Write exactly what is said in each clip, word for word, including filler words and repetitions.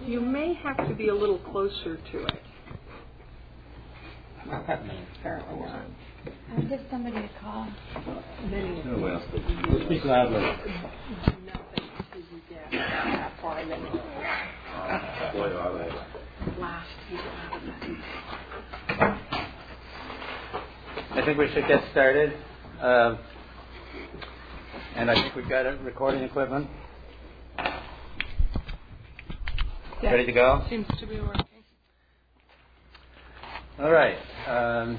You may have to be a little closer to it. Apparently not. I'll give somebody a call. Then Oh, well. Speak loudly. nothing until you get that far, and then Boy, are they. blast people out of it. I think we should get started. Um, and I think we've got a recording equipment. Yeah. Ready to go? Seems to be working. All right. Um,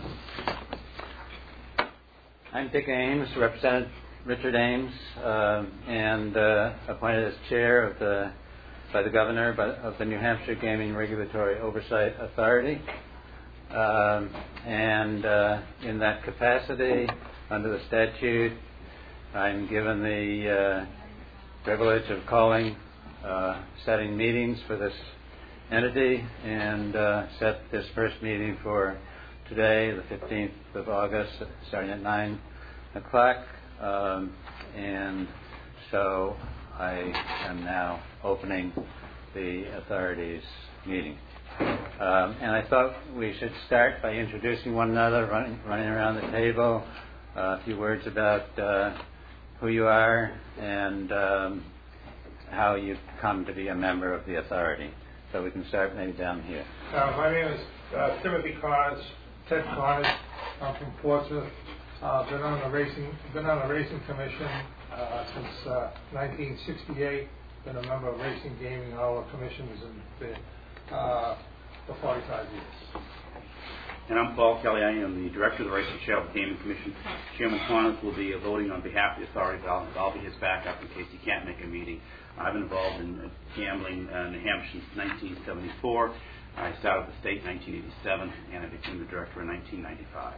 I'm Dick Ames, represent Richard Ames, um, and uh, appointed as chair of the by the governor by, of the New Hampshire Gaming Regulatory Oversight Authority. Um, and uh, in that capacity, under the statute, I'm given the uh, privilege of calling, uh, setting meetings for this entity, and uh, set this first meeting for today, the fifteenth of August, starting at nine o'clock. Um, and so I am now opening the authority's meeting. Um, and I thought we should start by introducing one another, running, running around the table, uh, a few words about uh, who you are and um, how you've come to be a member of the authority. So we can start maybe down here. Uh, my name is uh, Timothy Connors, Ted Connors. I'm from Portsmouth. Uh, been on the racing, been on the racing commission uh, since uh, nineteen sixty-eight. Been a member of Racing Gaming, all the commissions, and been uh, for forty-five years. And I'm Paul Kelly. I am the director of the Racing Channel Gaming Commission. Chairman Connors will be voting on behalf of the authority, but I'll, I'll be his backup in case he can't make a meeting. I've been involved in gambling in New Hampshire since nineteen seventy-four. I started the state in nineteen eighty-seven, and I became the director in nineteen ninety-five.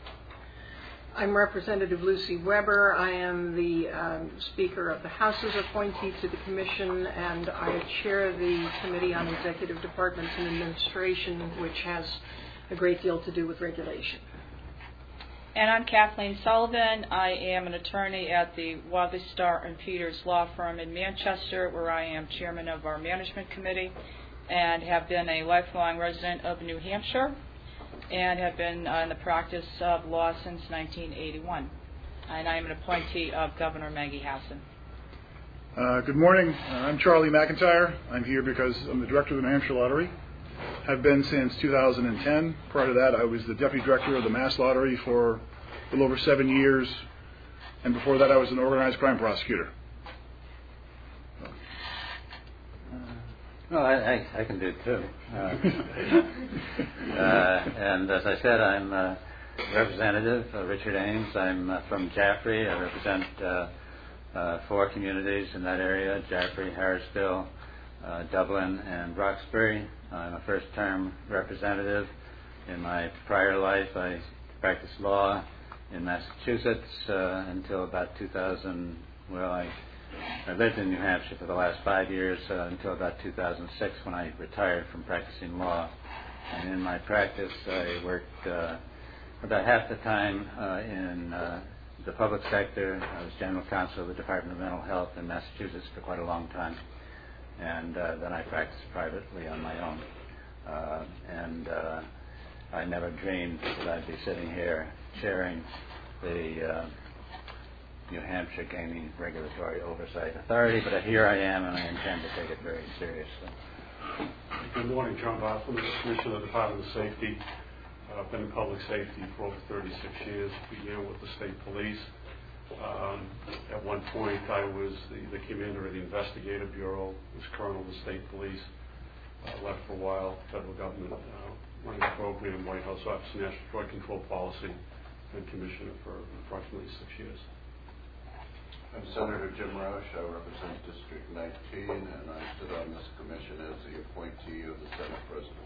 I'm Representative Lucy Weber. I am the um, Speaker of the House's appointee to the Commission, and I chair the Committee on Executive Departments and Administration, which has a great deal to do with regulation. And I'm Kathleen Sullivan. I am an attorney at the Wadley Starr and Peters law firm in Manchester, where I am chairman of our management committee, and have been a lifelong resident of New Hampshire, and have been uh, in the practice of law since nineteen eighty-one. And I am an appointee of Governor Maggie Hassan. Uh, good morning. Uh, I'm Charlie McIntyre. I'm here because I'm the director of the New Hampshire Lottery. I've been since two thousand ten. Prior to that, I was the deputy director of the Mass Lottery for a little over seven years. And before that, I was an organized crime prosecutor. Well, I, I, I can do it too. Uh, uh, and as I said, I'm uh, Representative uh, Richard Ames. I'm uh, from Jaffrey. I represent uh, uh, four communities in that area: Jaffrey, Harrisville, uh, Dublin, and Roxbury. I'm a first-term representative. In my prior life, I practiced law in Massachusetts uh, until about two thousand. Well, I I lived in New Hampshire for the last five years uh, until about two thousand six, when I retired from practicing law. And in my practice, I worked uh, about half the time uh, in uh, the public sector. I was general counsel of the Department of Mental Health in Massachusetts for quite a long time. And uh, then I practiced privately on my own. Uh, and uh, I never dreamed that I'd be sitting here chairing the uh, New Hampshire Gaming Regulatory Oversight Authority, but here I am, and I intend to take it very seriously. Good morning, John Bartlett, Commissioner of the Department of Safety. Uh, I've been in public safety for over thirty-six years, began with the state police. Um, at one point, I was the, the commander of the Investigative Bureau, was colonel of the state police, uh, left for a while, federal government, uh, running a program, White House Office of National Drug Control Policy, and commissioner for approximately six years. I'm Senator Jim Roush. I represent District nineteen, and I sit on this commission as the appointee of the Senate President.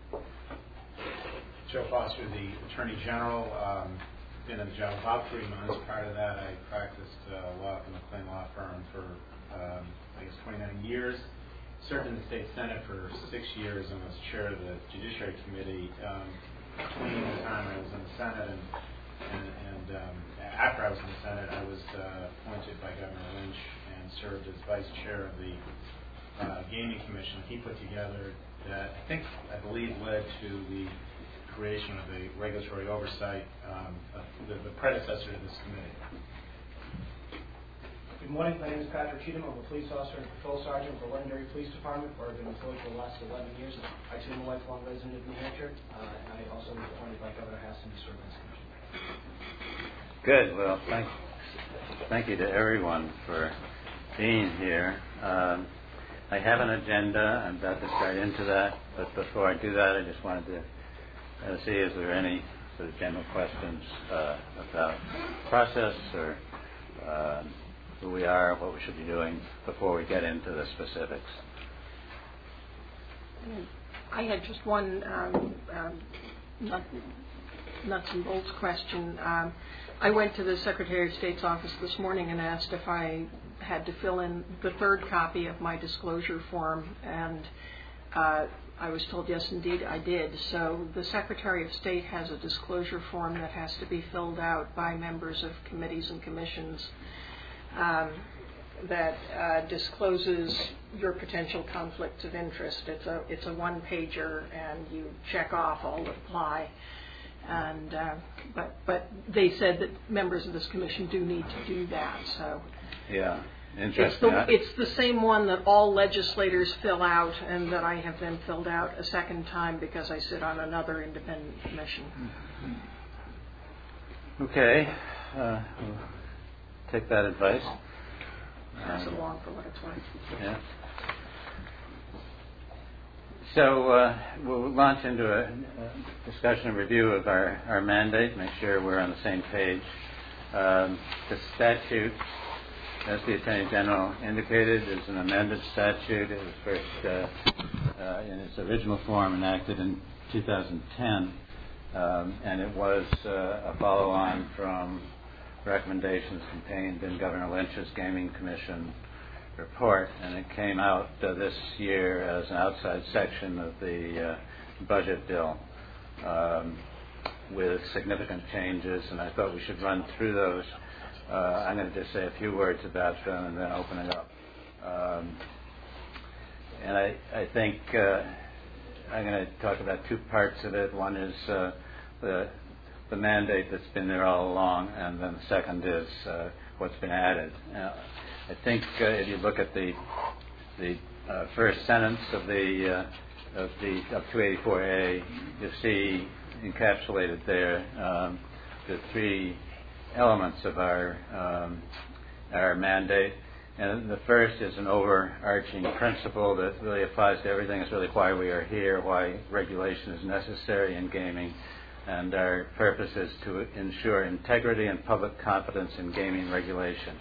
Joe Foster, the Attorney General. Um, been in the job about three months. Prior to that, I practiced uh, law at the McLean Law Firm for, um, I guess, twenty-nine years. Served in the state Senate for six years and was chair of the Judiciary Committee. Um, between the time I was in the Senate and And, and um, after I was in the Senate, I was uh, appointed by Governor Lynch and served as vice chair of the uh, Gaming Commission he put together that I think, I believe, led to the creation of the regulatory oversight, um, of the, the predecessor to this committee. Good morning. My name is Patrick Cheatham. I'm a police officer and patrol sergeant for Londonderry Police Department, where I've been employed for the last eleven years. I too am a lifelong resident of New Hampshire, uh, and I also was appointed by Governor Hassan to serve on this commission. Good. Well, thank, thank you to everyone for being here. Um, I have an agenda. I'm about to start into that, but before I do that, I just wanted to uh, see if there are any sort of general questions uh, about process or uh, who we are, what we should be doing before we get into the specifics. I had just one um, um, nut, nuts and bolts question. Um, I went to the Secretary of State's office this morning and asked if I had to fill in the third copy of my disclosure form, and uh, I was told yes, indeed, I did. So the Secretary of State has a disclosure form that has to be filled out by members of committees and commissions um, that uh, discloses your potential conflicts of interest. It's a it's a one pager, and you check off all that apply. And uh, but but they said that members of this commission do need to do that. So yeah, interesting. It's the, it's the same one that all legislators fill out, and that I have then filled out a second time because I sit on another independent commission. Okay, uh, we'll take that advice. Pass it along for what it's worth. Yeah. So uh, we'll launch into a, a discussion and review of our, our mandate, make sure we're on the same page. Um, the statute, as the Attorney General indicated, is an amended statute. It was first, uh, uh, in its original form, enacted in two thousand ten, um, and it was uh, a follow-on from recommendations contained in Governor Lynch's Gaming Commission report, and it came out uh, this year as an outside section of the uh, budget bill um, with significant changes, and I thought we should run through those. Uh, I'm going to just say a few words about them and then open it up. Um, and I, I think uh, I'm going to talk about two parts of it. One is uh, the the mandate that's been there all along, and then the second is uh, what's been added. Uh, I think uh, if you look at the the uh, first sentence of the uh, of the of two eighty-four A, you see encapsulated there um, the three elements of our um, our mandate. And the first is an overarching principle that really applies to everything. It's really why we are here, why regulation is necessary in gaming. And our purpose is to ensure integrity and public confidence in gaming regulation.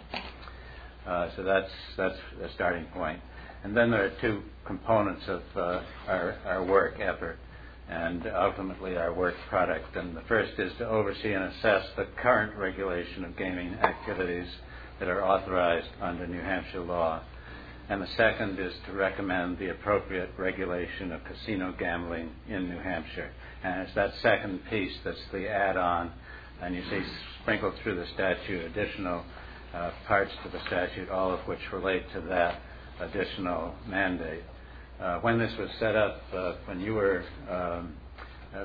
Uh, so that's that's the starting point. And then there are two components of uh, our, our work effort and ultimately our work product. And the first is to oversee and assess the current regulation of gaming activities that are authorized under New Hampshire law. And the second is to recommend the appropriate regulation of casino gambling in New Hampshire. And it's that second piece that's the add-on, and you see sprinkled through the statute additional uh, parts to the statute, all of which relate to that additional mandate. Uh, when this was set up, uh, when you were, um, uh,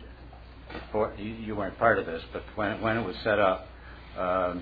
for, you, you weren't part of this, but when, when it was set up, um,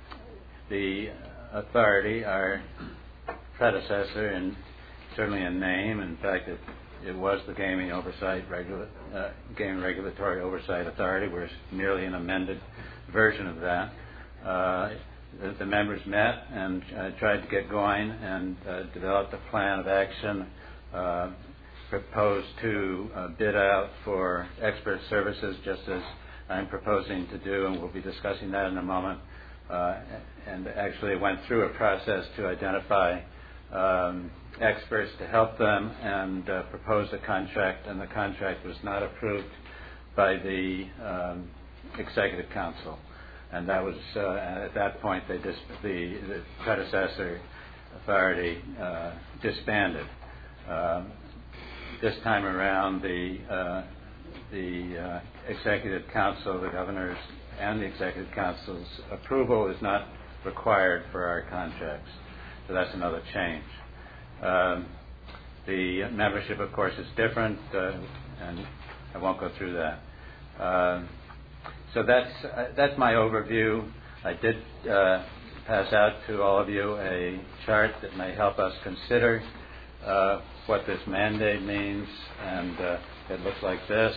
the authority, our predecessor, and certainly in name, in fact, it, it was the Gaming Oversight Regula- uh, Gaming Regulatory Oversight Authority. We're merely an amended version of that. Uh, the, the members met and uh, tried to get going and uh, developed a plan of action, uh, proposed to uh, bid out for expert services, just as I'm proposing to do, and we'll be discussing that in a moment. Uh, and actually went through a process to identify um, experts to help them and uh, propose a contract, and the contract was not approved by the um, Executive Council. And that was, uh, at that point, they dis- the, the predecessor authority uh, disbanded. Um, this time around, the, uh, the uh, Executive Council, the governors, and the Executive Council's approval is not required for our contracts. So that's another change. Um, the membership, of course, is different, uh, and I won't go through that. Uh, so that's uh, that's my overview. I did uh, pass out to all of you a chart that may help us consider uh, what this mandate means, and uh, it looks like this.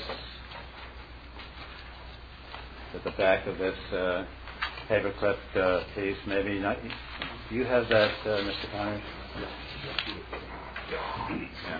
At the back of this uh, paperclip uh, piece, maybe not. Do you have that, uh, Mister Connors? Yeah.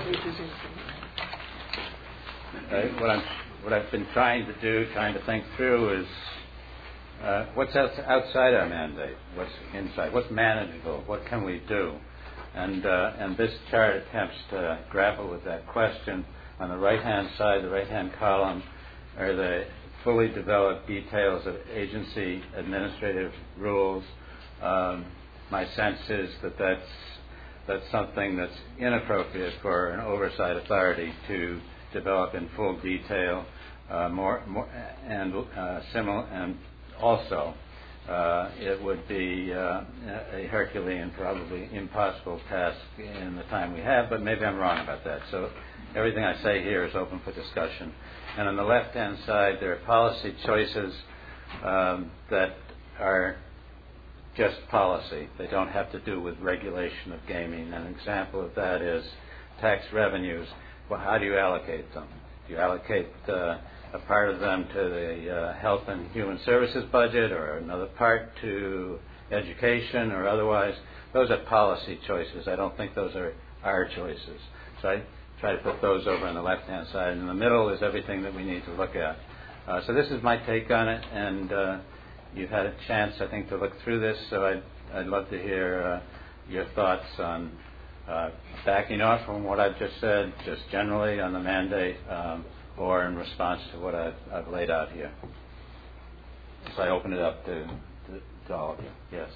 Uh, what I'm, what I've been trying to do, trying to think through, is uh, what's outside our mandate, what's inside, what's manageable, what can we do, and uh, and this chart attempts to grapple with that question. On the right-hand side, the right-hand column, are the fully developed details of agency administrative rules. Um, my sense is that that's that's something that's inappropriate for an oversight authority to develop in full detail. Uh, more, more, and uh, similar, and also uh, it would be uh, a Herculean, probably impossible task in the time we have. But maybe I'm wrong about that. So everything I say here is open for discussion. And on the left-hand side, there are policy choices um, that are just policy. They don't have to do with regulation of gaming. An example of that is tax revenues. Well, how do you allocate them? Do you allocate uh, a part of them to the uh, Health and Human Services budget, or another part to education, or otherwise? Those are policy choices. I don't think those are our choices. So I try to put those over on the left-hand side. And in the middle is everything that we need to look at. Uh, so this is my take on it, and uh, you've had a chance, I think, to look through this. So I'd, I'd love to hear uh, your thoughts on uh, backing off from what I've just said, just generally on the mandate, um, or in response to what I've, I've laid out here. So I open it up to, to, to all of you. Yes.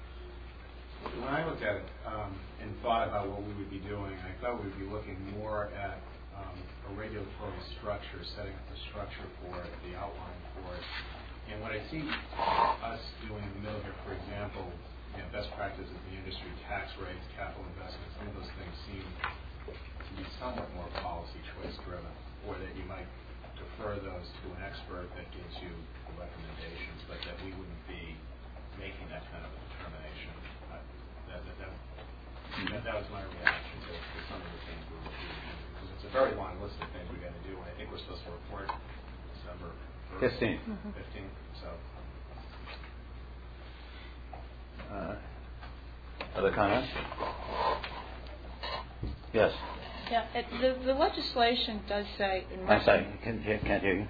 When I looked at it um, and thought about what we would be doing, I thought we would be looking more at um, a regulatory structure, setting up the structure for it, the outline for it. And what I see us doing in the middle here, for example, you know, best practices of the industry, tax rates, capital investments, some of those things seem to be somewhat more policy choice driven, or that you might defer those to an expert that gives you the recommendations, but that we wouldn't be making that kind of a determination. That, that, that, that, that was my reaction to, to some of the things we were doing, because it's a very long list of things we got to do, and I think we're supposed to report December fifteenth. fifteenth. So. Uh, other comments? Yes. Yeah, it, the, the legislation does say. In I'm sorry, can't, can't hear you.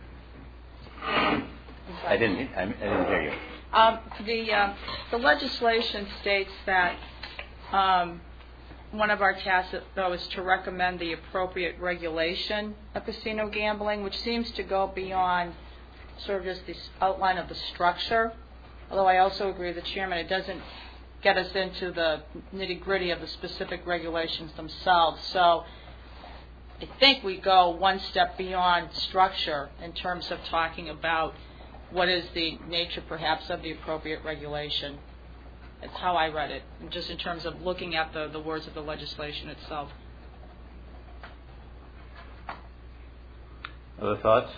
I didn't. I, I didn't hear you. Um, the uh, the legislation states that um, one of our tasks, though, is to recommend the appropriate regulation of casino gambling, which seems to go beyond sort of just this outline of the structure. Although I also agree with the chairman, it doesn't get us into the nitty-gritty of the specific regulations themselves. So I think we go one step beyond structure in terms of talking about what is the nature, perhaps, of the appropriate regulation. That's how I read it, just in terms of looking at the, the words of the legislation itself. Other thoughts?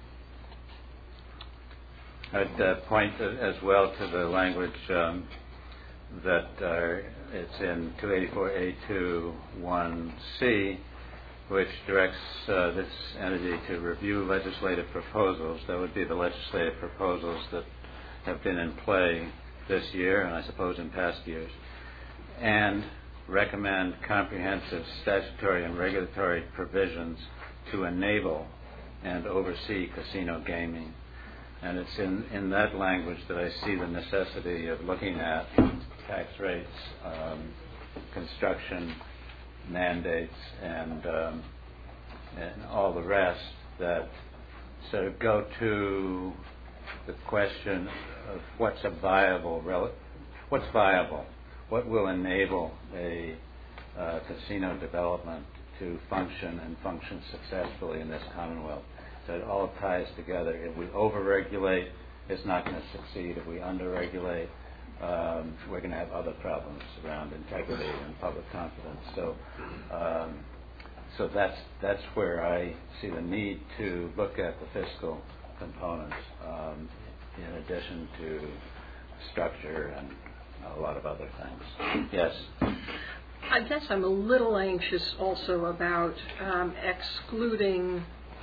I'd uh, point as well to the language um, that uh, it's in two eighty-four A two one C, which directs uh, this entity to review legislative proposals. That would be the legislative proposals that have been in play this year, and I suppose in past years, and recommend comprehensive statutory and regulatory provisions to enable and oversee casino gaming. And it's in, in that language that I see the necessity of looking at tax rates, um, construction mandates, and um, and all the rest that sort of go to the question of what's a viable, rel- what's viable, what will enable a uh, casino development to function and function successfully in this Commonwealth. So it all ties together. If we over-regulate, it's not going to succeed. If we under-regulate, um, we're going to have other problems around integrity and public confidence. So, um, so that's that's where I see the need to look at the fiscal components, um, in addition to structure and a lot of other things. Yes. I guess I'm a little anxious also about um, excluding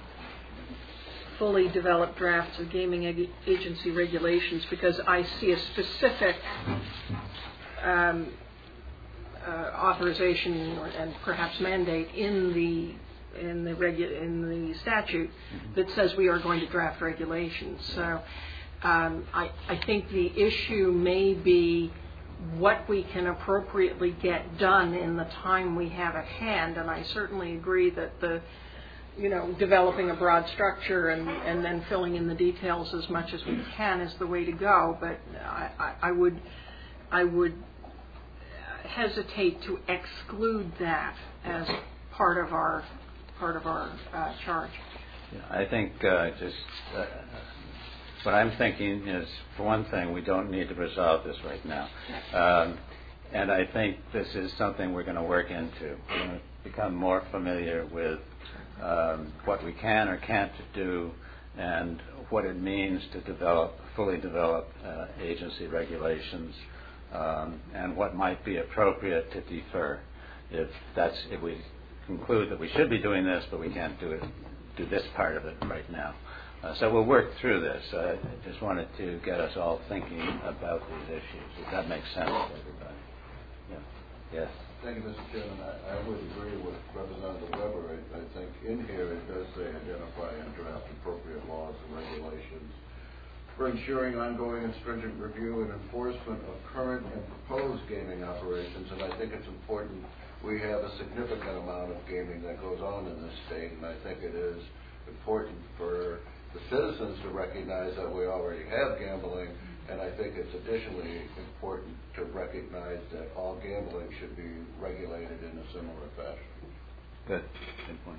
fully developed drafts of gaming ag- agency regulations, because I see a specific um, uh, authorization or, and perhaps mandate in the in the regu- in the statute that says we are going to draft regulations. So um, I, I think the issue may be what we can appropriately get done in the time we have at hand, and I certainly agree that the, you know, developing a broad structure and, and then filling in the details as much as we can is the way to go. But I, I, I would, I would hesitate to exclude that as part of our part of our uh, charge. Yeah, I think uh, just. Uh, What I'm thinking is, for one thing, we don't need to resolve this right now. Um, and I think this is something we're going to work into. We're going to become more familiar with um, what we can or can't do and what it means to develop, fully develop uh, agency regulations, um, and what might be appropriate to defer. If that's, if we conclude that we should be doing this, but we can't do it, do this part of it right now. Uh, so we'll work through this. Uh, I just wanted to get us all thinking about these issues. If that makes sense to everybody. Yeah. Yes. Thank you, Mister Chairman. I, I would agree with Representative Weber. I, I think in here it does say identify and draft appropriate laws and regulations for ensuring ongoing and stringent review and enforcement of current and proposed gaming operations. And I think it's important. We have a significant amount of gaming that goes on in this state, and I think it is important for the citizens to recognize that we already have gambling, and I think it's additionally important to recognize that all gambling should be regulated in a similar fashion. Good. Good point.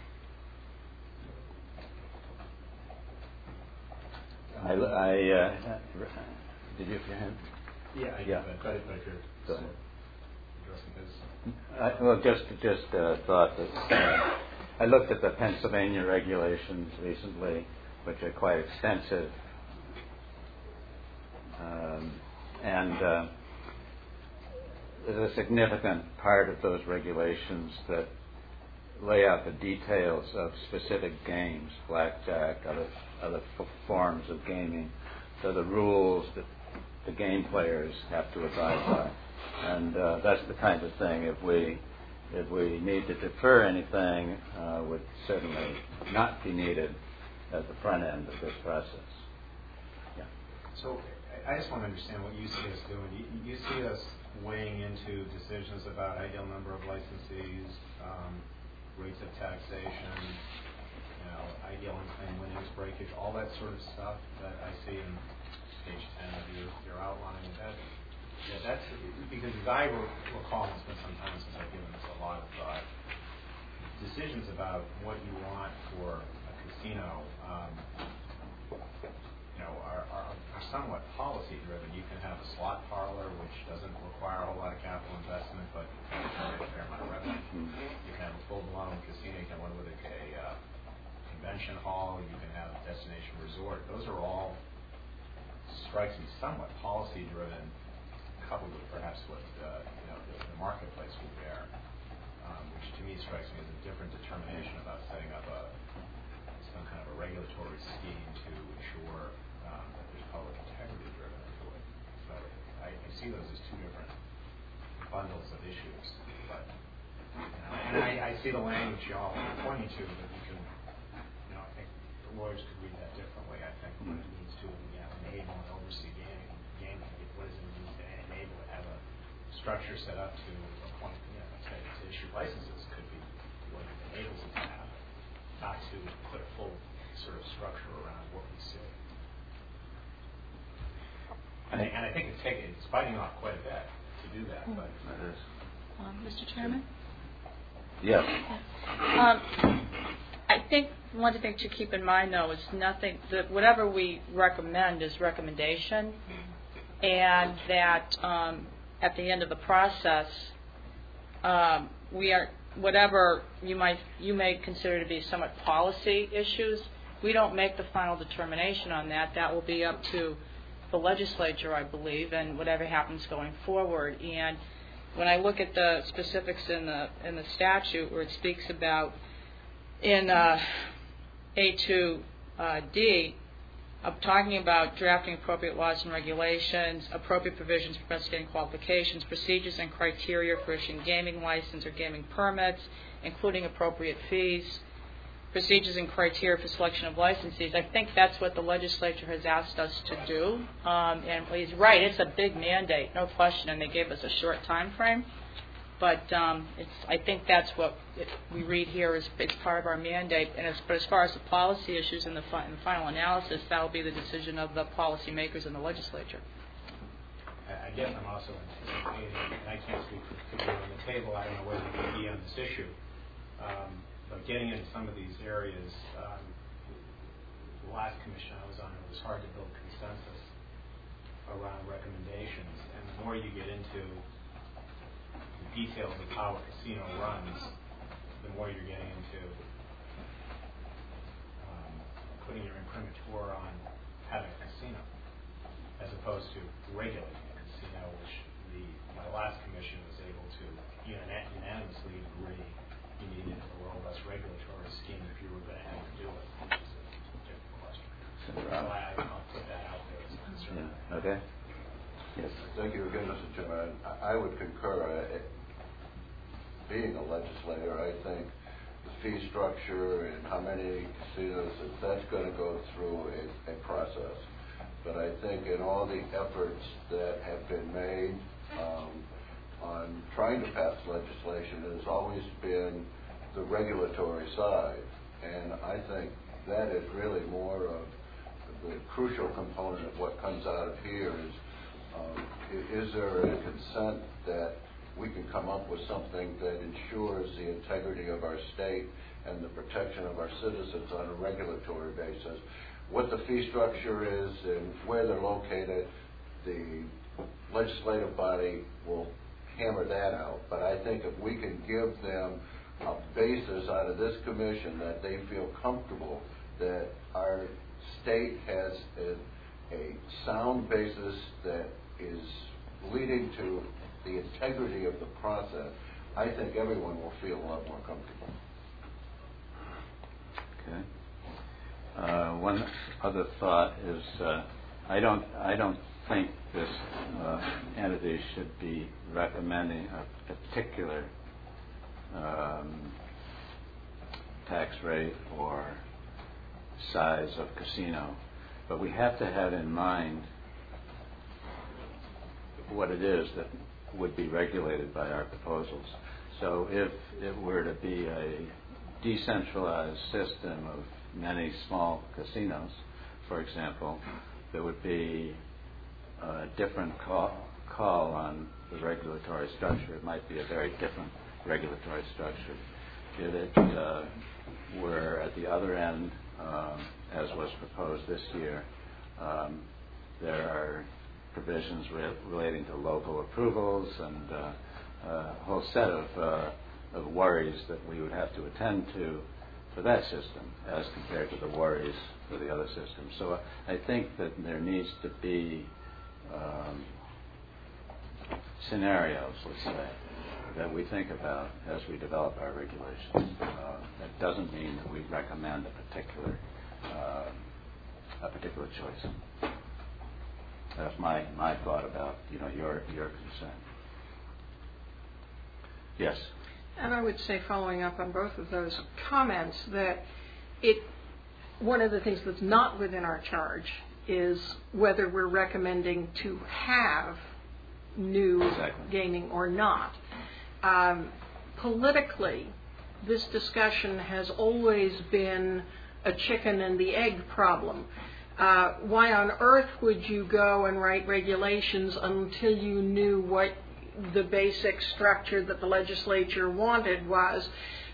I, I uh, did you have your hand? Yeah, I yeah. did, but if I could Go ahead. addressing his. I, well, just just uh, thought that uh, I looked at the Pennsylvania regulations recently, which are quite extensive, um, and uh, there's a significant part of those regulations that lay out the details of specific games, blackjack, other other f- forms of gaming, so the rules that the game players have to abide by, and uh, that's the kind of thing. If we if we need to defer anything, uh, would certainly not be needed at the front end of this process. Yeah. So I just want to understand what you see us doing. You, you see us weighing into decisions about ideal number of licensees, um, rates of taxation, you know, ideal unclaimed winnings, breakage, all that sort of stuff that I see in page ten of your, your outline. That, yeah, that's because as I recall, it's been some time since I've given this a lot of thought. Decisions about what you want for a casino, um, you know, are, are, are somewhat policy driven. You can have a slot parlor, which doesn't require a whole lot of capital investment, but generate a fair amount of revenue. You can have a full-blown casino. You can have one with a, a uh, convention hall. You can have a destination resort. Those are all, strikes me, somewhat policy driven, coupled with perhaps what uh, you know the, the marketplace will bear, um, which to me strikes me as a different determination about setting up a some kind of a regulatory scheme to ensure um, that there's public integrity driven into it. So I, I see those as two different bundles of issues. But you know, and I, I see the language y'all are pointing to, but you can, you know, I think the lawyers could read that differently. I think what it means to you know, enable and oversee gaming. Gaming. What does it mean to enable it? Have a structure set up to appoint, you know, to, to issue licenses could be what it enables it to happen, not to put a full sort of structure around what we see. And I, and I think it's taking, it's biting off quite a bit to do that. But It is. Um, Mister Chairman? Yes. Um, I think one thing to keep in mind, though, is nothing, that whatever we recommend is recommendation. and that um, at the end of the process, um, we are whatever you might you may consider to be somewhat policy issues. We don't make the final determination on that. That will be up to the legislature, I believe, and whatever happens going forward. And when I look at the specifics in the in the statute, where it speaks about in uh, A two D, of talking about drafting appropriate laws and regulations, appropriate provisions for investigating qualifications, procedures and criteria for issuing gaming license or gaming permits, including appropriate fees, procedures and criteria for selection of licensees. I think that's what the legislature has asked us to do. Um, and he's right, it's a big mandate, no question, and they gave us a short time frame. But um, it's, I think that's what it, we read here as it's part of our mandate. And as, but as far as the policy issues in the, fi- in the final analysis, that will be the decision of the policymakers in the legislature. I guess I'm also anticipating, and I can't speak for people on the table, I don't know whether you can be on this issue, um, but getting into some of these areas, um, the last commission I was on, it was hard to build consensus around recommendations. And the more you get into details of how a casino runs, the more you're getting into um, putting your imprimatur on having a casino, as opposed to regulating a casino, which the my last commission was able to unanimously agree you needed a robust regulatory scheme if you were going to have to do it, which is a different question. So I, I'll put that out there as a concern. Yeah. Okay. Yes. Thank you again, Mister Chairman. I, I would concur. Uh, being a legislator, I think the fee structure and how many casinos, that's going to go through a, a process. But I think in all the efforts that have been made um, on trying to pass legislation, it has always been the regulatory side. And I think that is really more of the crucial component of what comes out of here is, um, is there a consent that we can come up with something that ensures the integrity of our state and the protection of our citizens on a regulatory basis. What the fee structure is and where they're located, the legislative body will hammer that out. But I think if we can give them a basis out of this commission that they feel comfortable that our state has a, a sound basis that is leading to the integrity of the process, I think everyone will feel a lot more comfortable. Okay. Uh, one other thought is uh, I don't I don't think this uh, entity should be recommending a particular um, tax rate or size of casino, but we have to have in mind what it is that would be regulated by our proposals. So if it were to be a decentralized system of many small casinos, for example, there would be a different call, call on the regulatory structure. It might be a very different regulatory structure. If it uh, were at the other end, um, as was proposed this year, um, there are provisions re- relating to local approvals and uh, a whole set of, uh, of worries that we would have to attend to for that system as compared to the worries for the other system. So uh, I think that there needs to be um, scenarios, let's say, that we think about as we develop our regulations. Uh, that doesn't mean that we recommend a particular uh, a particular choice. That's my, my thought about, you know, your your concern. Yes. And I would say, following up on both of those comments, that it one of the things that's not within our charge is whether we're recommending to have new exactly. gaming or not. Um, politically, this discussion has always been a chicken and the egg problem. Uh, why on earth would you go and write regulations until you knew what the basic structure that the legislature wanted was?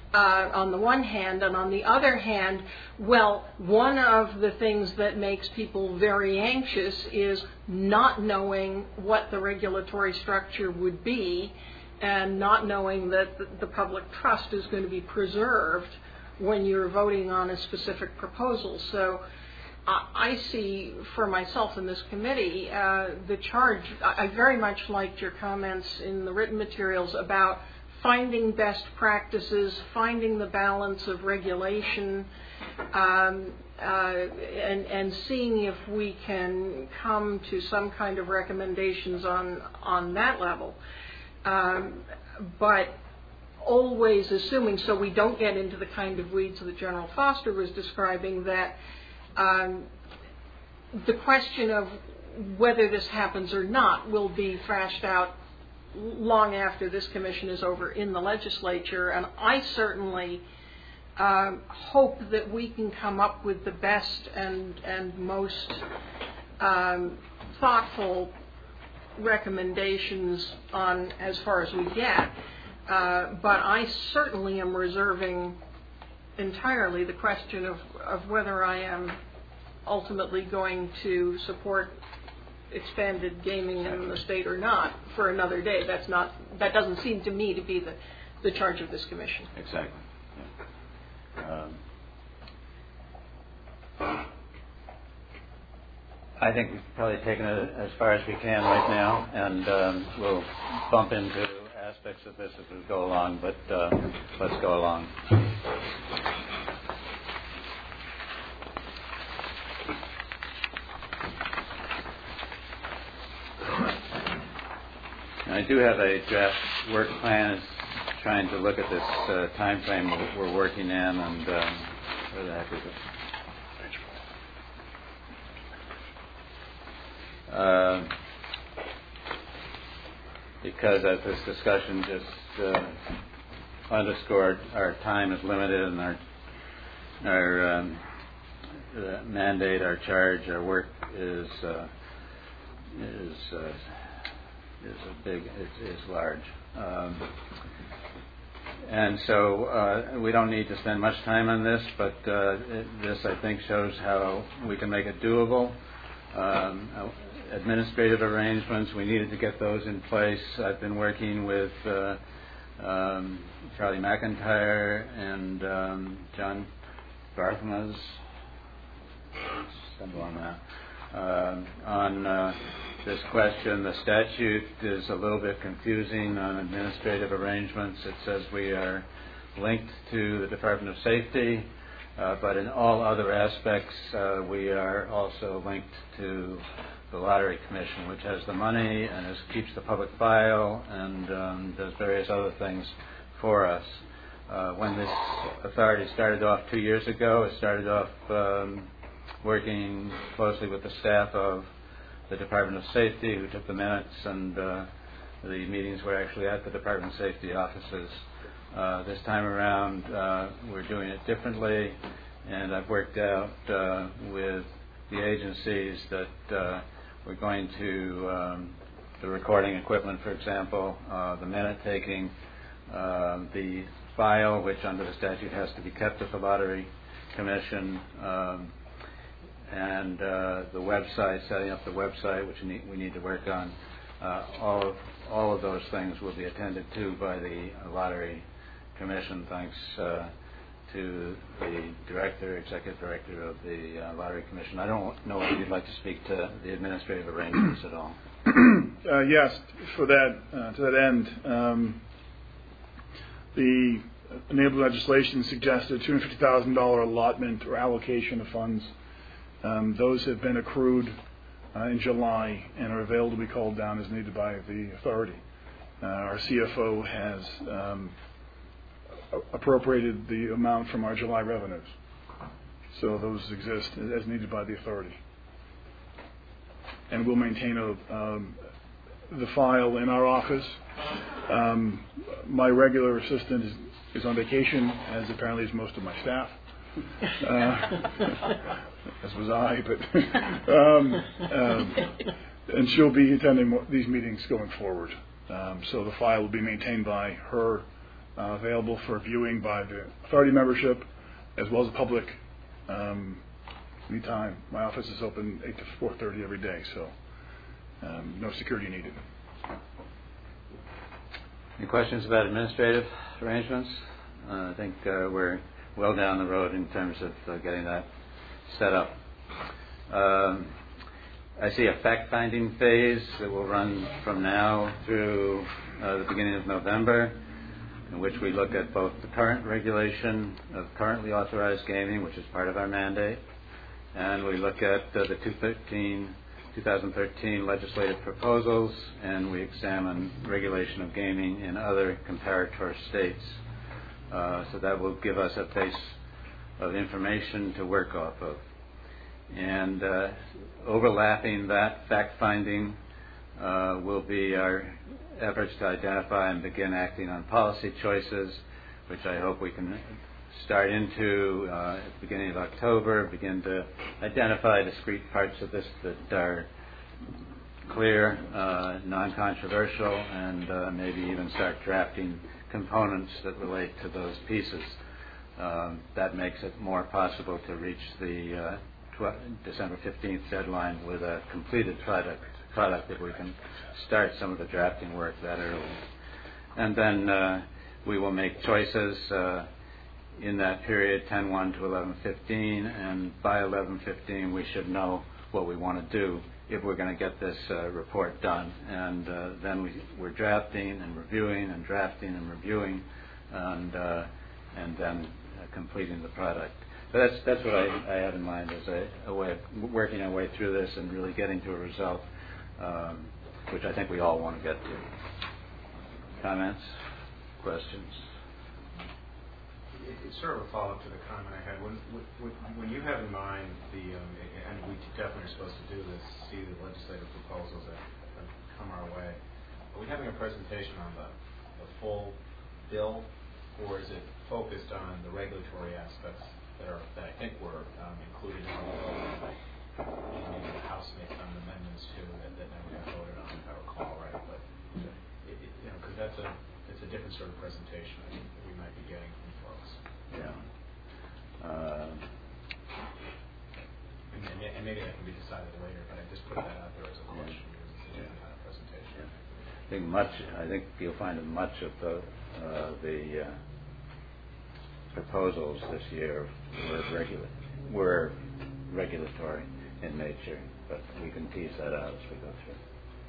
uh, on the one hand, and on the other hand, well, one of the things that makes people very anxious is not knowing what the regulatory structure would be and not knowing that the, the public trust is going to be preserved when you're voting on a specific proposal. So I see for myself in this committee uh, the charge. I very much liked your comments in the written materials about finding best practices, finding the balance of regulation, um, uh, and, and seeing if we can come to some kind of recommendations on, on that level. Um, but always assuming, so we don't get into the kind of weeds that General Foster was describing, that Um, the question of whether this happens or not will be thrashed out long after this commission is over in the legislature, and I certainly um, hope that we can come up with the best and, and most um, thoughtful recommendations on as far as we get, uh, but I certainly am reserving entirely the question of, of whether I am ultimately going to support expanded gaming in the state or not for another day. That's not. That doesn't seem to me to be the, the charge of this commission. Exactly. Yeah. Um, I think we've probably taken it as far as we can right now, and um, we'll bump into aspects of this as we go along, but uh, let's go along. I do have a draft work plan trying to look at this uh, time frame we're working in, and um, where the heck is it? Uh, because as this discussion just uh, underscored, our time is limited, and our our um, uh, mandate, our charge, our work is uh, is. Uh, is a big, is, is large. Um, and so uh, we don't need to spend much time on this, but uh, it, this, I think, shows how we can make it doable. Um, administrative arrangements, we needed to get those in place. I've been working with uh, um, Charlie McIntyre and um, John Barthelmez, stumble on that, uh, on uh, this question. The statute is a little bit confusing on administrative arrangements. It says we are linked to the Department of Safety, uh, but in all other aspects uh, we are also linked to the Lottery Commission, which has the money and is, keeps the public file and um, does various other things for us. Uh, when this authority started off two years ago, it started off um, working closely with the staff of the Department of Safety, who took the minutes, and uh, the meetings were actually at the Department of Safety offices. Uh, this time around, uh, we're doing it differently, and I've worked out uh, with the agencies that uh, we're going to, um, the recording equipment, for example, uh, the minute taking, uh, the file, which under the statute has to be kept at the Lottery Commission, um, and uh, the website, setting up the website, which we need, we need to work on. Uh, all of all of those things will be attended to by the Lottery Commission, thanks uh, to the director, executive director of the uh, Lottery Commission. I don't know if you'd like to speak to the administrative arrangements at all. uh, yes, for that, uh, to that end, um, the enabling legislation suggested two hundred fifty thousand dollars allotment or allocation of funds. Um, those have been accrued uh, in July and are available to be called down as needed by the authority. Uh, our C F O has um, appropriated the amount from our July revenues. So those exist as needed by the authority. And we'll maintain a, um, the file in our office. Um, my regular assistant is, is on vacation, as apparently is most of my staff. Uh, as was I, but um, um, and she'll be attending these meetings going forward. Um, so the file will be maintained by her uh, available for viewing by the authority membership as well as the public um, anytime. My office is open eight to four thirty every day, so um, no security needed. Any questions about administrative arrangements? Uh, I think uh, we're well down the road in terms of uh, getting that set up. Um, I see a fact-finding phase that will run from now through uh, the beginning of November, in which we look at both the current regulation of currently authorized gaming, which is part of our mandate, and we look at uh, the two thousand thirteen legislative proposals, and we examine regulation of gaming in other comparator states. Uh, so that will give us a base of information to work off of. And uh, overlapping that fact-finding uh, will be our efforts to identify and begin acting on policy choices, which I hope we can start into uh, at the beginning of October, begin to identify discrete parts of this that are clear, uh, non-controversial, and uh, maybe even start drafting components that relate to those pieces. Um, that makes it more possible to reach the uh, December fifteenth deadline with a completed product, product that we can start some of the drafting work that early. And then uh, we will make choices uh, in that period, ten one to eleven fifteen, and by eleven fifteen we should know what we want to do if we're going to get this uh, report done. And uh, then we, we're drafting and reviewing and drafting and reviewing and, uh, and then uh, completing the product. So that's that's what I, I have in mind as a, a way of working our way through this and really getting to a result, um, which I think we all want to get to. Comments? Questions? It's sort of a follow-up to the comment I had. When, when, when you have in mind the, um, and we definitely are supposed to do this, see the legislative proposals that, that come our way, are we having a presentation on the, the full bill, or is it focused on the regulatory aspects that are that I think were um, included in the bill? And maybe the House made some amendments to that, that never got voted on, if I recall right. But it, it, you know, because that's a it's a different sort of presentation I think that we might be getting from folks. Yeah. Uh, and, and maybe that can be decided later, but I just put that out there as a question yeah. because it's a different kind of presentation. Yeah. I think much. I think you'll find that much of the uh, the uh, proposals this year were regula- were regulatory in nature, but we can tease that out as we go through.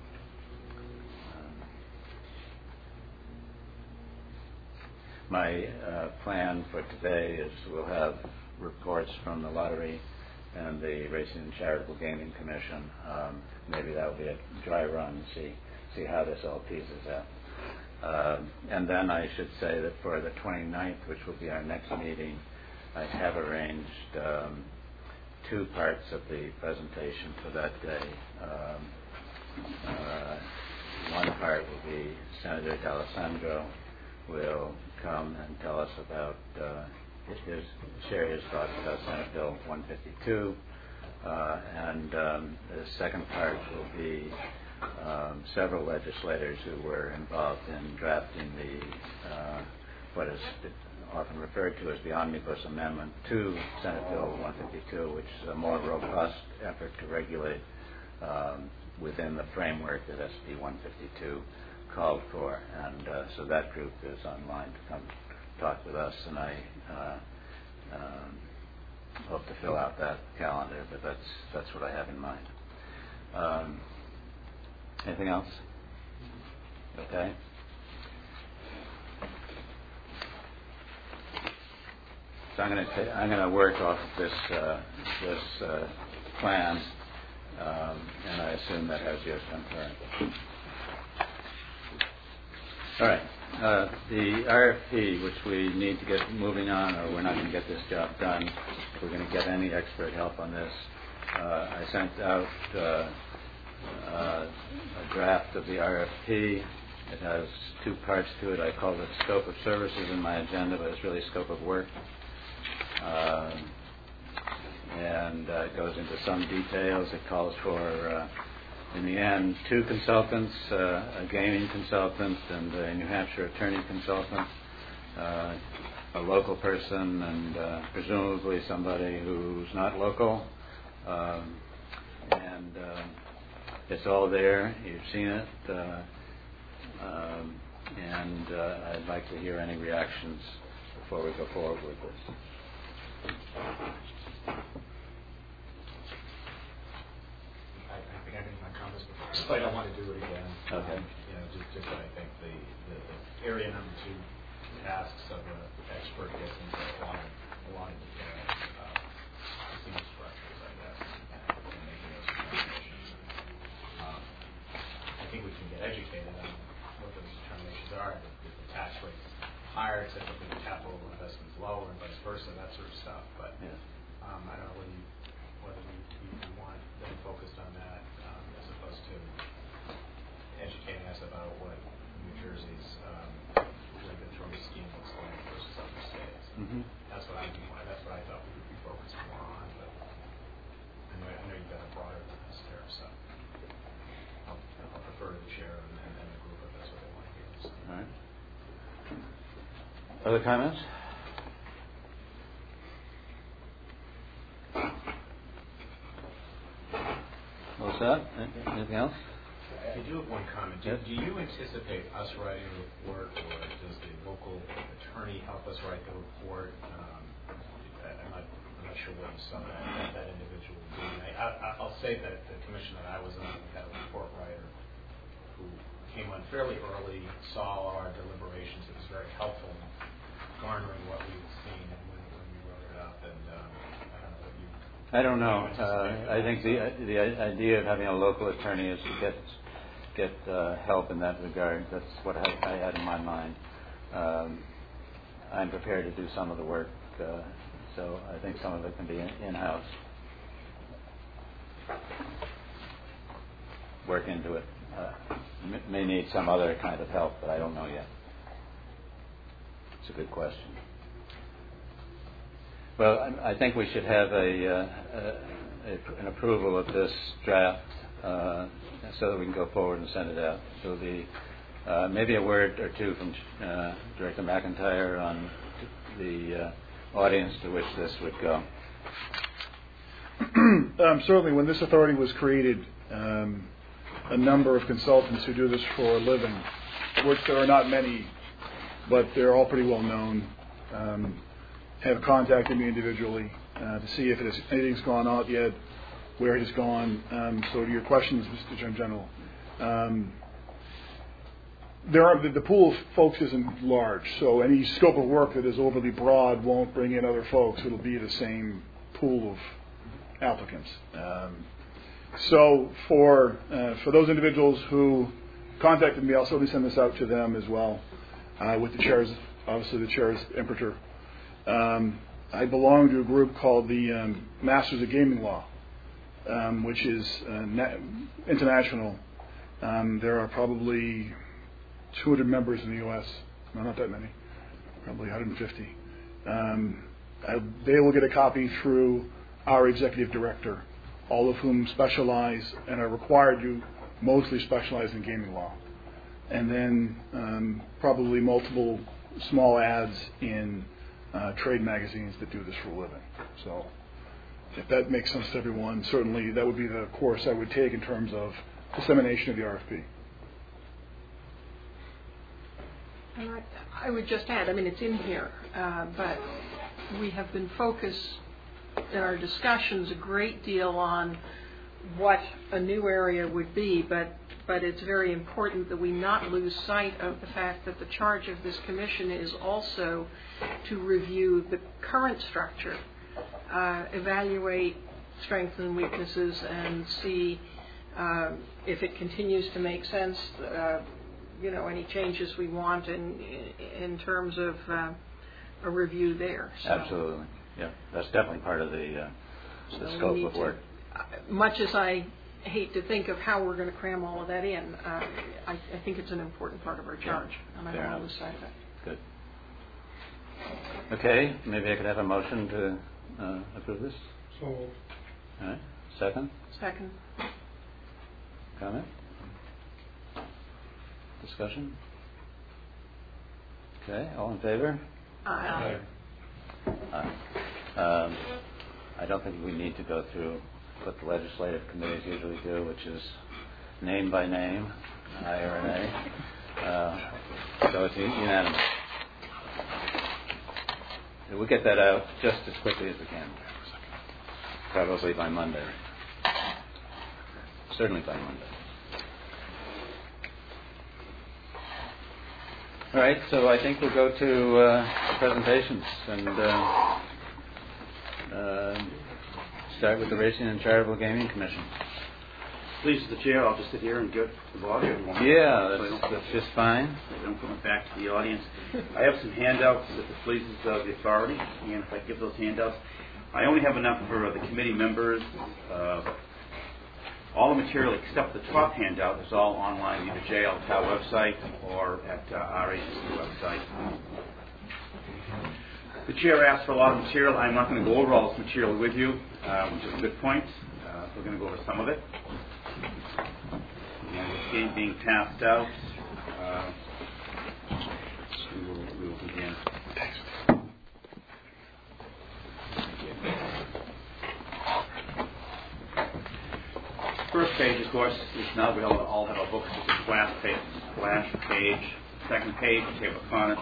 My uh, plan for today is we'll have reports from the lottery and the Racing and Charitable Gaming Commission. Um, maybe that will be a dry run, see see how this all pieces out. Uh, and then I should say that for the twenty-ninth, which will be our next meeting, I have arranged um, two parts of the presentation for that day. Um, uh, one part will be Senator D'Alessandro will come and tell us about uh, his, share his thoughts about Senate Bill one fifty-two, uh, and um, the second part will be um, several legislators who were involved in drafting the uh, what is often referred to as the Omnibus Amendment to Senate Bill one fifty-two, which is a more robust effort to regulate um, within the framework that S B one fifty-two called for, and uh, so that group is online to come talk with us, and I uh, um, hope to fill out that calendar, but that's that's what I have in mind. Um, anything else? Okay. So I'm going to I'm going to work off of this uh, this uh, plan, um, and I assume that has your concurrence. All right. Uh, the R F P, which we need to get moving on, or we're not going to get this job done if we're going to get any expert help on this. Uh, I sent out uh, uh, a draft of the R F P. It has two parts to it. I called it scope of services in my agenda, but it's really scope of work. Uh, and uh, it goes into some details. It calls for uh, in the end, two consultants, uh, a gaming consultant and a New Hampshire attorney consultant. uh, a local person and uh, presumably somebody who's not local. Um, and uh, it's all there. You've seen it. Uh, um, and uh, I'd like to hear any reactions before we go forward with this. I, I think I made my comments before, so I don't want to do it again. Okay. Um, you know, just, just that I think the, the, the area number two tasks of an expert gets into a lot of, a lot of details about casino structures, I guess, and making those determinations. Um, I think we can get educated on what those determinations are. If, if the tax rate's higher, typically the capital investment's lower, and vice versa, that sort of stuff. But Yeah. um, I don't know whether you, whether you, you, you want them focused on that um, as opposed to educating us about what New Jersey's um, regulatory scheme looks like versus other states. Mm-hmm. That's what I that's what I thought we would be focused more on. But I know, I know you've got a broader than this there, so I'll, I'll defer to the chair and, and, and the group if that's what they want to hear. So. All right. Other comments? What's that? Anything else? I do have one comment. Do, Yes. do you anticipate us writing a report, or does the local attorney help us write the report? Um, I, I'm, not, I'm not sure what you saw that, that, that individual doing. I, I, I'll say that the commission that I was on had a report writer who came on fairly early, saw our deliberations. It was very helpful in garnering what we had seen and when, when we wrote it up. And um, I don't know what you. I don't know. Uh, I think the the idea of having a local attorney is to get get uh, help in that regard. That's what I, I had in my mind. Um, I'm prepared to do some of the work, uh, so I think some of it can be in- in-house. Work into it. Uh, m- may need some other kind of help, but I don't know yet. It's a good question. Well, I, I think we should have a, uh, a, a an approval of this draft uh, so that we can go forward and send it out. So the uh, maybe a word or two from uh, Director McIntyre on the uh, audience to which this would go. um, certainly, when this authority was created, um, a number of consultants who do this for a living, which there are not many, but they're all pretty well known, um, have contacted me individually uh, to see if it has, anything's gone out yet, where it has gone. Um, so to your questions, Mister Attorney General, um, there are, the, the pool of folks isn't large, so any scope of work that is overly broad won't bring in other folks. It'll be the same pool of applicants. Um, so for uh, for those individuals who contacted me, I'll certainly send this out to them as well, uh, with the chairs, obviously the chair's imprimatur. Um, I belong to a group called the um, Masters of Gaming Law, um, which is uh, na- international. Um, there are probably two hundred members in the U S No, not that many, probably one hundred fifty. Um, I, they will get a copy through our executive director, all of whom specialize and are required to mostly specialize in gaming law. And then um, probably multiple small ads in uh, trade magazines that do this for a living. So if that makes sense to everyone, certainly that would be the course I would take in terms of dissemination of the R F P. And I, I would just add, I mean, it's in here, uh, but we have been focused in our discussions a great deal on what a new area would be, but but it's very important that we not lose sight of the fact that the charge of this commission is also to review the current structure, uh, evaluate strengths and weaknesses, and see uh, if it continues to make sense, uh, you know, any changes we want in in terms of uh, a review there. So. Absolutely. Yeah, that's definitely part of the, uh, the So scope we of need work. To, uh, much as I hate to think of how we're going to cram all of that in, uh, I, I think it's an important part of our charge, Yeah, and I fair don't enough. lose sight of it. Good. Okay, maybe I could have a motion to uh, approve this? So, All right. Second? Second. Comment? Discussion? Okay, all in favor? Aye. Aye. Um, I don't think we need to go through what the legislative committees usually do, which is name by name, aye or nay. Uh, so it's unanimous. We'll get that out just as quickly as we can. Probably by Monday. Certainly by Monday. All right, so I think we'll go to uh, presentations and uh, uh, start with the Racing and Charitable Gaming Commission. Please, the chair, I'll just sit here and get the body. Yeah, that's, that's just fine. I don't put it back to the audience. I have some handouts that the pleases of the authority, and if I give those handouts, I only have enough for the committee members. Uh, all the material except the top handout is all online, either J L T A website or at uh, our agency website. The chair asked for a lot of material. I'm not going to go over all this material with you, uh, which is a good point. Uh, we're going to go over some of it. And this game being passed out, uh, we, will, we will begin. First page, of course, is now we all, all have our books with the splash page. Splash page. Second page, table of contents.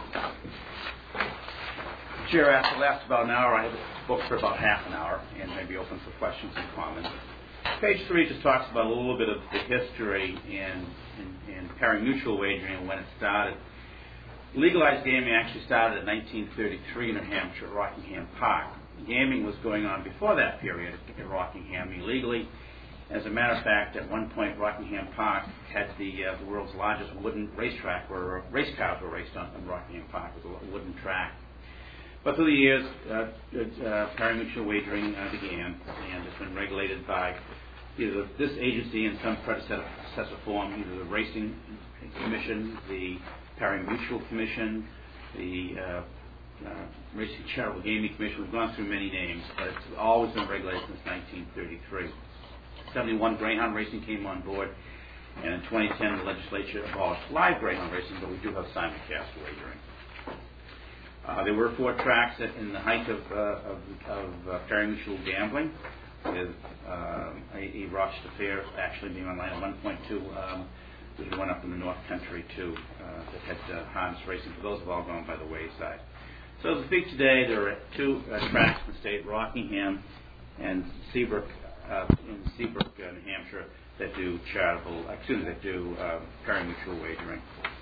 The chair asked the last about an hour. I have the book for about half an hour, and maybe open for questions and comments. Page three just talks about a little bit of the history in, in, in pari-mutuel wagering and when it started. Legalized gaming actually started in nineteen thirty-three in New Hampshire at Rockingham Park. Gaming was going on before that period at Rockingham illegally. As a matter of fact, at one point, Rockingham Park had the, uh, the world's largest wooden racetrack where race cars were raced on in Rockingham Park. It was a wooden track. But through the years, uh, uh, pari-mutuel wagering uh, began, and it's been regulated by either this agency in some predecessor form, either the Racing Commission, the Pari-Mutuel Commission, the uh, uh, Racing Charitable Gaming Commission. We've gone through many names, but it's always been regulated since nineteen thirty-three. seventy-one, Greyhound Racing came on board, and in twenty ten, the legislature abolished live Greyhound Racing, but we do have simulcast wagering. Uh, there were four tracks at, in the height of, uh, of, of uh, pari-mutuel gambling, with uh, a, a Rochester Fair actually being online at one point two. Um, there's one up in the North Country, too, uh, that had uh, harness racing. For those have all gone by the wayside. So as we speak today, there are two uh, tracks in the state, Rockingham and Seabrook, uh, in Seabrook, uh, New Hampshire, that do charitable, excuse me, that do uh, pari-mutuel wagering.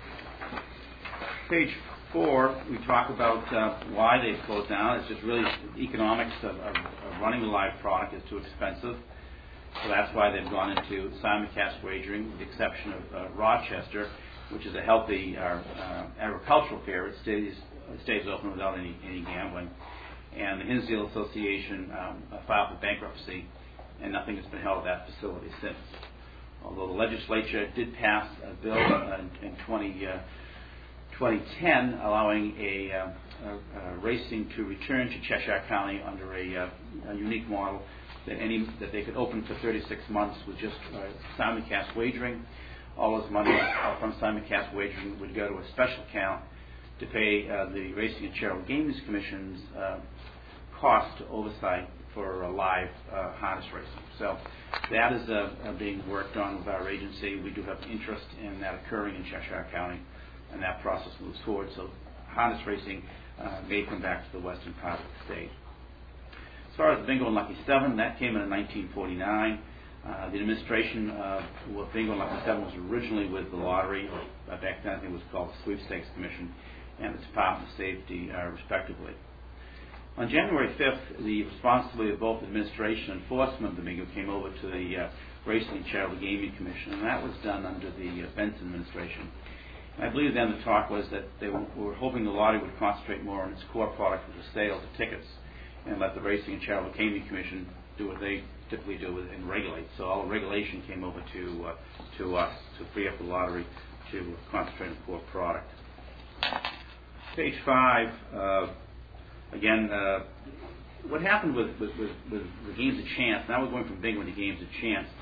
Page four, we talk about uh, why they've closed down. It's just really the economics of, of, of running the live product is too expensive. So that's why they've gone into simulcast wagering, with the exception of uh, Rochester, which is a healthy uh, uh, agricultural fair. It stays, it stays open without any, any gambling. And the Hinsdale Association um, filed for bankruptcy, and nothing has been held at that facility since. Although the legislature did pass a bill in, in twenty, uh, twenty ten allowing a, uh, a, a racing to return to Cheshire County under a, uh, a unique model that any that they could open for thirty-six months with just uh, simulcast wagering. All those money from simulcast wagering would go to a special account to pay uh, the Racing and Charitable Gaming Commission's uh, cost oversight for uh, live uh, harness racing. So that is uh, uh, being worked on with our agency. We do have interest in that occurring in Cheshire County, and that process moves forward. So harness racing uh, may come back to the western part of the state. As far as the Bingo and Lucky Seven, that came in in nineteen forty-nine. Uh, the administration of uh, Bingo and Lucky Seven was originally with the lottery, or uh, back then I think it was called the Sweepstakes Commission, and its Department of Safety, uh, respectively. On January fifth, the responsibility of both administration and enforcement of the bingo came over to the uh, Racing and Charitable Gaming Commission, and that was done under the uh, Benson administration. And I believe then the talk was that they were, were hoping the lottery would concentrate more on its core product, which was sales of tickets, and let the Racing and Charitable Gaming Commission do what they typically do and regulate. So all the regulation came over to uh, to us to free up the lottery to concentrate on the core product. Page five. Uh, Again, uh, what happened with, with, with, with the games of chance, now we're going from bingo to games of chance.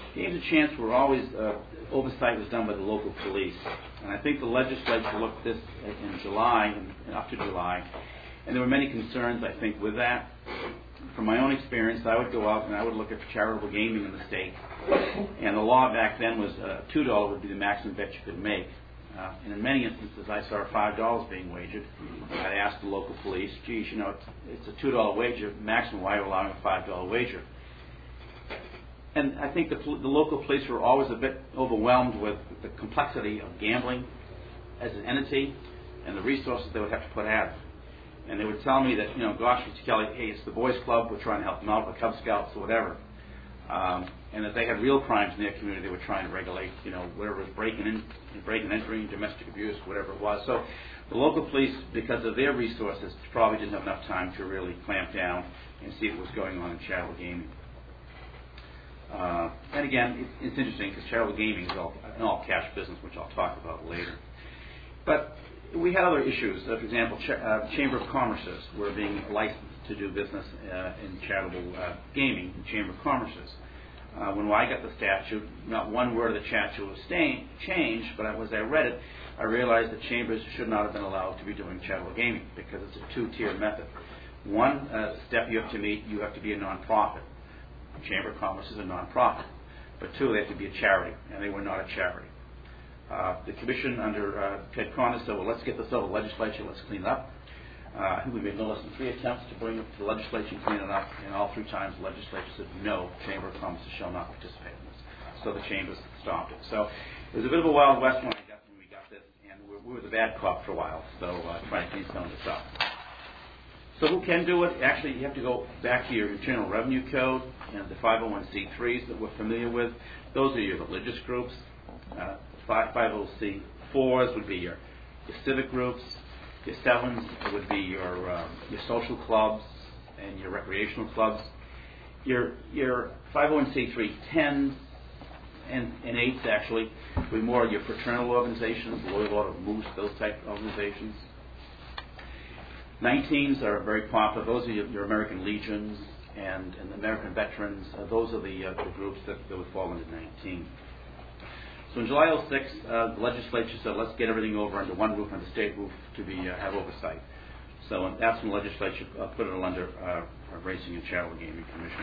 games of chance were always, uh, oversight was done by the local police. And I think the legislature looked at this in July, and up to July, and there were many concerns, I think, with that. From my own experience, I would go out and I would look at charitable gaming in the state. And the law back then was uh, two dollars would be the maximum bet you could make. Uh, and in many instances, I saw five dollars being wagered. I'd ask the local police, geez, you know, it's, it's a two dollar wager, maximum, why are you allowing a five dollar wager? And I think the, the local police were always a bit overwhelmed with the complexity of gambling as an entity and the resources they would have to put at it. And they would tell me that, you know, gosh, Mister Kelly, hey, it's the Boys Club, we're trying to help them out, the Cub Scouts or whatever. Um, and that they had real crimes in their community they were trying to regulate, you know, whatever was breaking in, breaking and entering, domestic abuse, whatever it was. So the local police, because of their resources, probably didn't have enough time to really clamp down and see what was going on in charitable gaming. Uh, and again, it, it's interesting because charitable gaming is all, an all-cash business, which I'll talk about later. But we had other issues. Uh, for example, ch- uh, Chamber of Commerce's were being licensed to do business uh, in charitable uh, gaming in Chamber of Commerce's. Uh, when I got the statute, not one word of the statute was staying, changed, but as I read it, I realized that chambers should not have been allowed to be doing charitable gaming because it's a two-tier method. One uh, step you have to meet, you have to be a non-profit. Chamber of Commerce is a non-profit. But two, they have to be a charity, and they were not a charity. Uh, the commission under uh, Ted Connors said, well, let's get this over the legislature, let's clean it up. Uh, I think we made no less than three attempts to bring it to the legislature and clean it up, and all three times the legislature said, no, Chamber of Commerce shall not participate in this. So the chambers stopped it. So it was a bit of a Wild West when, I got, when we got this, and we were, we were the bad cop for a while, so uh, trying to clean some of this up. So who can do it? Actually, you have to go back to your Internal Revenue Code and the five oh one c threes that we're familiar with. Those are your religious groups. Uh, five oh c fours would be your, your civic groups. Your sevens would be your um, your social clubs and your recreational clubs. Your your five oh one c three tens and, and eights actually would be more your fraternal organizations, Loyal Order of Moose, those type of organizations. nineteens are very popular. Those are your, your American Legions and, and the American Veterans. Uh, those are the, uh, the groups that, that would fall into nineteen. So in July oh six, uh, the legislature said, let's get everything over under one roof, under state roof, to be uh, have oversight. So that's when the legislature uh, put it under uh, a Racing and Charitable Gaming Commission.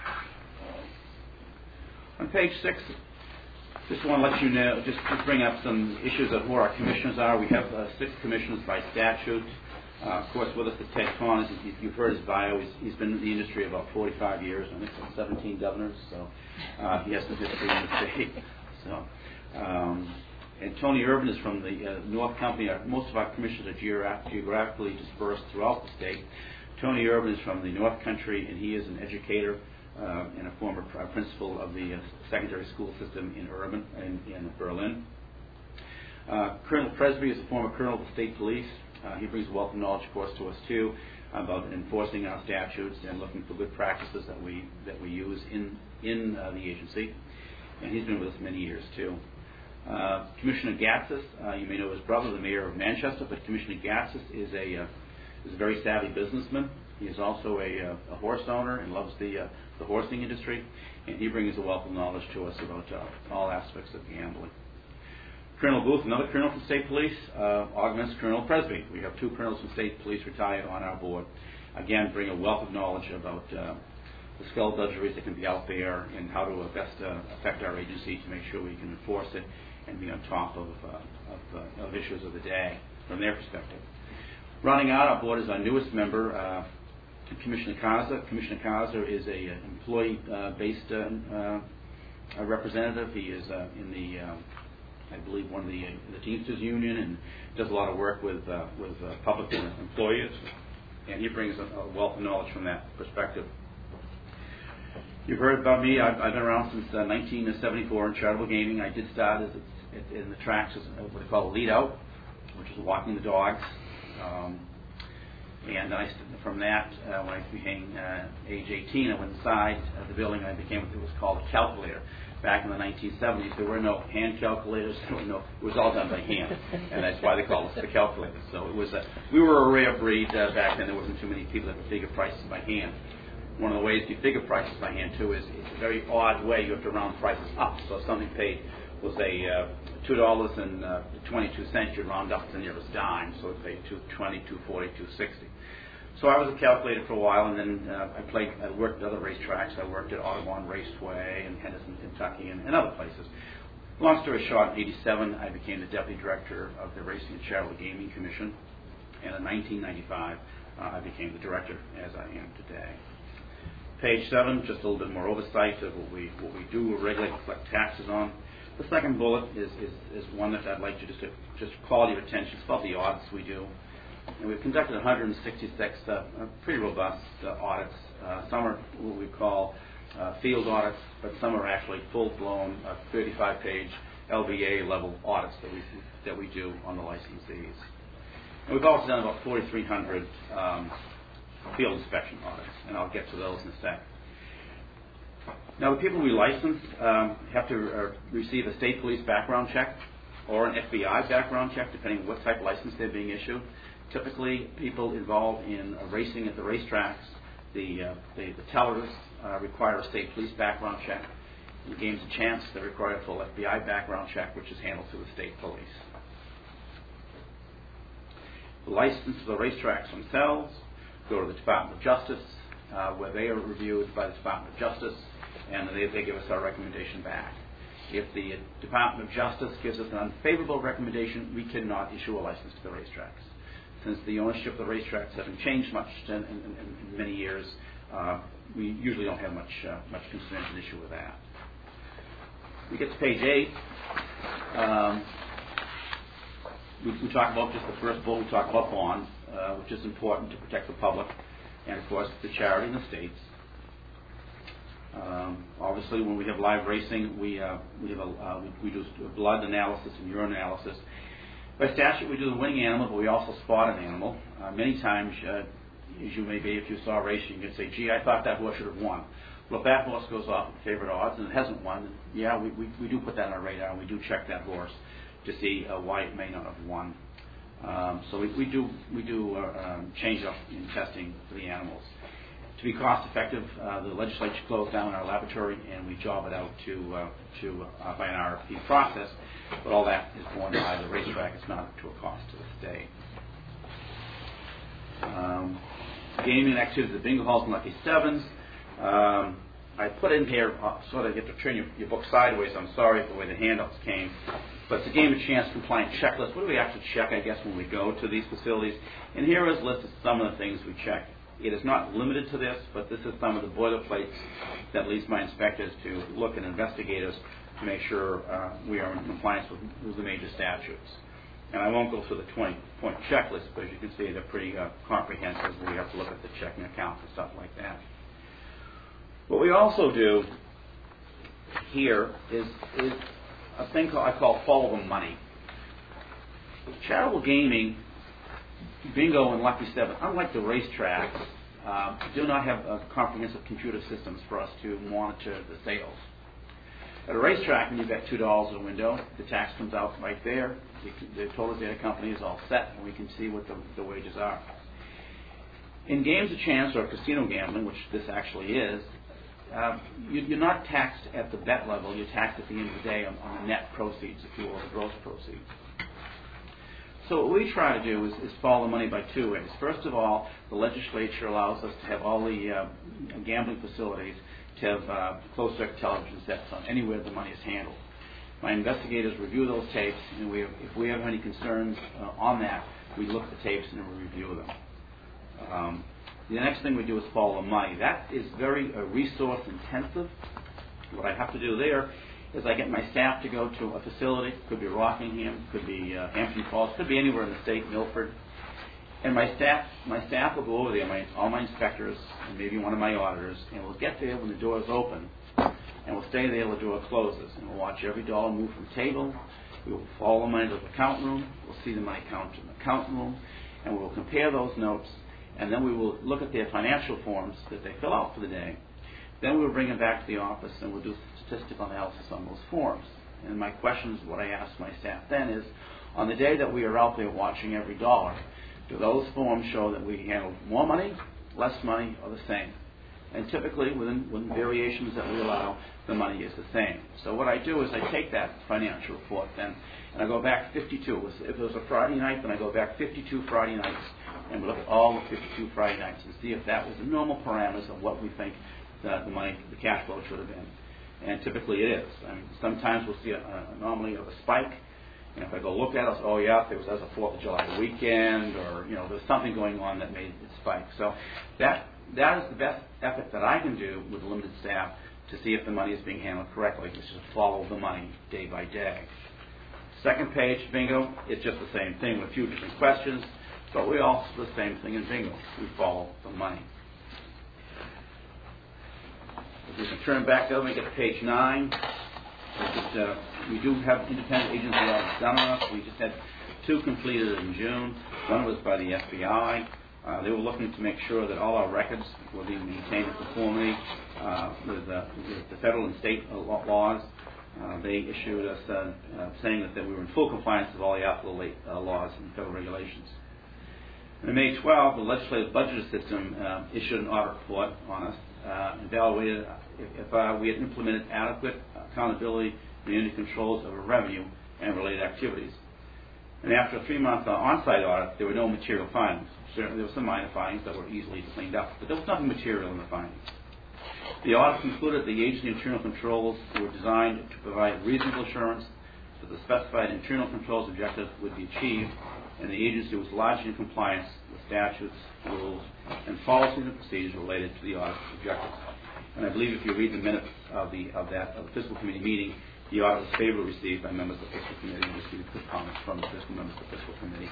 On page six, just want to let you know, just to bring up some issues of who our commissioners are. We have uh, six commissioners by statute. Uh, of course, with us is Ted Connors. You've heard his bio. He's, he's been in the industry about forty-five years. I think it's seventeen governors, so uh, he has some history in the state. So, um, and Tony Urban is from the uh, North Company. Our, most of our commissioners are geograph- geographically dispersed throughout the state. Tony Urban is from the North Country, and he is an educator uh, and a former pr- principal of the uh, secondary school system in Urban, in, in Berlin. Uh, Colonel Presby is a former colonel of the state police. Uh, he brings a wealth of knowledge, of course, to us too about enforcing our statutes and looking for good practices that we that we use in in uh, the agency. And he's been with us many years too. Uh, Commissioner Gatsis, uh, you may know his brother, the mayor of Manchester, but Commissioner Gatsis is a uh, is a very savvy businessman. He is also a, uh, a horse owner and loves the uh, the horsing industry, and he brings a wealth of knowledge to us about uh, all aspects of gambling. Colonel Booth, another colonel from state police, uh, augments Colonel Presby. We have two colonels from state police retired on our board. Again, bring a wealth of knowledge about uh, the skullduggeries that can be out there and how to best uh, affect our agency to make sure we can enforce it and be on top of, uh, of, uh, of issues of the day from their perspective. Rounding out our board is our newest member, uh, Commissioner Kaiser. Commissioner Kaiser is a uh, employee-based uh, uh, representative. He is uh, in the uh, I believe one of the, uh, the Teamsters Union, and does a lot of work with uh, with uh, public employees, and he brings a, a wealth of knowledge from that perspective. You've heard about me. I've, I've been around since uh, nineteen seventy-four in charitable gaming. I did start as a, in the tracks as what they call a lead out, which is walking the dogs. Um, and I, from that, uh, when I became uh, age eighteen, I went inside uh, the building. And I became what was called a calculator. Back in the nineteen seventies, there were no hand calculators. There were no, it was all done by hand, and that's why they called us the calculators. So it was a, we were a rare breed uh, back then. There wasn't too many people that would figure prices by hand. One of the ways you figure prices by hand, too, is it's a very odd way. You have to round prices up. So if something paid was a uh, two dollars and twenty-two cents, you'd round up to the nearest dime. So it'd pay two twenty, two forty, two sixty. So I was a calculator for a while, and then uh, I played. I worked at other racetracks. I worked at Audubon Raceway and Henderson, Kentucky, and, and other places. Long story short, in eighty-seven, I became the deputy director of the Racing and Charitable Gaming Commission, and in nineteen ninety-five, uh, I became the director, as I am today. Page seven, just a little bit more oversight of what we what we do regularly collect taxes on. The second bullet is, is, is one that I'd like you just to just call your attention. It's about the audits we do. And we've conducted one hundred sixty-six uh, pretty robust uh, audits. Uh, some are what we call uh, field audits, but some are actually full-blown uh, thirty-five page L B A level audits that we that we do on the licensees. And we've also done about forty-three hundred um, field inspection audits, and I'll get to those in a sec. Now, the people we license um, have to uh, receive a state police background check or an F B I background check, depending on what type of license they're being issued. Typically, people involved in uh, racing at the racetracks, the, uh, the, the tellers uh, require a state police background check. In Games of Chance, they require a full F B I background check, which is handled through the state police. The license of the racetracks themselves go to the Department of Justice, uh, where they are reviewed by the Department of Justice, and they, they give us our recommendation back. If the Department of Justice gives us an unfavorable recommendation, we cannot issue a license to the racetracks. Since the ownership of the racetracks hasn't changed much in, in, in, in many years, uh, we usually don't have much uh, much concern and issue with that. We get to page eight. Um, we, we talk about just the first bullet. We talk about bonds, uh, which is important to protect the public, and of course the charity and the states. Um, obviously, when we have live racing, we uh, we, have a, uh, we we do blood analysis and urine analysis. By statute, we do the winning animal, but we also spot an animal. Uh, many times, uh, as you may be, if you saw a race, you can say, "Gee, I thought that horse should have won." Well, if that horse goes off at favorite odds and it hasn't won, then yeah, we, we we do put that on our radar, and we do check that horse to see uh, why it may not have won. Um, so we, we do we do uh, um, change up in testing for the animals. To be cost effective, uh, the legislature closed down our laboratory, and we job it out to uh, to uh, by an R F P process. But all that is borne by the racetrack. It's not to a cost to the state. Um, gaming activities at bingo halls and lucky sevens. Um, I put in here uh, sort of you have to turn your, your book sideways. I'm sorry for the way the handouts came, but it's a game of chance compliant checklist. What do we actually check? I guess when we go to these facilities, and here is listed some of the things we check. It is not limited to this, but this is some of the boilerplates that leads my inspectors to look at investigators to make sure uh, we are in compliance with, with the major statutes. And I won't go through the twenty-point checklist, but as you can see, they're pretty uh, comprehensive. We have to look at the checking accounts and stuff like that. What we also do here is, is a thing called, I call follow the money. Charitable gaming, bingo and lucky seven, unlike the racetracks, uh, do not have uh, comprehensive computer systems for us to monitor the sales. At a racetrack, when you've got two dollars in a window, the tax comes out right there. The, the total data company is all set, and we can see what the, the wages are. In games of chance or casino gambling, which this actually is, uh, you, you're not taxed at the bet level. You're taxed at the end of the day on, on the net proceeds, if you will, the gross proceeds. So what we try to do is, is follow the money by two ways. First of all, the legislature allows us to have all the uh, gambling facilities to have uh, closed-circuit television sets on anywhere the money is handled. My investigators review those tapes, and we have, if we have any concerns uh, on that, we look at the tapes and we review them. Um, the next thing we do is follow the money. That is very uh, resource-intensive. What I have to do there is I get my staff to go to a facility. Could be Rockingham, could be uh, Hampton Falls, could be anywhere in the state, Milford. And my staff, my staff will go over there, my, all my inspectors, and maybe one of my auditors, and we'll get there when the door is open, and we'll stay there till the door closes, and we'll watch every dollar move from the table. We will follow the money to the account room. We'll see the money count in the account room, and we will compare those notes, and then we will look at their financial forms that they fill out for the day. Then we will bring them back to the office, and we'll do statistical analysis on those forms. And my question is, what I ask my staff then is, on the day that we are out there watching every dollar, do those forms show that we handled more money, less money, or the same? And typically, within, within variations that we allow, the money is the same. So what I do is I take that financial report then, and I go back fifty-two. It was, if it was a Friday night, then I go back fifty-two Friday nights, and we look at all the fifty-two Friday nights and see if that was the normal parameters of what we think the, the money, the cash flow should have been. And typically it is. I mean, sometimes we'll see a, a anomaly of a spike. And if I go look at it, oh yeah, there was as a fourth of July weekend, or you know, there's something going on that made it spike. So that that is the best effort that I can do with limited staff to see if the money is being handled correctly, which is to follow the money day by day. Second page, bingo, it's just the same thing with a few different questions, but we also do the same thing in bingo. We follow the money. If we can turn back over and get to page nine. Just, uh, we do have independent agency audits done on us. We just had two completed in June. One was by the F B I. Uh, they were looking to make sure that all our records were being maintained in conformity uh, with, uh, with the federal and state uh, laws. Uh, they issued us uh, uh, saying that, that we were in full compliance with all the applicable uh, laws and federal regulations. On May twelfth, the legislative budget system uh, issued an audit report on us, uh, evaluated if, if uh, we had implemented adequate accountability and unit controls of revenue and related activities. And after a three-month uh, on-site audit, there were no material findings. Certainly there were some minor findings that were easily cleaned up, but there was nothing material in the findings. The audit concluded the agency internal controls were designed to provide reasonable assurance that the specified internal controls objectives would be achieved, and the agency was largely in compliance with statutes, rules, and policies and procedures related to the audit objectives. And I believe if you read the minutes of the of that of the fiscal committee meeting, the audit was favorably received by members of the fiscal committee and received good comments from the fiscal members of the fiscal committee.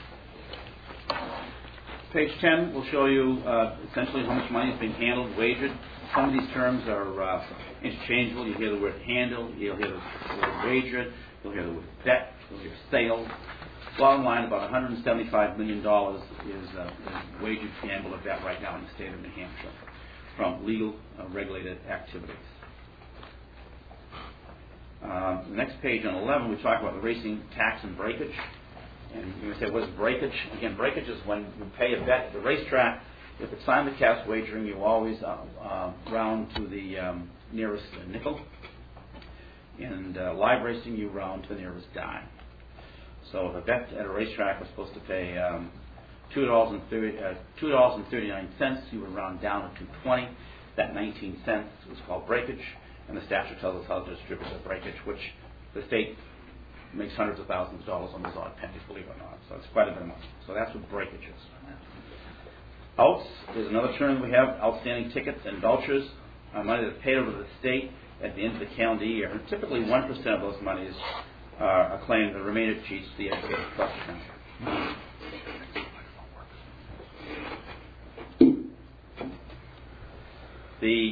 Page ten will show you uh, essentially how much money is being handled, wagered. Some of these terms are uh, interchangeable. You hear the word handle, you'll hear the word wagered, you'll hear the word bet, you'll hear sales. Bottom line, about one hundred seventy-five million dollars is, uh, is wagered, gambled at that right now in the state of New Hampshire from legal uh, regulated activities. Uh, the next page on eleven, we talk about the racing tax and breakage. And you say, what is breakage? Again, breakage is when you pay a bet at the racetrack. If it's simulcast wagering, you always uh, uh, round to the um, nearest nickel. And uh, live racing, you round to the nearest dime. So if a bet at a racetrack was supposed to pay um, two dollars and thirty-nine cents, you would round down to two dollars and twenty cents. That nineteen cents was called breakage, and the statute tells us how to distribute the breakage, which the state makes hundreds of thousands of dollars on those odd pennies, believe it or not. So it's quite a bit of money. So that's what breakage is. Outs is another term we have, outstanding tickets and vouchers, uh, money that's paid over to the state at the end of the calendar year. And typically one percent of those monies uh, are claimed, the remainder cheats the educated trust account. The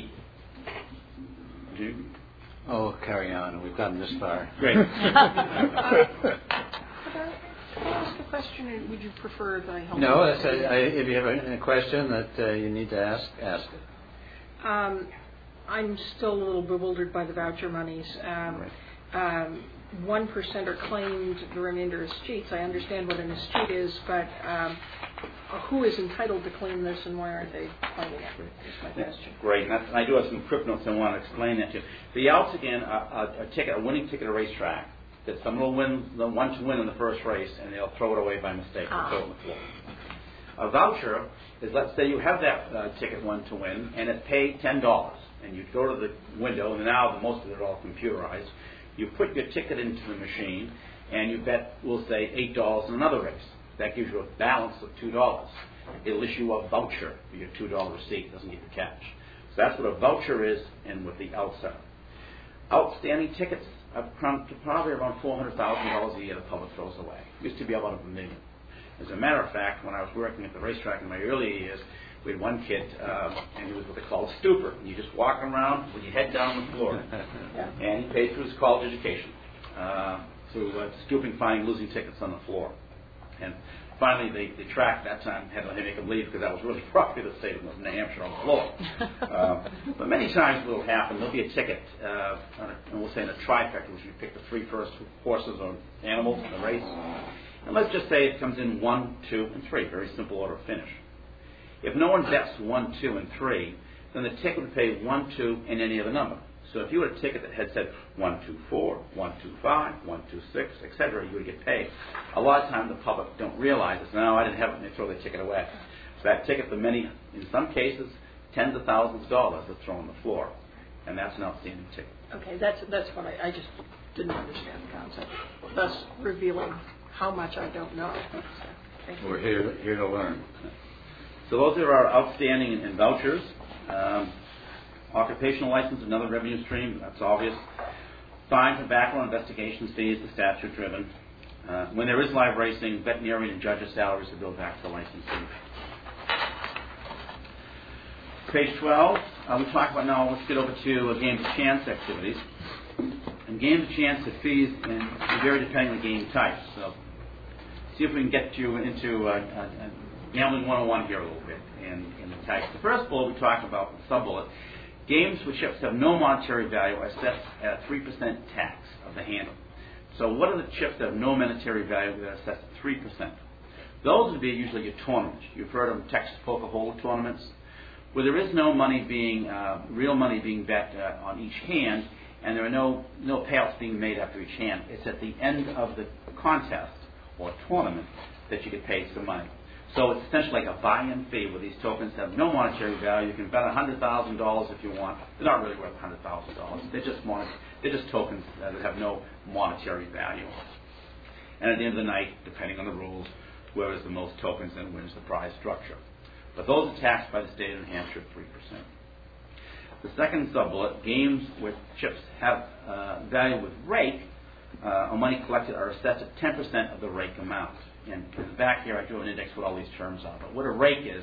Oh, carry on. We've gotten this far. Great. Could I ask a question, or would you prefer that I help? No, that's a, I, if you have a, a question that uh, you need to ask, ask it. Um, I'm still a little bewildered by the voucher monies. Um, Right. um, one percent are claimed, the remainder is cheats. I understand what an escheat is, but um, who is entitled to claim this, and why aren't they claiming it? Is my question. Great, and, that's, and I do have some crypt notes I want to explain that to you. The outs, again, are, a, a ticket, a winning ticket at a racetrack that someone will win, the one to win in the first race, and they'll throw it away by mistake and throw it on the floor. A voucher is, let's say you have that uh, ticket one to win, and it paid ten dollars, and you go to the window, and now most of it are all computerized. You put your ticket into the machine, and you bet, we'll say, eight dollars in another race. That gives you a balance of two dollars. It'll issue a voucher for your two dollar receipt. It doesn't give you cash. So that's what a voucher is and what the outs are. Outstanding tickets have come to probably around four hundred thousand dollars a year the public throws away. It used to be about a million. As a matter of fact, when I was working at the racetrack in my early years, we had one kid, uh, and he was what they call a stooper. And you just walk around with your head down on the floor. And he paid through his college education uh, through uh, stooping, finding, losing tickets on the floor. And finally, the, the track that time had to make him leave because that was really property of the state of New Hampshire on the floor. uh, but many times what will happen, there'll be a ticket, uh, on a, and we'll say in a trifecta, which we pick the three first horses or animals in the race. And let's just say it comes in one, two, and three. Very simple order of finish. If no one bets one, two, and three, then the ticket would pay one, two, and any other number. So if you had a ticket that had said one two four, one two five, one two six, et cetera, you would get paid. A lot of times the public don't realize this. No, I didn't have it, and they throw the ticket away. So that ticket, for many, in some cases, tens of thousands of dollars are thrown on the floor, and that's an outstanding ticket. Okay, that's that's what I, I just didn't understand the concept, thus revealing how much I don't know. So, thank you. We're here, here to learn. So those are our outstanding and vouchers. Um, occupational license, another revenue stream, that's obvious. Fines and background investigations fees, the statute driven. Uh, when there is live racing, veterinarian and judges' salaries are billed back to the licensee. Page twelve, uh, we talk about now, let's get over to uh, games of chance activities. And games of chance have fees and vary depending on the game type. So see if we can get you into uh, uh, gambling one oh one here a little bit in, in the types. The first bullet we talked about, the sub-bullet, games with chips have no monetary value are assessed at a three percent tax of the handle. So what are the chips that have no monetary value that are assessed at three percent? Those would be usually your tournaments. You've heard of Texas Poker Holder tournaments, where there is no money being, uh, real money being bet uh, on each hand, and there are no, no payouts being made after each hand. It's at the end of the contest or tournament that you get paid some money. So it's essentially like a buy-in fee where these tokens have no monetary value. You can bet one hundred thousand dollars if you want. They're not really worth one hundred thousand dollars. They're just mon- they're just tokens that have no monetary value. And at the end of the night, depending on the rules, whoever has the most tokens then wins the prize structure. But those are taxed by the state of New Hampshire at three percent. The second sub-bullet, games with chips have uh, value with rake, uh, or money collected, are assessed at ten percent of the rake amount. And in the back here, I drew an index what all these terms are. But what a rake is,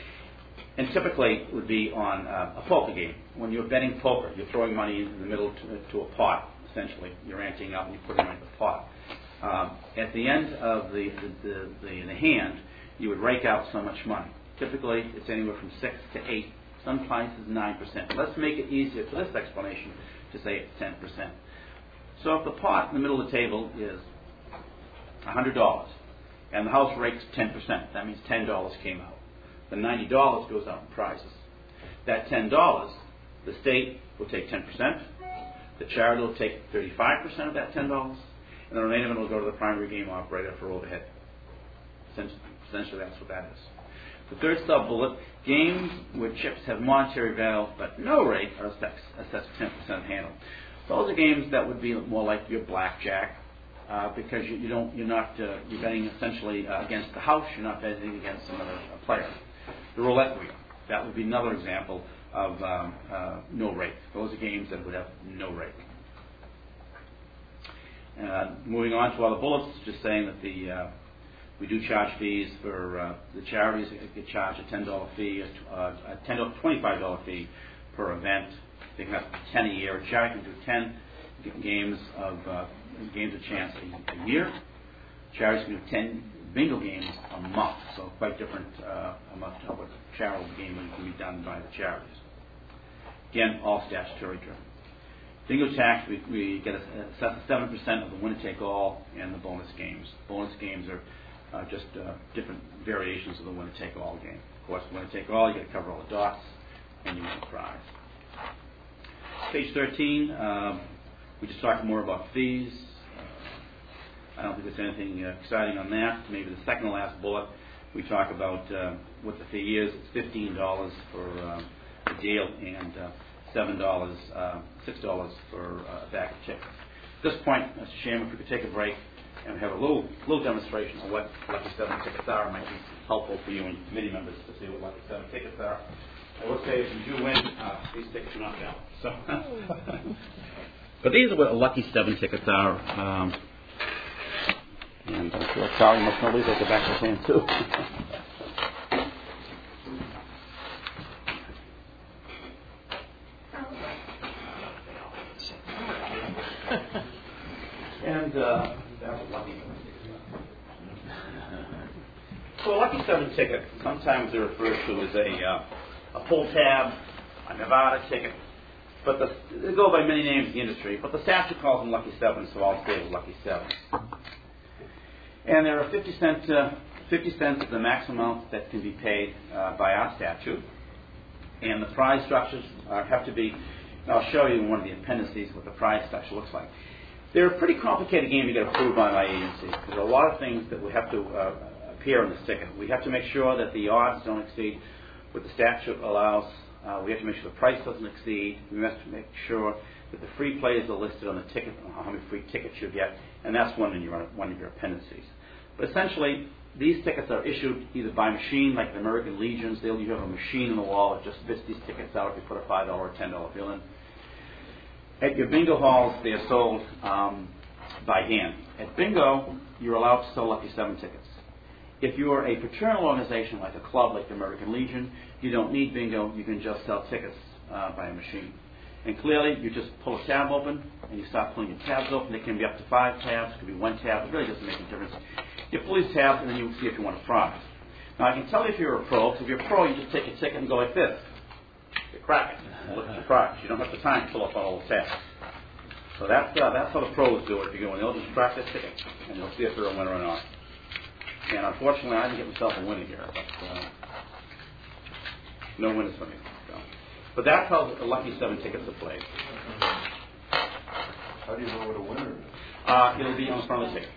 and typically it would be on uh, a poker game. When you're betting poker, you're throwing money in the middle to, to a pot, essentially. You're anteing up and you put it in the pot. Um, at the end of the the, the, the the hand, you would rake out so much money. Typically, it's anywhere from six to eight, some places nine percent. Let's make it easier for this explanation to say it's ten percent. So if the pot in the middle of the table is one hundred dollars, and the house rakes ten percent, that means ten dollars came out. The ninety dollars goes out in prizes. That ten dollars, the state will take ten percent, the charity will take thirty-five percent of that ten dollars, and the remaining will go to the primary game operator for overhead. Essentially, essentially that's what that is. The third sub-bullet, games where chips have monetary value but no rate are assessed at ten percent handle. Those are games that would be more like your blackjack, uh, because you, you don't, you're not uh, you're betting essentially uh, against the house. You're not betting against some other uh, player. The roulette wheel, that would be another example of um, uh, no rate. Those are games that would have no rate. Uh, moving on to other bullets, just saying that the uh, we do charge fees for uh, the charities. Get charged a ten dollar fee, a, a ten twenty-five dollar fee per event. They can have ten a year. A charity can do ten games of uh, games of chance a, a year. Charities can do ten bingo games a month. So quite different uh, amount of what charitable gaming can be done by the charities. Again, all statutory driven. Bingo tax, we, we get assessed seven percent of the winner-take-all and the bonus games. Bonus games are uh, just uh, different variations of the winner-take-all game. Of course, winner-take-all, you got to cover all the dots, and you win the prize. Page thirteen, um, we just talked more about fees. Uh, I don't think there's anything uh, exciting on that. Maybe the second to last bullet, we talk about uh, what the fee is. It's fifteen dollars for uh, a deal and uh, seven dollars, uh, six dollars for uh, a bag of chickens. At this point, Mister Chairman, if we could take a break and have a little little demonstration of what Lucky Seven tickets are, it might be helpful for you and committee members to see what Lucky Seven tickets are. I will say, if you do win, uh, these tickets are not valid. So, but these are what Lucky Seven tickets are. Um, and I'm sure Charlie must know these at the back of his hand too. And uh, that's a lucky So a Lucky Seven ticket, sometimes they're referred to as a uh, a pull tab, a Nevada ticket, but the, they go by many names in the industry. But the statute calls them Lucky Sevens, so I'll stay with Lucky Seven. And there are fifty cent, uh, fifty cents is the maximum amount that can be paid uh, by our statute. And the prize structures uh, have to be, I'll show you in one of the appendices what the prize structure looks like. They're a pretty complicated game to get approved by my agency. There are a lot of things that we have to uh, appear on the ticket. We have to make sure that the odds don't exceed what the statute allows. Uh, we have to make sure the price doesn't exceed. We have to make sure that the free plays are listed on the ticket, how many free tickets you get, and that's one in your one of your appendices. But essentially, these tickets are issued either by machine, like the American Legions. They'll you have a machine in the wall that just spits these tickets out if you put a five dollar or ten dollar bill in. At your bingo halls, they are sold um, by hand. At bingo, you're allowed to sell Lucky Seven tickets. If you're a fraternal organization like a club like the American Legion, you don't need bingo. You can just sell tickets uh, by a machine. And clearly, you just pull a tab open, and you start pulling your tabs open. They can be up to five tabs. It could be one tab. It really doesn't make a difference. You pull these tabs, and then you see if you want a prize. Now, I can tell you if you're a pro. Because if you're a pro, you just take a ticket and go like this. You crack it. Look at your prize. You don't have the time to pull up all the tabs. So that's, uh, that's how the pros do it. If you go in, they'll just crack this ticket, and you'll see if they're a winner or not. And unfortunately, I didn't get myself a winner here. But, uh, no winners for me. So. But that's how the Lucky Seven tickets are played. How do you know what a winner is? Uh, it'll be on the front of the ticket.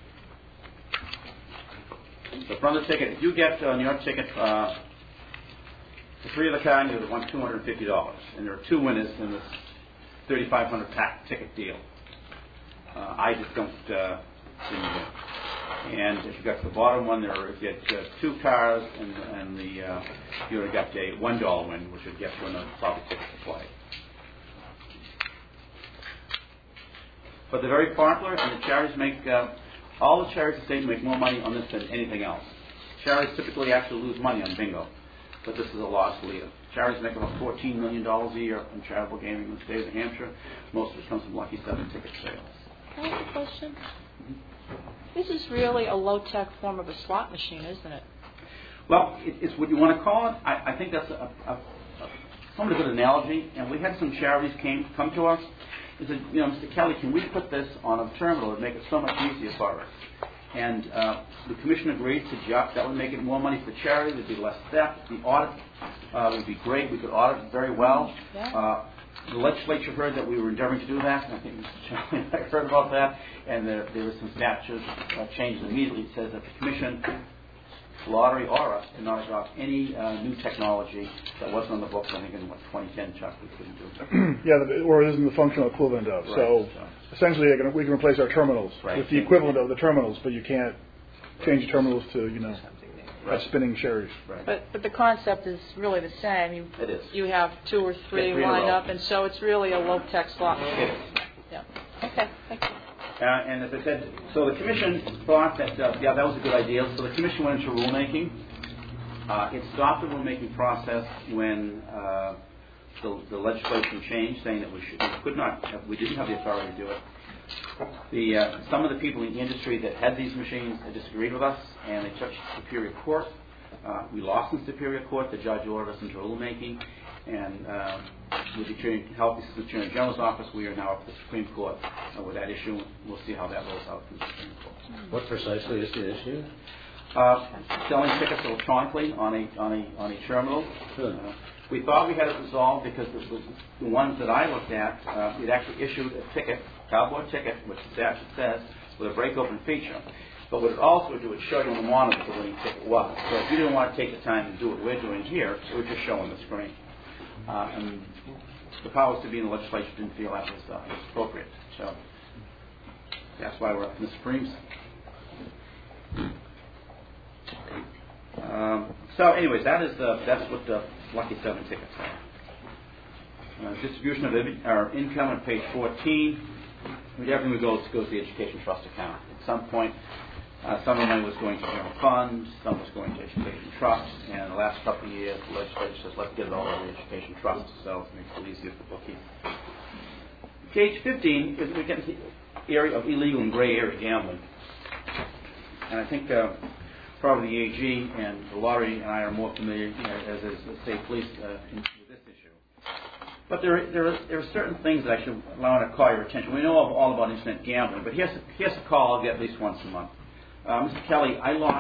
The front of the ticket, if you get on your ticket uh, the three of the kind, you'll won two hundred fifty dollars. And there are two winners in this thirty-five hundred pack ticket deal. Uh, I just don't uh, didn't win. And if you got the bottom one, there are, if you get uh, two cars, and, and the uh, you would have got a one dollar win, which would get you another profit ticket to play. But they're very popular, and the charities make uh, all the charities in the state make more money on this than anything else. Charities typically actually lose money on bingo, but this is a loss leader. Charities make about fourteen million dollars a year on charitable gaming in the state of New Hampshire. Most of it comes from Lucky Seven ticket sales. Can I ask a question? This is really a low-tech form of a slot machine, isn't it? Well, it, it's what you want to call it. I, I think that's a, a, a somewhat a good analogy. And we had some charities came come to us and said, you know, Mister Kelly, can we put this on a terminal and make it so much easier for us? And uh, the commission agreed to Jeff. That would make it more money for charity. There'd be less theft. The audit uh, would be great. We could audit very well. Yeah. Uh, the legislature heard that we were endeavoring to do that, and I think Mister Charlie and I heard about that, and there, there was some statute uh, changes immediately. It says that the commission, lottery or us, did not adopt any uh, new technology that wasn't on the books. I think in what twenty ten, Chuck, we couldn't do it. Yeah, the, or it isn't the functional equivalent of. Right, so, so essentially, we can, we can replace our terminals right. with the equivalent of the terminals, but you can't change the terminals to, you know, right. spinning cherries. Right. But but the concept is really the same. You It is. you have two or three, Yeah, three lined in a row. up, and so it's really a low-tech slot machine. It is. Yeah. Okay. Thank you. Uh, and as I said, so the commission thought that, uh, yeah, that was a good idea. So the commission went into rulemaking. Uh, it stopped the rulemaking process when uh, the, the legislation changed, saying that we, should, we could not, have, we didn't have the authority to do it. The, uh, some of the people in the industry that had these machines disagreed with us, and they took Superior Court. Uh, we lost in Superior Court. The judge ordered us into rulemaking, and uh, with the Attorney, help the Attorney General's office, we are now up to the Supreme Court uh, with that issue. We'll see how that rolls out in the Supreme Court. What precisely is the issue? Uh, selling tickets electronically on a on a on a terminal. Sure. Uh, we thought we had it resolved because the, the, the ones that I looked at, uh, it actually issued a ticket, cowboy ticket, which the statute says, with a break-open feature. But what it also would do, it showed you on the monitor what the winning ticket was. So if you didn't want to take the time to do what we're doing here, it would just show on the screen. Uh, and the powers to be in the legislature didn't feel that was, uh, was appropriate. So that's why we're up in the Supremes. Um, so, anyways, that is the, that's what the Lucky Seven tickets are. Uh, distribution of our income on page fourteen. Everything we goes goes to the education trust account. At some point, uh, some of the money was going to general fund, some was going to education trust, and the last couple of years, the legislature says let's get it all over the education trust, so it makes it easier for bookkeeping. Page fifteen is we get into the area of illegal and gray area gambling, and I think. Uh, Probably the A G and the lottery and I are more familiar, you know, as, as the state police, uh, in, with this issue. But there, there, are, there are certain things that I should want to call your attention. We know all about internet gambling, but here's a, here's a call I'll get at least once a month. Uh, Mister Kelly, I lost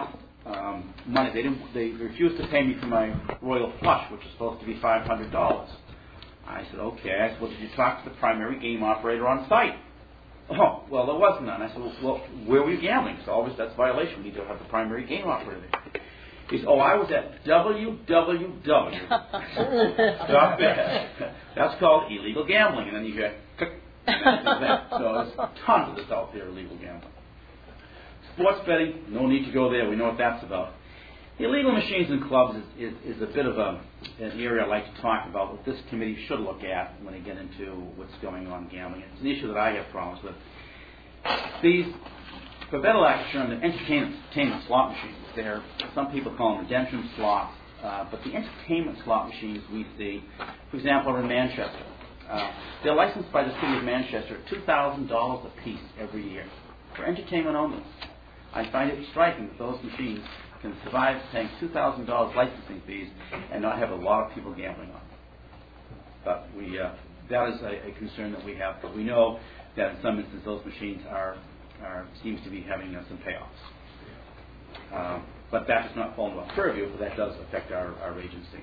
um, money. They didn't. They refused to pay me for my Royal Flush, which was supposed to be five hundred dollars. I said, okay. I said, well, did you talk to the primary game operator on site? Oh, well, there was none. I said, well, well where were you gambling? So obviously that's a violation. We need to have the primary game operator there. He said, oh, I was at w w w. Stop it. That's called illegal gambling. And then you hear, click, and that's that. So there's tons of this out there, illegal gambling. Sports betting, no need to go there. We know what that's about. Illegal machines and clubs is, is, is a bit of a, an area I'd like to talk about, what this committee should look at when they get into what's going on in gambling. It's an issue that I have problems with. These, for better lack of term, the entertainment, entertainment slot machines, they're, some people call them redemption slots, uh, but the entertainment slot machines we see, for example, are in Manchester. Uh, they're licensed by the city of Manchester at two thousand dollars a piece every year for entertainment only. I find it striking that those machines can survive paying two thousand dollars licensing fees and not have a lot of people gambling on them. But we, uh, that is a, a concern that we have. But we know that in some instances those machines are, are seems to be having uh, some payoffs. Um, but that does not fall into our purview, but that does affect our, our agency.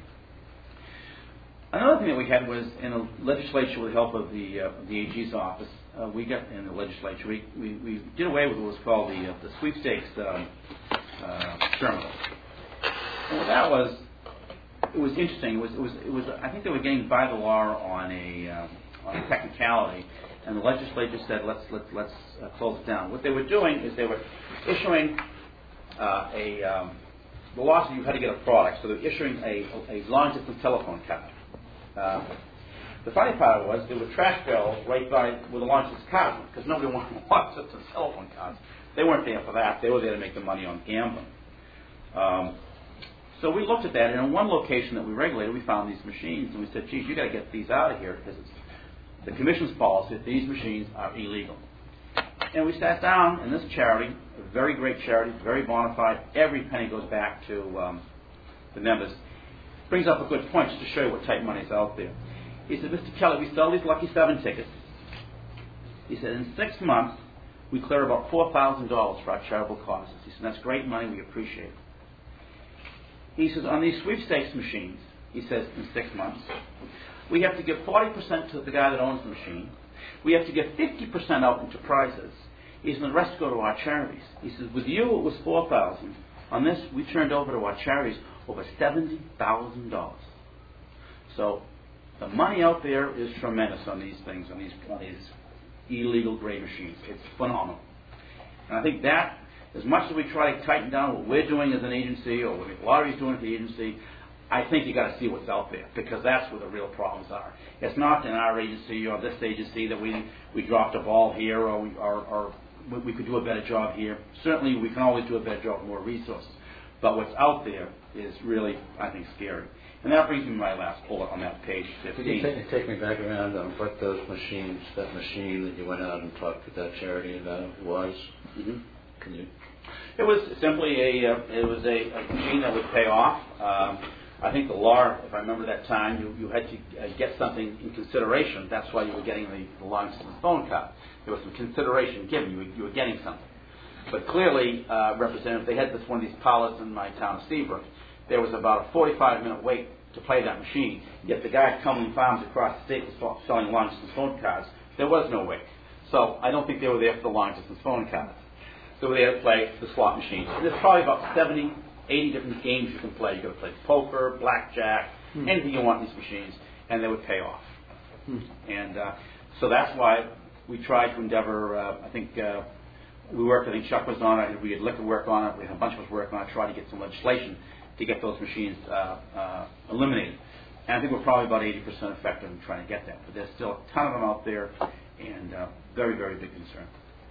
Another thing that we had was in the legislature with the help of the, uh, the A G's office, uh, we got in the legislature, we, we, we did away with what was called the, uh, the sweepstakes um, uh, terminal. And what that was, it was interesting. It was, it was, it was. I think they were getting by the law on a, um, on a technicality, and the legislature said, let's let's let's uh, close it down. What they were doing is they were issuing uh, a um, the law said you had to get a product, so they were issuing a, a long distance telephone card. Uh, the funny part was there were trash bills right by with a long distance card because nobody wanted long distance telephone cards. They weren't there for that. They were there to make the money on gambling. Um, so we looked at that, and in one location that we regulated, we found these machines, and we said, geez, you've got to get these out of here because it's the commission's policy that these machines are illegal. And we sat down, and this charity, a very great charity, very bona fide, every penny goes back to um, the members, brings up a good point just to show you what type of money is out there. He said, Mister Kelly, we sell these Lucky Seven tickets. He said, in six months, we clear about four thousand dollars for our charitable causes. He said, that's great money, we appreciate it. He says, on these sweepstakes machines, he says, in six months, we have to give forty percent to the guy that owns the machine. We have to give fifty percent out into prizes. He says, and the rest go to our charities. He says, with you it was four thousand dollars. On this, we turned over to our charities over seventy thousand dollars. So the money out there is tremendous on these things, on these, on these illegal gray machines. It's phenomenal. And I think that, as much as we try to tighten down what we're doing as an agency or what the lottery's doing as the agency, I think you got to see what's out there because that's where the real problems are. It's not in our agency or this agency that we we dropped a ball here or we, or, or we could do a better job here. Certainly, we can always do a better job with more resources. But what's out there is really, I think, scary. And that brings me to my last bullet on that page fifteen. Could you take, take me back around on what those machines, that machine that you went out and talked with that charity about was? Mm-hmm. Can you? It was simply a, uh, it was a, a machine that would pay off. Um, I think the law, if I remember that time, you, you had to uh, get something in consideration. That's why you were getting the, the long distance phone card. There was some consideration given. You were, you were getting something. But clearly, uh, Representative, they had this one of these parlors in my town of Seabrook. There was about a forty-five minute wait to play that machine. Yet the guy at Cumberland Farms across the state was selling long distance phone cards. There was no wait. So I don't think they were there for the long distance phone cards. They were there to play the slot machines. And there's probably about seventy, eighty different games you can play. You could play poker, blackjack, hmm. anything you want in these machines, and they would pay off. Hmm. And uh, so that's why we tried to endeavor, uh, I think, uh, we worked, I think Chuck was on it, we had liquor work on it, we had a bunch of us work on it, try to get some legislation to get those machines uh, uh, eliminated. And I think we're probably about eighty percent effective in trying to get that. But there's still a ton of them out there, and uh, very, very big concern.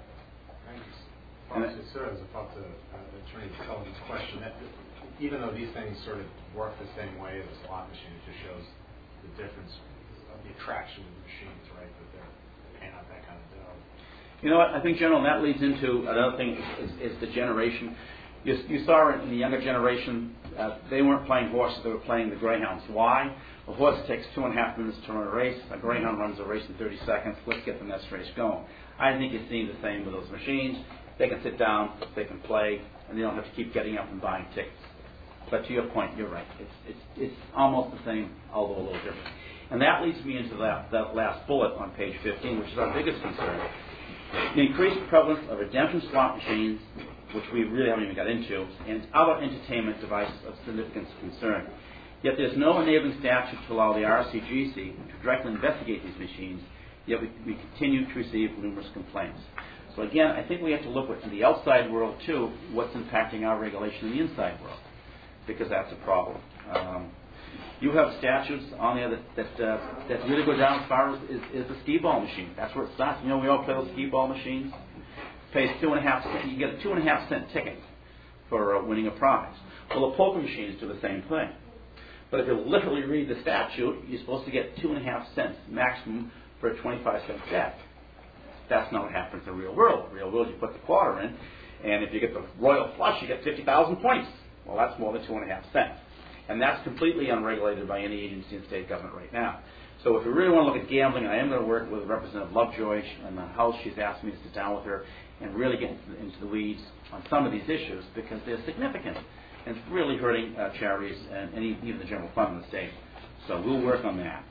Thank you. Obviously, sir, as about the uh, Attorney Sullivan's question, that even though these things sort of work the same way as a slot machine, it just shows the difference of the attraction of the machines, right? That they're paying out that kind of dough. You know what? I think, General, that leads into another thing is, is the generation. You, you saw in the younger generation, uh, they weren't playing horses, they were playing the greyhounds. Why? A horse takes two and a half minutes to run a race. A greyhound runs a race in thirty seconds. Let's get the next race going. I think you're seeing the same with those machines. They can sit down, they can play, and they don't have to keep getting up and buying tickets. But to your point, you're right. It's, it's, it's almost the same, although a little different. And that leads me into that, that last bullet on page fifteen, which is our biggest concern. The increased prevalence of redemption slot machines, which we really haven't even got into, and other entertainment devices of significant concern. Yet there's no enabling statute to allow the R C G C to directly investigate these machines, yet we, we continue to receive numerous complaints. So again, I think we have to look at the outside world too, what's impacting our regulation in the inside world, because that's a problem. Um, you have statutes on there that that, uh, that really go down as far as is, is the skee ball machine. That's where it starts. You know, we all play those skee ball machines. Pays two and a half cent. You get a two and a half cent ticket for uh, winning a prize. Well, the poker machines do the same thing. But if you literally read the statute, you're supposed to get two and a half cents maximum for a twenty-five cent bet. That's not what happens in the real world. In the real world, you put the quarter in, and if you get the royal flush, you get fifty thousand points. Well, that's more than two and a half cents. And that's completely unregulated by any agency in state government right now. So if we really want to look at gambling, I am going to work with Representative Lovejoy in the House. She's asked me to sit down with her and really get into the, into the weeds on some of these issues because they're significant. And it's really hurting uh, charities and, and even the general fund in the state. So we'll work on that.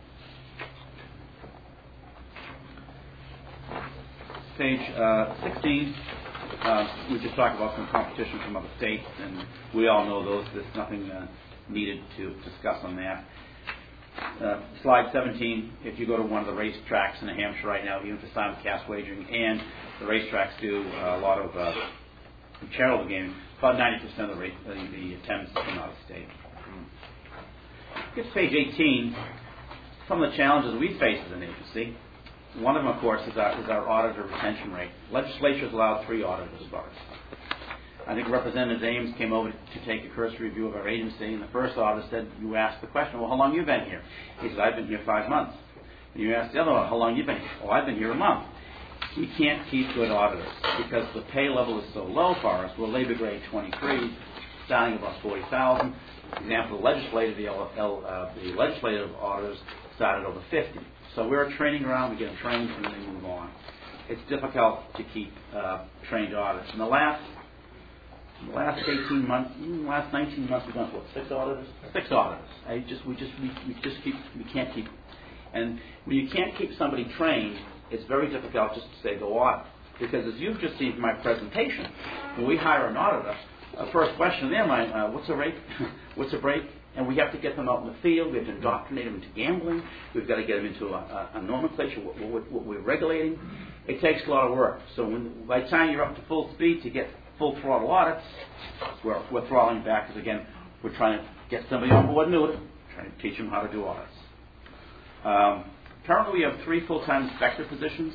Page uh, sixteen, uh, we just talked about some competition from other states, and we all know those. There's nothing uh, needed to discuss on that. Uh, slide seventeen, if you go to one of the race tracks in New Hampshire right now, even for simulcast wagering, and the racetracks do uh, a lot of uh, charitable gaming, about ninety percent of the, race, uh, the attendance come out of state. Get to page eighteen, some of the challenges we face as an agency. One of them, of course, is our, is our auditor retention rate. Legislature has allowed three auditors for us. I think Representative Ames came over to take a cursory review of our agency, and the first auditor said, you asked the question, well, how long have you been here? He said, I've been here five months. And you asked the other one, how long have you been here? Oh, I've been here a month. We can't keep good auditors because the pay level is so low for us. We're labor grade twenty-three, starting about forty thousand. For example, the legislative, the, L, L, uh, the legislative auditors started over fifty. So we're training around, we get them trained, and then they move on. It's difficult to keep uh, trained auditors. In the last the last eighteen months, last nineteen months, we've done what, six auditors? Six auditors. I just we just we, we just keep we can't keep. And when you can't keep somebody trained, it's very difficult just to say go audit. Because as you've just seen from my presentation, when we hire an auditor, uh, first question to them, uh, what's a rate? What's a break? And we have to get them out in the field. We have to indoctrinate them into gambling. We've got to get them into a, a, a nomenclature, what, what, what we're regulating. It takes a lot of work. So when, by the time you're up to full speed to get full throttle audits, we're, we're throttling back because, again, we're trying to get somebody on board new, trying to teach them how to do audits. Um, currently, we have three full-time inspector positions,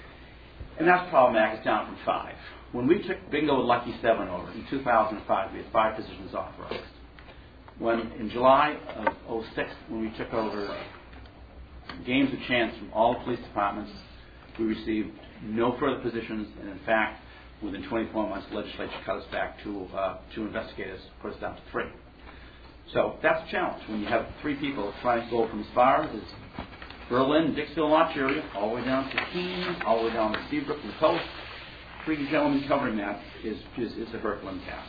and that's problematic. It's down from five. When we took Bingo with Lucky Seven over in two thousand five, we had five positions authorized. When in July of oh six, when we took over games of chance from all the police departments, we received no further positions, and in fact, within twenty-four months, the legislature cut us back to uh, two investigators, put us down to three. So that's a challenge when you have three people trying to go from as far as Berlin, Dixville, Ontario, all the way down to Keene, all the way down to Seabrook and the coast. Three gentlemen covering that is, is, is a Herculean task.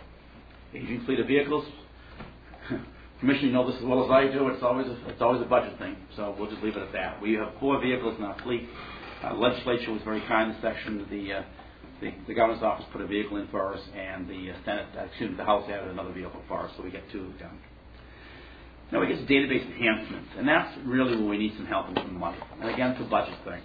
Aging fleet of vehicles. Commissioner, you know this as well as I do. It's always a, it's always a budget thing, so we'll just leave it at that. We have four vehicles in our fleet. Uh, the legislature was very kind this section. The, uh, the the governor's office put a vehicle in for us, and the uh, Senate, uh, excuse me, the House added another vehicle for us, so we get two done. Now we get to database enhancements, and that's really where we need some help and some money. And again, it's a budget thing.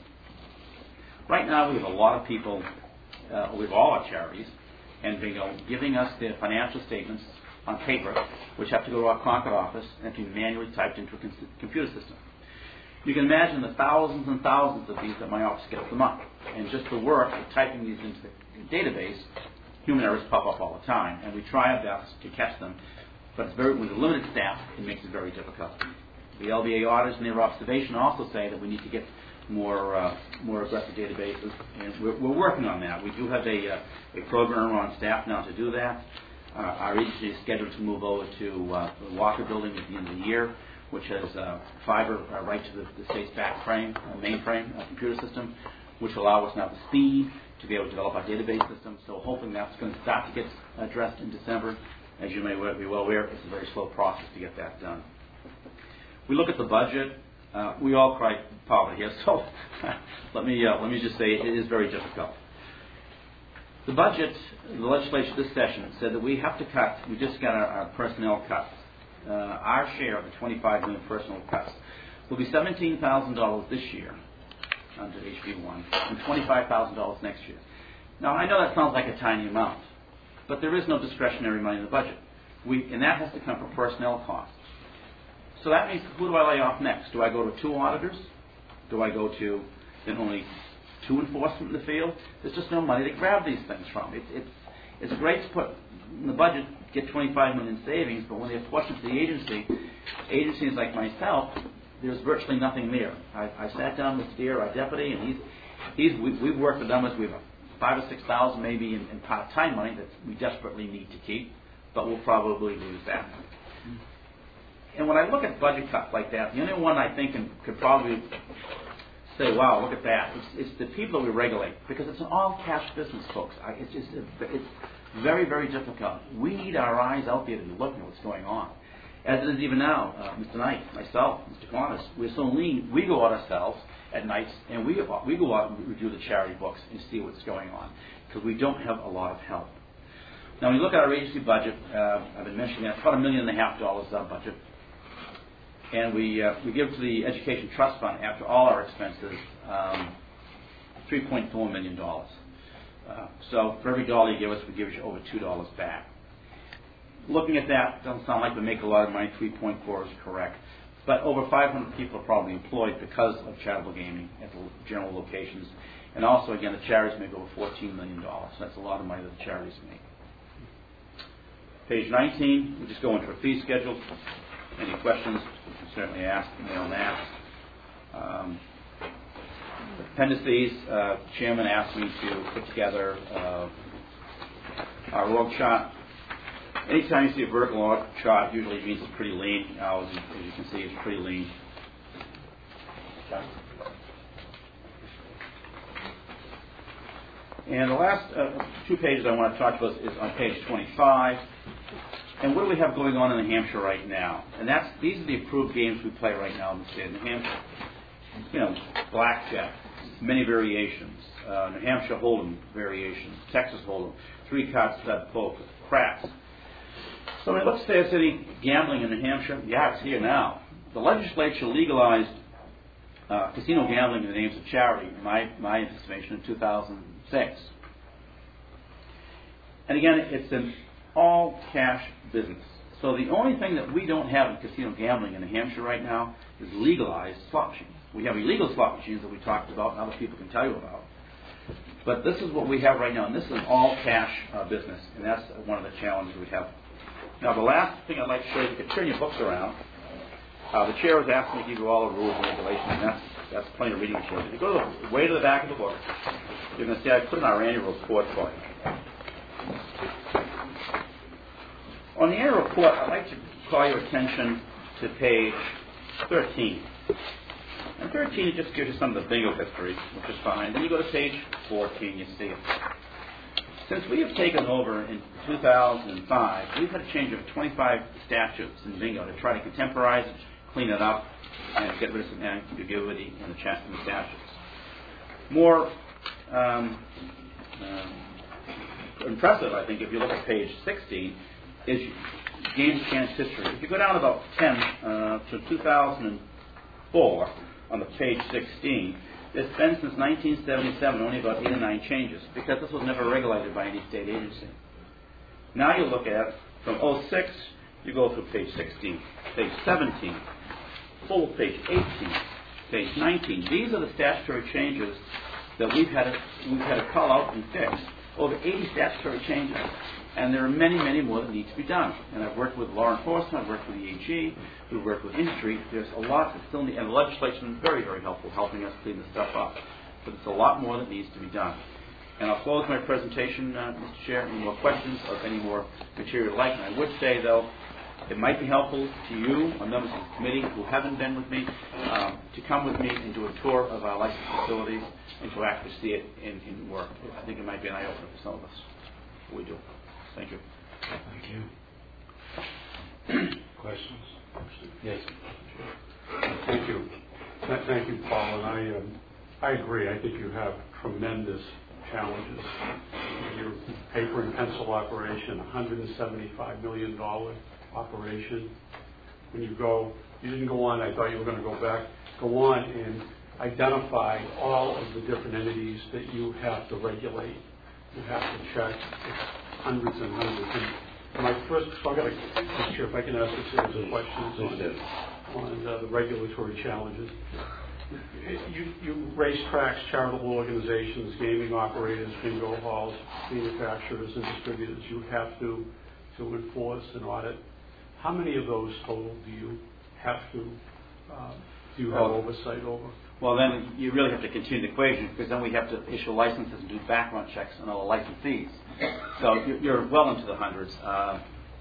Right now, we have a lot of people, uh, with all our charities, and Bingo, giving us their financial statements on paper, which have to go to our Concord office and have to be manually typed into a con- computer system. You can imagine the thousands and thousands of these that my office gets a month. And just the work of typing these into the database, human errors pop up all the time, and we try our best to catch them. But it's very, with a limited staff, it makes it very difficult. The L B A auditors in their observation also say that we need to get more uh, more aggressive databases, and we're, we're working on that. We do have a, uh, a programmer on staff now to do that. Uh, our agency is scheduled to move over to uh, the Walker Building at the end of the year, which has uh, fiber uh, right to the, the state's back frame, uh, mainframe uh, computer system. which will allow us now the speed to be able to develop our database system. So hopefully that's going to start to get addressed in December. As you may be well aware, it's a very slow process to get that done. We look at the budget. Uh, we all cry poverty here, so let me uh, let me just say it is very difficult. The budget, the legislation this session said that we have to cut. We just got our, our personnel cuts. Uh, our share of the twenty-five million personnel cuts will be seventeen thousand dollars this year under H B one and twenty-five thousand dollars next year. Now I know that sounds like a tiny amount, but there is no discretionary money in the budget. We, and that has to come from personnel costs. So that means, who do I lay off next? Do I go to two auditors? Do I go to then only two enforcement in the field? There's just no money to grab these things from. It's it's it's great to put in the budget, get twenty-five million savings, but when they apportion to the agency, agencies like myself, there's virtually nothing there. I, I sat down with Steer, our deputy, and he's he's we, we've worked the numbers. We have five or six thousand maybe in, in part-time money that we desperately need to keep, but we'll probably lose that. And when I look at budget cuts like that, the only one I think can, could probably say, wow, look at that, it's, it's the people that we regulate, because it's an all-cash business, folks. I, it's just it's very, very difficult. We need our eyes out there to be looking at what's going on. As it is even now, uh, Mister Knight, myself, Mister Quantis, we're so lean, we go out ourselves at nights, and we, we go out and review the charity books and see what's going on, because we don't have a lot of help. Now, when you look at our agency budget, uh, I've been mentioning that, it's about a million and a half dollars our budget. And we uh, we give to the Education Trust Fund, after all our expenses, um, three point four million dollars. Uh, so for every dollar you give us, we give you over two dollars back. Looking at that, doesn't sound like we make a lot of money. three point four is correct. But over five hundred people are probably employed because of charitable gaming at the general locations. And also, again, the charities make over fourteen million dollars. So that's a lot of money that the charities make. Page nineteen, we just go into a fee schedule. Any questions, you can certainly ask me on that. Um, appendices, uh, Chairman asked me to put together uh, our org chart. Anytime you see a vertical org chart, usually it means it's pretty lean. Uh, as, as you can see, it's pretty lean. Okay. And the last uh, two pages I want to talk about is on page twenty-five. And what do we have going on in New Hampshire right now? And that's these are the approved games we play right now in the state of New Hampshire. You know, blackjack, many variations, uh, New Hampshire Hold'em variations, Texas Hold'em, three-card stud poker, craps. So when let's say it's any gambling in New Hampshire, yeah, it's here now. The legislature legalized uh, casino gambling in the names of charity, in my, my estimation, in two thousand six. And again, it's an all-cash business. So the only thing that we don't have in casino gambling in New Hampshire right now is legalized slot machines. We have illegal slot machines that we talked about and other people can tell you about. But this is what we have right now, and this is an all-cash uh, business, and that's one of the challenges we have. Now, the last thing I'd like to show you, you can turn your books around. Uh, the chair has asked me to give you all the rules and regulations, and that's, that's plenty of reading material. If you go to the, way to the back of the book, you're going to see I put in our annual report for you. On the annual report, I'd like to call your attention to page thirteen. And thirteen, it just gives you some of the bingo history, which is fine. Then you go to page fourteen, you see it. Since we have taken over in two thousand five, we've had a change of twenty-five statutes in bingo to try to contemporize it, clean it up, and get rid of some ambiguity in the, chat, in the statutes. More um, um, impressive, I think, if you look at page sixteen, is game chance history. If you go down about ten uh, to two thousand four on the page sixteen, there's been since nineteen seventy-seven only about eight or nine changes because this was never regulated by any state agency. Now you look at from oh six, you go through page sixteen, page seventeen, full page eighteen, page nineteen. These are the statutory changes that we've had to, we've had to call out and fix. Over eighty statutory changes. And there are many, many more that need to be done. And I've worked with law enforcement, I've worked with the A G, we've worked with industry. There's a lot that still need, and the legislation has been very, very helpful helping us clean this stuff up. But there's a lot more that needs to be done. And I'll close my presentation, uh, Mister Chair. Any more questions or any more material like? And I would say, though, It might be helpful to you or members of the committee who haven't been with me um, to come with me and do a tour of our licensed facilities and to actually see it in, in work. I think it might be an eye-opener for some of us. We do. Thank you. Thank you. Questions? Yes. Thank you. Th- Thank you, Paul. And I, um, I agree. I think you have tremendous challenges. Your paper and pencil operation, one hundred seventy-five million dollars operation. When you go, you didn't go on, I thought you were going to go back, go on and identify all of the different entities that you have to regulate. You have to check. It's hundreds and hundreds. And my first, so I've got to, Mister Chair, if I can ask a series of questions on, on uh, the regulatory challenges. You, you racetracks, charitable organizations, gaming operators, bingo halls, manufacturers, and distributors, you have to, to enforce and audit. How many of those total do you have to, uh, do you have well, oversight over? Well, then you really have to continue the equation because then we have to issue licenses and do background checks on all the licensees. So you're, you're well into the hundreds. Uh,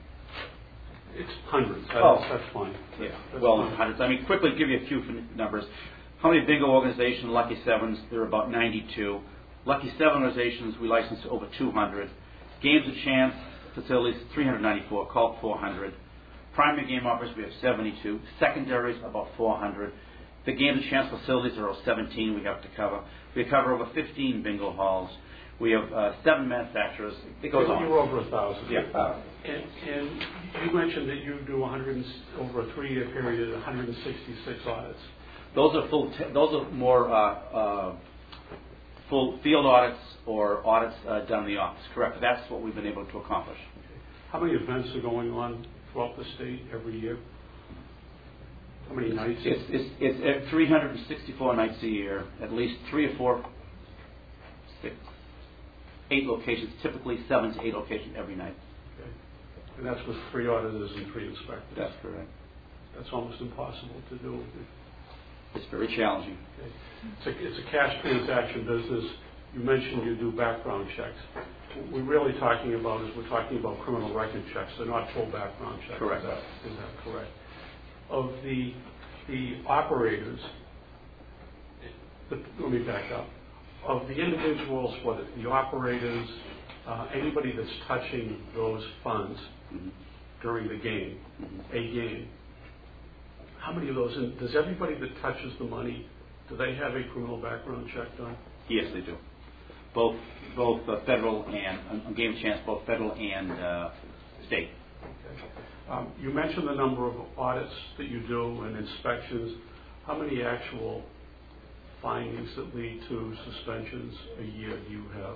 it's hundreds. That's, oh, that's fine. Yeah, that's well fine. into hundreds. I mean, quickly give you a few numbers. How many bingo organizations, Lucky Sevens? There are about ninety-two. Lucky Seven organizations, we license over two hundred. Games of Chance facilities, three hundred ninety-four. Called four hundred. Primary game operators, we have seventy-two. Secondaries, about four hundred. The Games of Chance facilities are seventeen we have to cover. We cover over fifteen bingo halls. We have uh, seven manufacturers. It goes you on. You're over a thousand. Yeah. Uh, and, and you mentioned that you do one hundred, over a three-year period, one hundred sixty-six audits. Those are full. T- those are more uh, uh, full field audits or audits uh, done in the office. Correct. That's what we've been able to accomplish. Okay. How many events are going on throughout the state every year? How many nights? It's, it's, it's at three hundred sixty-four nights a year, at least three or four, six, eight locations, typically seven to eight locations every night. Okay. And that's with three auditors and three inspectors. That's correct. That's almost impossible to do. It's very challenging. Okay. It's, a, it's a cash transaction business. You mentioned you do background checks. What we're really talking about is we're talking about criminal record checks. They're not full background checks. Correct. Is that, is that correct? Of the the operators, the, let me back up. Of the individuals, what the operators, uh, anybody that's touching those funds mm-hmm. during the game, mm-hmm. a game. How many of those? And does everybody that touches the money, do they have a criminal background check done? Yes, they do. Both both uh, federal and on Game Chance, both federal and uh, state. Okay. Um, you mentioned the number of audits that you do and inspections. How many actual findings that lead to suspensions a year do you have?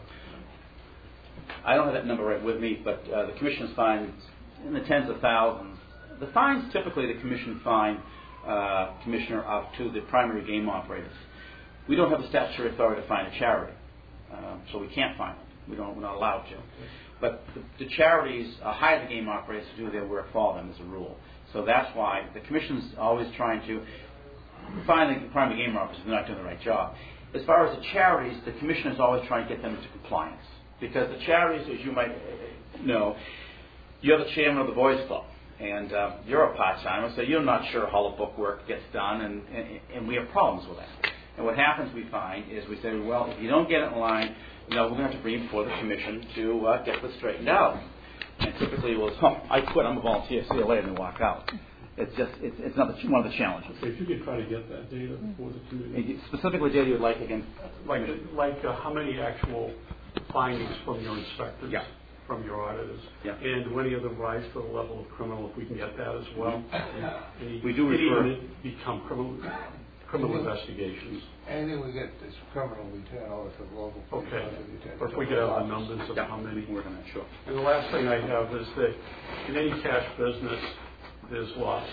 I don't have that number right with me, but uh, the commission's fines in the tens of thousands. The fines typically the commission fine, uh, commissioner, up to the primary game operators. We don't have the statutory authority to fine a charity, uh, so we can't fine them. We don't, we're not allowed to. But the, the charities uh, hire the game operators to do their work for them as a rule. So that's why the commission's always trying to fine the primary game operators if they're not doing the right job. As far as the charities, the commission is always trying to get them into compliance. Because the charities, as you might know, you're the chairman of the Boys Club. And uh, you're a part-timer, so you're not sure how the bookwork gets done, and, and, and we have problems with that. And what happens, we find, is we say, well, if you don't get it in line, you know, we're going to have to bring it before the commission to uh, get this straightened out. And typically, well, oh, I quit, I'm a volunteer, see you later, and walk out. It's just, it's, it's not the, one of the challenges. If you could try to get that data before the committee. Specifically, data you would like, again? Like, like uh, how many actual findings from your inspectors? Yeah. From your auditors, yeah. And do any of them rise to the level of criminal? If we can get that as well, any, we do refer any become criminal criminal investigations. Anything we get that's criminal, we turn over to the local. Okay, but if we could have the numbers of yeah. how many. We're going to sure. And the last thing I have is that in any cash business, there's loss.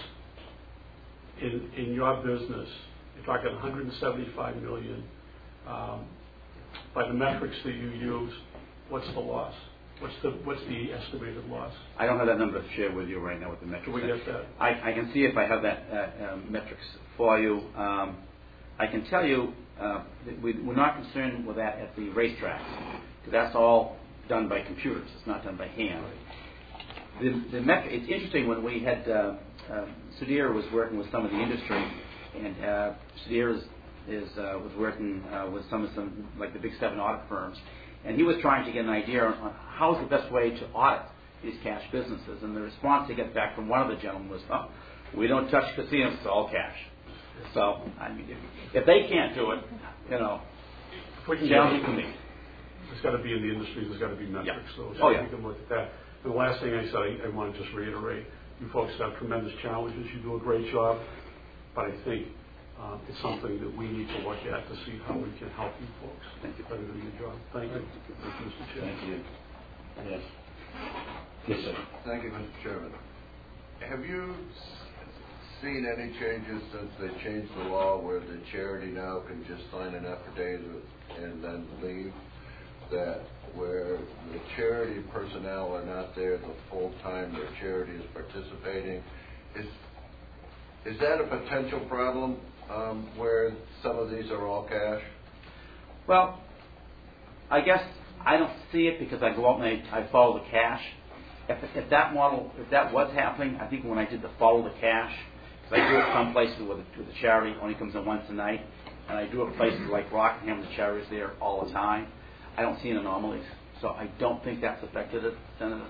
In in your business, you're talking one hundred seventy-five million. Um, by the metrics that you use, what's the loss? What's the what's the estimated loss? I don't have that number to share with you right now with the metrics. Can we get that? I, I can see if I have that uh, um, metrics for you. Um, I can tell you uh, that we, we're not concerned with that at the racetracks, because that's all done by computers. It's not done by hand. the, the mech- it's interesting when we had uh, uh, Sudhir was working with some of the industry, and uh, Sudhir is, is uh, was working uh, with some of some like the big seven audit firms, and he was trying to get an idea on how is the best way to audit these cash businesses. And the response he got back from one of the gentlemen was, "Oh, we don't touch casinos; it's all cash." So I mean, if, if they can't do it, you know, challenging to me. It's got to be in the industry. There's got to be metrics. Yeah. So, so oh, yeah. we can look at that. And the last thing I said, I, I want to just reiterate: you folks have tremendous challenges. You do a great job, but I think uh, it's something that we need to look at to see how we can help you folks. Thank you for doing your job. Thank you. Thank you, Mister Chairman. Thank you. Yes. Yes, sir. Thank you, Mister Chairman. Have you seen any changes since they changed the law where the charity now can just sign an affidavit and then leave? That where the charity personnel are not there the full time their charity is participating, is is that a potential problem um, where some of these are all cash? Well, I guess I don't see it because I go out and I, I follow the cash. If, if that model, if that was happening, I think when I did the follow the cash, because I do it some places where the, where the charity only comes in once a night, and I do it places like Rockingham, the charity's there all the time. I don't see an anomalies, so I don't think that's affected it, Senator.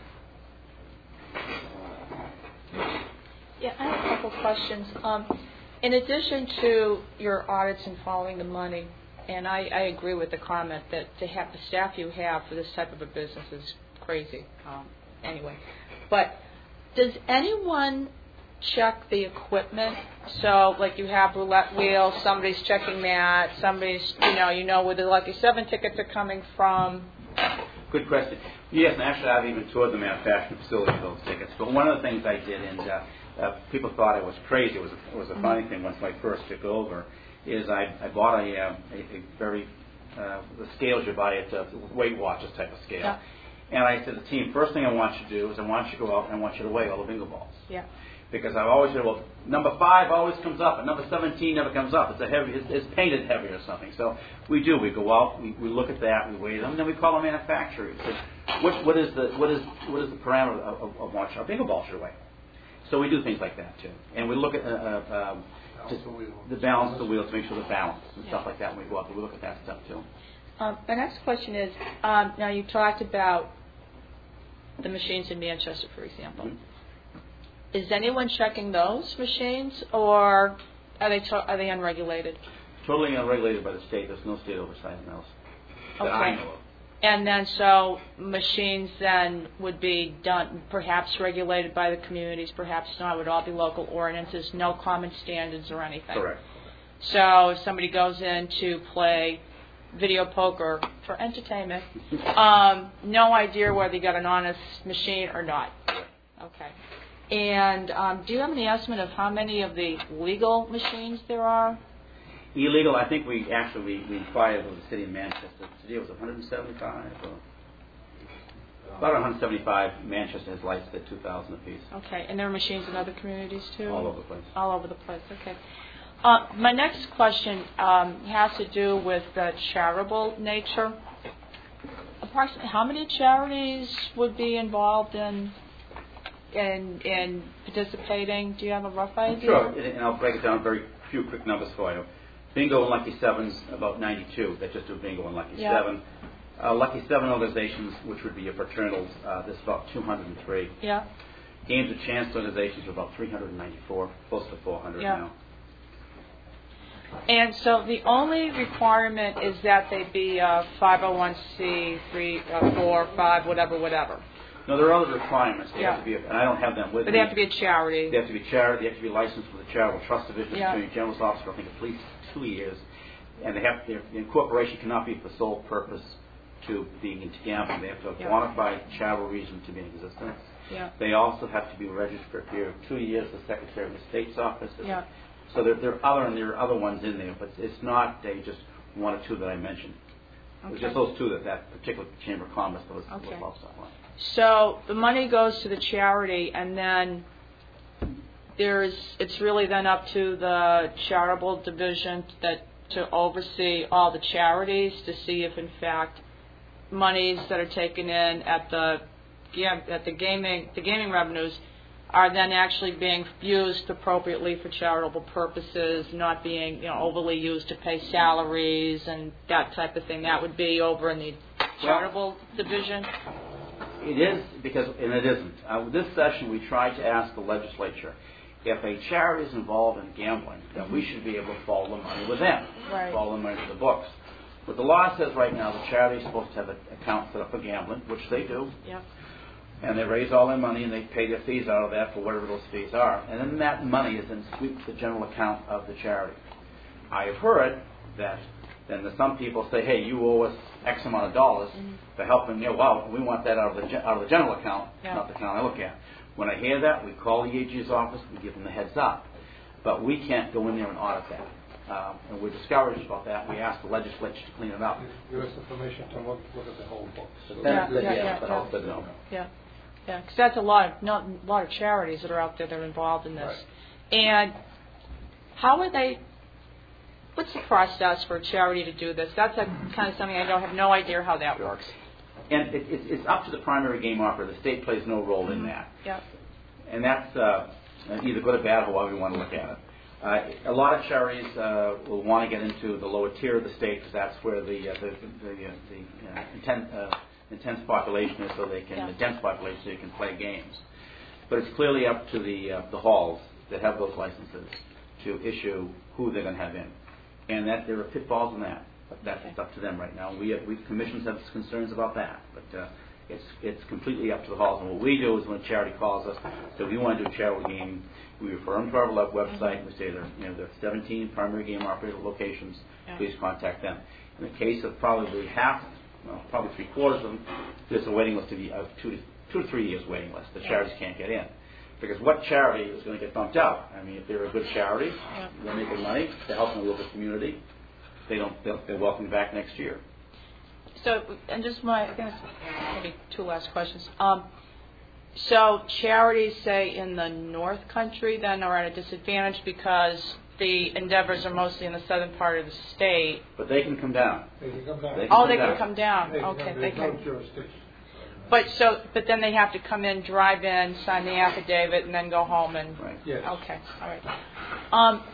Yeah, I have a couple questions. Um, in addition to your audits and following the money, and I, I agree with the comment that to have the staff you have for this type of a business is crazy. Um, anyway, but does anyone check the equipment? So, like you have roulette wheels, somebody's checking that, somebody's, you know, you know where the Lucky Seven tickets are coming from. Good question. Yes, and actually I've even toured the manufacturing facility for those tickets. But one of the things I did, and uh, uh, people thought I was crazy, it was a, it was a funny thing once I first took over, is I, I bought a, uh, a, a very, uh, the scales you buy at uh, Weight Watchers type of scale. Yeah. And I said to the team, first thing I want you to do is I want you to go out and I want you to weigh all the bingo balls. Yeah. Because I've always said, well, number five always comes up, and number seventeen never comes up. It's a heavy, it's, it's painted heavy or something. So we do. We go out, we, we look at that, we weigh them, and then we call a manufacturer. We say, what, what is the what is what is the parameter of, of, of what our bingo ball should weigh? So we do things like that too, and we look at uh, uh, um, just the balance of the wheel to make sure the balance and yeah. stuff like that. When we go out, we look at that stuff too. Um, my next question is: um, now you talked about the machines in Manchester, for example. Mm-hmm. Is anyone checking those machines, or are they to- are they unregulated? Totally unregulated by the state. There's no state oversight on those that Okay. I know of. And then so machines then would be done, perhaps regulated by the communities, perhaps not. It would all be local ordinances, no common standards or anything. Correct. So if somebody goes in to play video poker for entertainment, um, no idea whether you got an honest machine or not. Okay. And um, do you have any estimate of how many of the legal machines there are? Illegal, I think we actually we, we inquired with the city of Manchester. Today it was one hundred seventy-five. Or about one hundred seventy-five. Manchester has licensed at two thousand apiece. Okay, and there are machines in other communities too? All over the place. All over the place, okay. Uh, my next question um, has to do with the charitable nature. Approximately how many charities would be involved in in, in participating? Do you have a rough idea? Sure, and, and I'll break it down very few quick numbers for you. Bingo and Lucky Sevens, about ninety-two that just do Bingo and Lucky Yeah. Seven. Uh, Lucky Seven organizations, which would be your fraternals, uh, there's about two hundred three. Yeah. Games of Chance organizations are about three hundred ninety-four, close to four hundred Yeah. now. And so the only requirement is that they be uh, five oh one c three, uh, four, five, whatever, whatever. No, there are other requirements. They Yeah. have to be, and I don't have them with But me. they have to be a charity. They have to be charity. They have to be licensed with the Charitable Trust Division, Yeah. Attorney General's Office for I think at least two years, and they have their the incorporation cannot be for sole purpose to being into gambling. They have to have Yeah. a bona fide charitable reason to be in existence. Yeah. They also have to be registered for a period of two years with the Secretary of the State's office. Yeah. So there, there are other and there are other ones in there, but it's not they just one or two that I mentioned. It was Okay. just those two that that particular Chamber of Commerce was Okay. was on. So the money goes to the charity, and then there's it's really then up to the charitable division that to oversee all the charities to see if in fact monies that are taken in at the gam- that the gaming the gaming revenues are then actually being used appropriately for charitable purposes, not being, you know, overly used to pay salaries and that type of thing. That would be over in the charitable division. It is, because, and it isn't. Uh, this session, we tried to ask the legislature, if a charity is involved in gambling, then we should be able to follow the money with them, Right. follow the money to the books. What the law says right now, the charity is supposed to have an account set up for gambling, which they do, Yep. and they raise all their money and they pay their fees out of that for whatever those fees are, and then that money is then sweeps the general account of the charity. I have heard that then the, some people say, hey, you owe us X amount of dollars mm-hmm. for helping you. Well, we want that out of the out of the general account, yeah. not the account I look at. When I hear that, we call the A G's office, we give them the heads up. But we can't go in there and audit that. Um, and we're discouraged about that. We ask the legislature to clean it up. Give us the permission to look, look at the whole book. So Yeah, That's, yeah, yeah, yeah, but yeah. also no. Yeah, yeah, because that's a lot of not a lot of charities that are out there that are involved in this. Right. And how are they? What's the process for a charity to do this? That's a kind of something I don't have no idea how that works. And it, it, it's up to the primary game operator. The state plays no role in that. Yeah. And that's uh, either good or bad, however you want to look at it. Uh, a lot of charities uh, will want to get into the lower tier of the state because that's where the uh, the the, uh, the uh, intense, uh, intense population is, so they can Yeah. the dense population, so you can play games. But it's clearly up to the uh, the halls that have those licenses to issue who they're going to have in, and that there are pitfalls in that. But that's Okay. it's up to them right now. We have, we commissions have concerns about that, but. Uh, It's it's completely up to the halls. And what we do is when a charity calls us, so we want to do a charitable game, we refer them to our web- website. We say there, you know, there are seventeen primary game operator locations. Yeah. Please contact them. In the case of probably half, well, probably three quarters of them, there's a waiting list to be uh, two to two to three years waiting list. The Yeah. charities can't get in because what charity is going to get bumped out? I mean, if they're a good charity, Yeah. they're making money, they're helping the local community. They don't. They're, they're welcome back next year. So, and just my, I think it's maybe two last questions. Um, so charities, say, in the North Country then are at a disadvantage because the endeavors are mostly in the southern part of the state. But they can come down. They can come down. They can Oh, come they down. can come down. They can Okay, come- they there's no can. jurisdiction. But so, but then they have to come in, drive in, sign the affidavit, and then go home and. Right. Yes. Okay, all right. Um,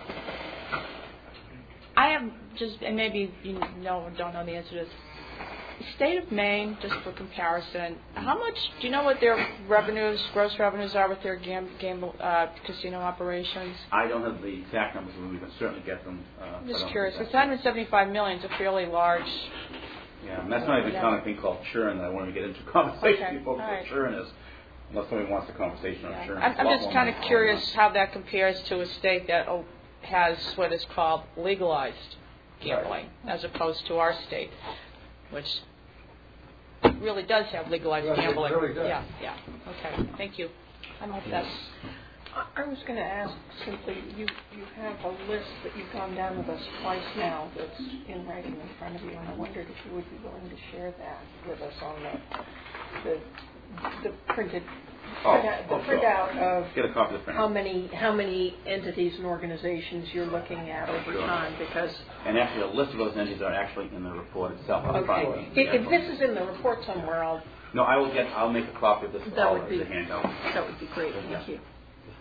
I have just, and maybe you know or don't know the answer to this. State of Maine, just for comparison, how much, do you know what their revenues, gross revenues are with their game, game uh, casino operations? I don't have the exact numbers, but we can certainly get them. Uh, I'm I just don't curious. have It's that. one hundred seventy-five million dollars is a fairly large. Yeah, and that's not even Yeah. counting a thing called churn that I want to get into conversation Okay, before all what right. churn is. Unless somebody wants a conversation on Yeah. churn. I'm, It's a I'm lot just more kind of money. curious how that compares to a state that oh, has what is called legalized gambling, as opposed to our state, which really does have legalized Right, it gambling. really does. Yeah, yeah. Okay, thank you. I'm all set. I was going to ask simply, you you have a list that you've gone down with us twice now that's in writing in front of you, and I wondered if you would be willing to share that with us on the the, the printed Oh, printout, the oh, sure. printout of Get a copy of the how printout. many how many entities and organizations you're looking at over Sure. time, because And actually, a list of those entities are actually in the report itself. on the front. okay, if, if this is in the report somewhere, I'll No, I will get. I'll make a copy of this. that all would as be a handout. that would be great. Thank Yeah. you.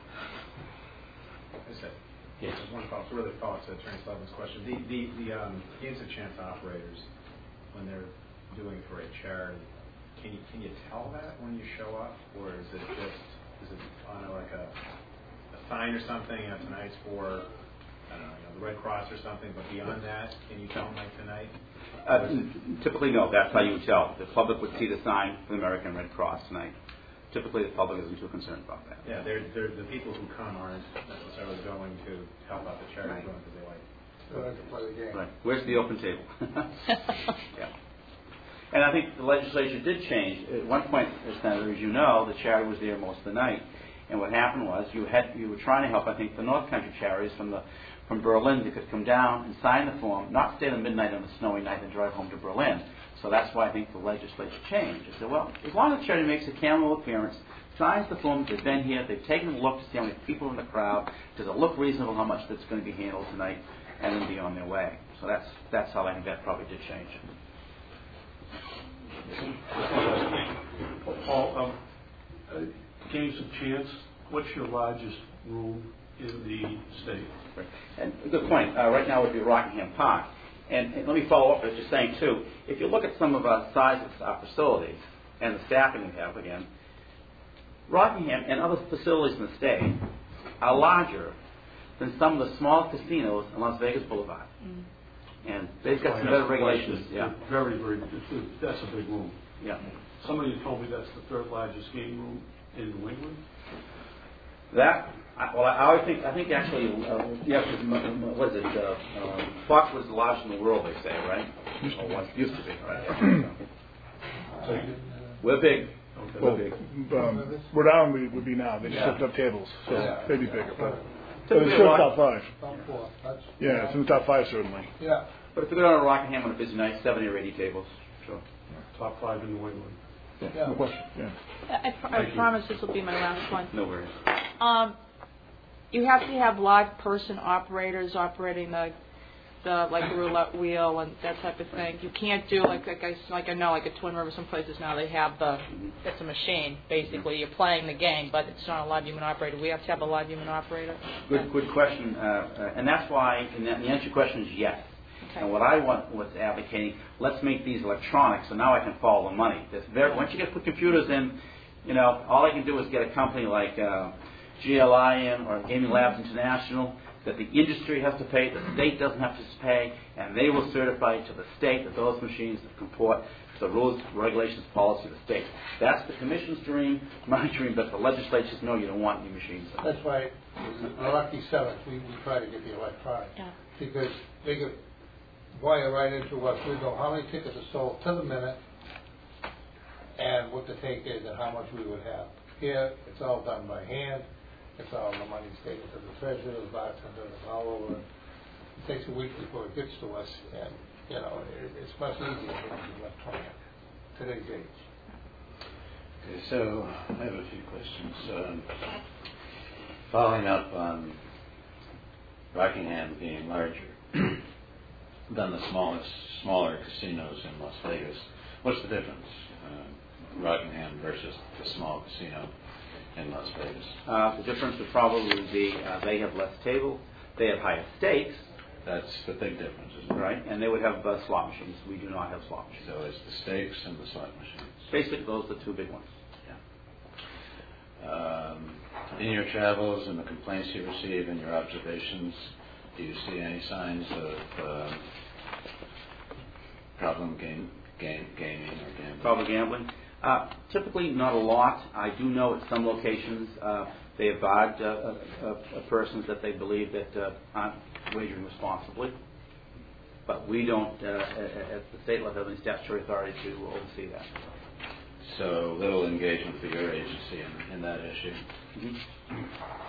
I said, yeah, just one follow, really follow to Attorney Sullivan's question. The, the, the um, games of chance operators, when they're doing for a charity, can you, can you tell that when you show up, or is it just, is it on a, like a, a sign or something, you know, tonight's for, I don't know, you know, the Red Cross or something, but beyond that, can you tell them like tonight? Uh, typically, no. That's how you would tell. The public would see the sign for the American Red Cross tonight. Typically, the public isn't too concerned about that. Yeah, they're, they're, the people who come aren't necessarily going to help out the charity, going because they like. They like to play the game. Right. Where's the open table? Yeah. And I think the legislature did change. At one point, Senator, as you know, the charity was there most of the night. And what happened was you had you were trying to help, I think, the North Country charities from the from Berlin that could come down and sign the form, not stay the midnight on a snowy night and drive home to Berlin. So that's why I think the legislature changed. They said, well, as long as the charity makes a camel appearance, signs the form, they've been here, they've taken a look to see how many people are in the crowd, does it look reasonable how much that's going to be handled tonight, and then be on their way. So that's that's how I think that probably did change. Paul, um, uh, games of chance, what's your largest room in the state? Right. And a good point. Uh, right now it would be Rockingham Park. And, and let me follow up with what you're saying, too. If you look at some of our sizes, our facilities, and the staffing we have, again, Rockingham and other facilities in the state are larger than some of the small casinos on Las Vegas Boulevard. Mm. And they've got oh, some better regulations. Yeah. Very, very, that's a big room. Yeah. Somebody told me that's the third largest game room in New England. That, I, well, I always think, I think actually, uh, yeah, what is it, uh, um, Fox was the largest in the world, they say, right? Or what used to be, right? So, we're big. Okay. Well, we're big. Um, Rhode Island would, would be now. They just Yeah. hooked up tables, so Yeah. they'd be bigger. But, So but it's still top five. Top four. That's, Yeah, it's in the top five, certainly. yeah. But if you go down to Rockingham on a busy night, seventy or eighty tables, sure. Top five in New England. Yeah. No question. Yeah. I, pr- I promise this will be my last one. No worries. Um, you have to have live person operators operating the, the like the roulette wheel and that type of thing. You can't do like like I like I know like at Twin River, some places now they have the it's a machine basically. You're playing the game, but it's not a live human operator. We have to have a live human operator. Good, good question, uh, uh, and that's why. And the answer to your question is yes. Okay. And what I want was advocating, let's make these electronic, so now I can follow the money. That's very, once you get put computers in, you know, all I can do is get a company like uh, G L I in or Gaming Labs International that the industry has to pay, the state doesn't have to pay, and they will certify to the state that those machines comport the rules, regulations, policy of the state. That's the commission's dream, my dream, but the legislatures know you don't want any machines. That's why on Lucky Seventh we, we try to get the electronic. Yeah. Because they could wire right into us. We know how many tickets are sold to the minute and what the take is and how much we would have. Here, it's all done by hand. It's all the money's taken to the treasurer, the bartender, it's all over. It takes a week before it gets to us, and, you know, it, it's much easier to get the electronic today's age. Okay, so I have a few questions. Um, following up on Rockingham being larger than the smallest, smaller casinos in Las Vegas, what's the difference? Uh, Rockingham versus the small casino in Las Vegas? Uh, the difference would probably be uh, they have less tables, they have higher stakes. That's the big difference, isn't it? Right, and they would have uh, slot machines. We do not have slot machines. So it's the stakes and the slot machines. Basically, those are the two big ones. Yeah. Um, in your travels and the complaints you receive and your observations, do you see any signs of uh, problem game, game, gaming or gambling? Problem gambling? Uh, typically, not a lot. I do know at some locations uh, they have barred uh, uh, uh, persons that they believe that uh, aren't wagering responsibly. But we don't, uh, at the state level, have any statutory authority to oversee that. So little engagement for your agency in, in that issue. Mm-hmm.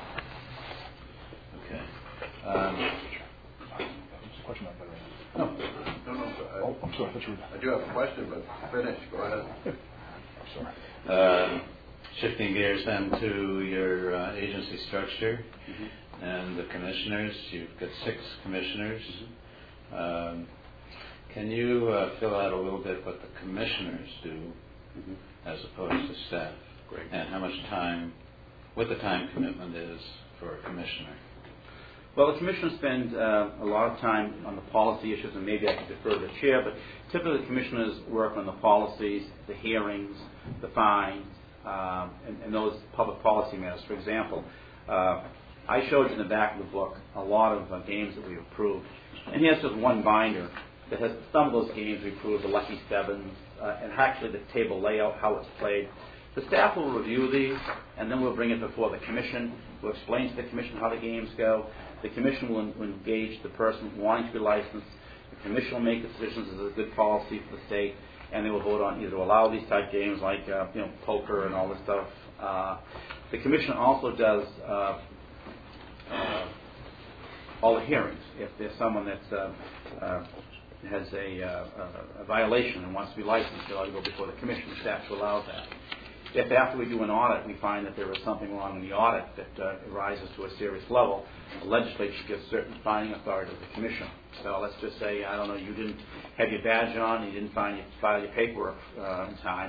Okay. Um, Question up there. No, no, no. I, Oh, I'm sorry. I thought you were. I do have a question, but finish. Go ahead. I'm sorry. Uh, shifting gears then to your uh, agency structure Mm-hmm. and the commissioners. You've got six commissioners. Mm-hmm. Um, can you uh, fill out a little bit what the commissioners do Mm-hmm. as opposed to staff? Great. And how much time, what the time commitment is for a commissioner? Well, the commissioners spend uh, a lot of time on the policy issues, and maybe I could defer to the chair, but typically the commissioners work on the policies, the hearings, the fines, um, and, and those public policy matters. For example, uh, I showed you in the back of the book a lot of uh, games that we've approved. And here's just one binder that has some of those games we approved, the Lucky Sevens, uh, and actually the table layout, how it's played. The staff will review these, and then we'll bring it before the commission. We'll explain to the commission how the games go. The commission will, will engage the person wanting to be licensed. The commission will make the decisions as a good policy for the state, and they will vote on either to allow these type games like uh, you know poker and all this stuff. Uh, the commission also does uh, uh, all the hearings. If there's someone that's uh, uh, has a, uh, a violation and wants to be licensed, they'll go before the commission. The staff to allow that. If after we do an audit we find that there is something wrong in the audit that uh, rises to a serious level, the legislature gives certain finding authority to the commission. So let's just say, I don't know, you didn't have your badge on, you didn't find your, file your paperwork uh, in time.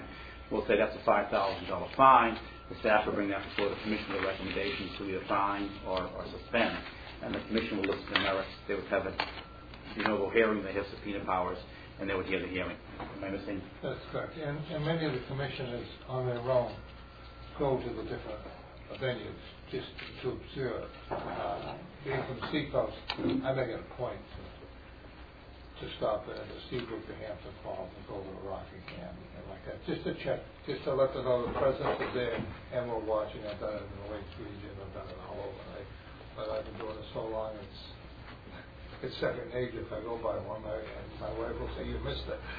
we'll say that's a five thousand dollars fine. The staff will bring that before the commission with recommendations to either fine or, or suspend. And the commission will look at the merits. They would have a de novo hearing. They have subpoena powers, and they would hear the hearing. Am I missing? That's correct. And, and many of the commissioners on their own go to the different venues just to observe. Uh, being from Seacoast, I make it a point to, to stop at the Seabrook, the Hampton Falls, and go to the Rockingham and like that, just to check, just to let them know the presence is there, and we're watching. I've done it in the Lakes region, I've done it all over. I, but I've been doing it so long, it's it's second nature. If I go by one, I, and my wife will say, "You missed it."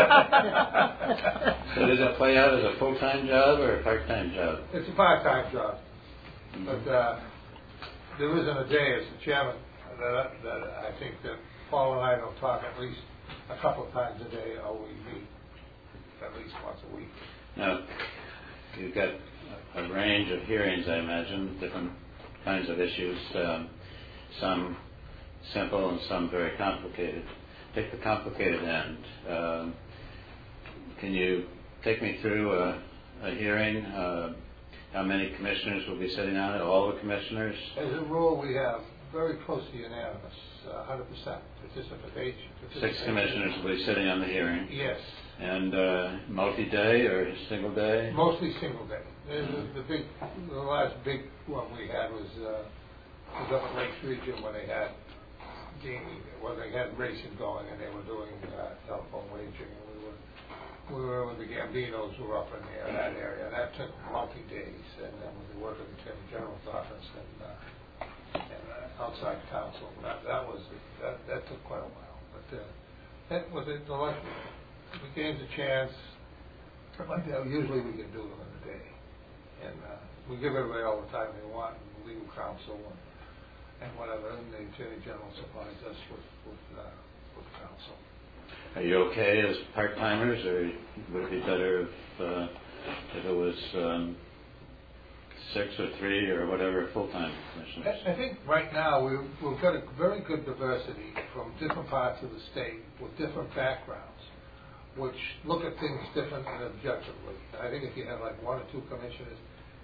So does that play out as a full-time job or a part-time job? It's a part-time job, Mm-hmm. but uh, there isn't a day as the chairman that, that I think that Paul and I don't talk at least a couple of times a day, or we meet at least once a week. Now, you've got a range of hearings, I imagine, different kinds of issues, um, some simple and some very complicated. Take the complicated end. Um, can you take me through a, a hearing? Uh, how many commissioners will be sitting on it? All the commissioners? As a rule, we have very close to unanimous, uh, one hundred percent participation. Six commissioners will be sitting on the hearing. Yes. And uh, multi-day or single day? Mostly single day. Mm-hmm. The big, the last big one we had was uh, was up at Lakes Region when they had gaming, when they had racing going, and they were doing uh, telephone wagering. And we were we were with the Gambinos who were up in there, that area. And that took multi days, and then we worked with the Attorney General's office and, uh, and uh, outside counsel. That, that was that, that took quite a while, but uh, that was it. The election. We gave the chance. Like that, usually we can do them in a day, and uh, we give everybody all the time they want, and legal counsel and, and whatever. And the Attorney General supplies us with with, uh, with counsel. Are you okay as part-timers, or would it be better if uh, if it was um, six or three or whatever full-time commissioners? I, I think right now we've, we've got a very good diversity from different parts of the state with different backgrounds, which look at things different and objectively. I think if you have like one or two commissioners,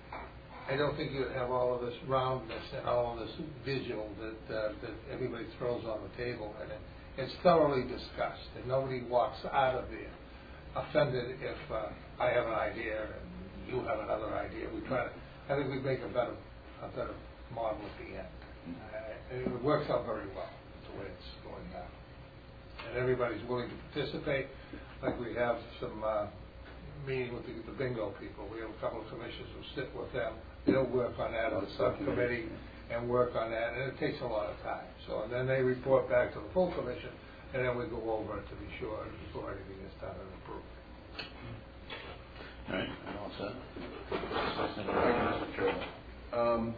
I don't think you'd have all of this roundness and all of this visual that uh, that everybody throws on the table, and it, it's thoroughly discussed, and nobody walks out of there offended if uh, I have an idea and you have another idea. We try to, I think we make a better a better model at the end, uh, and it works out very well the way it's going now, and everybody's willing to participate. Like we have some uh, meeting with the, the bingo people. We have a couple of commissioners who sit with them. They'll work on that on the subcommittee and work on that, and it takes a lot of time. So, and then they report back to the full commission, and then we go over it to be sure before anything is done and approved. All right, I'm all set. Thank you, Mister Chairman. Um,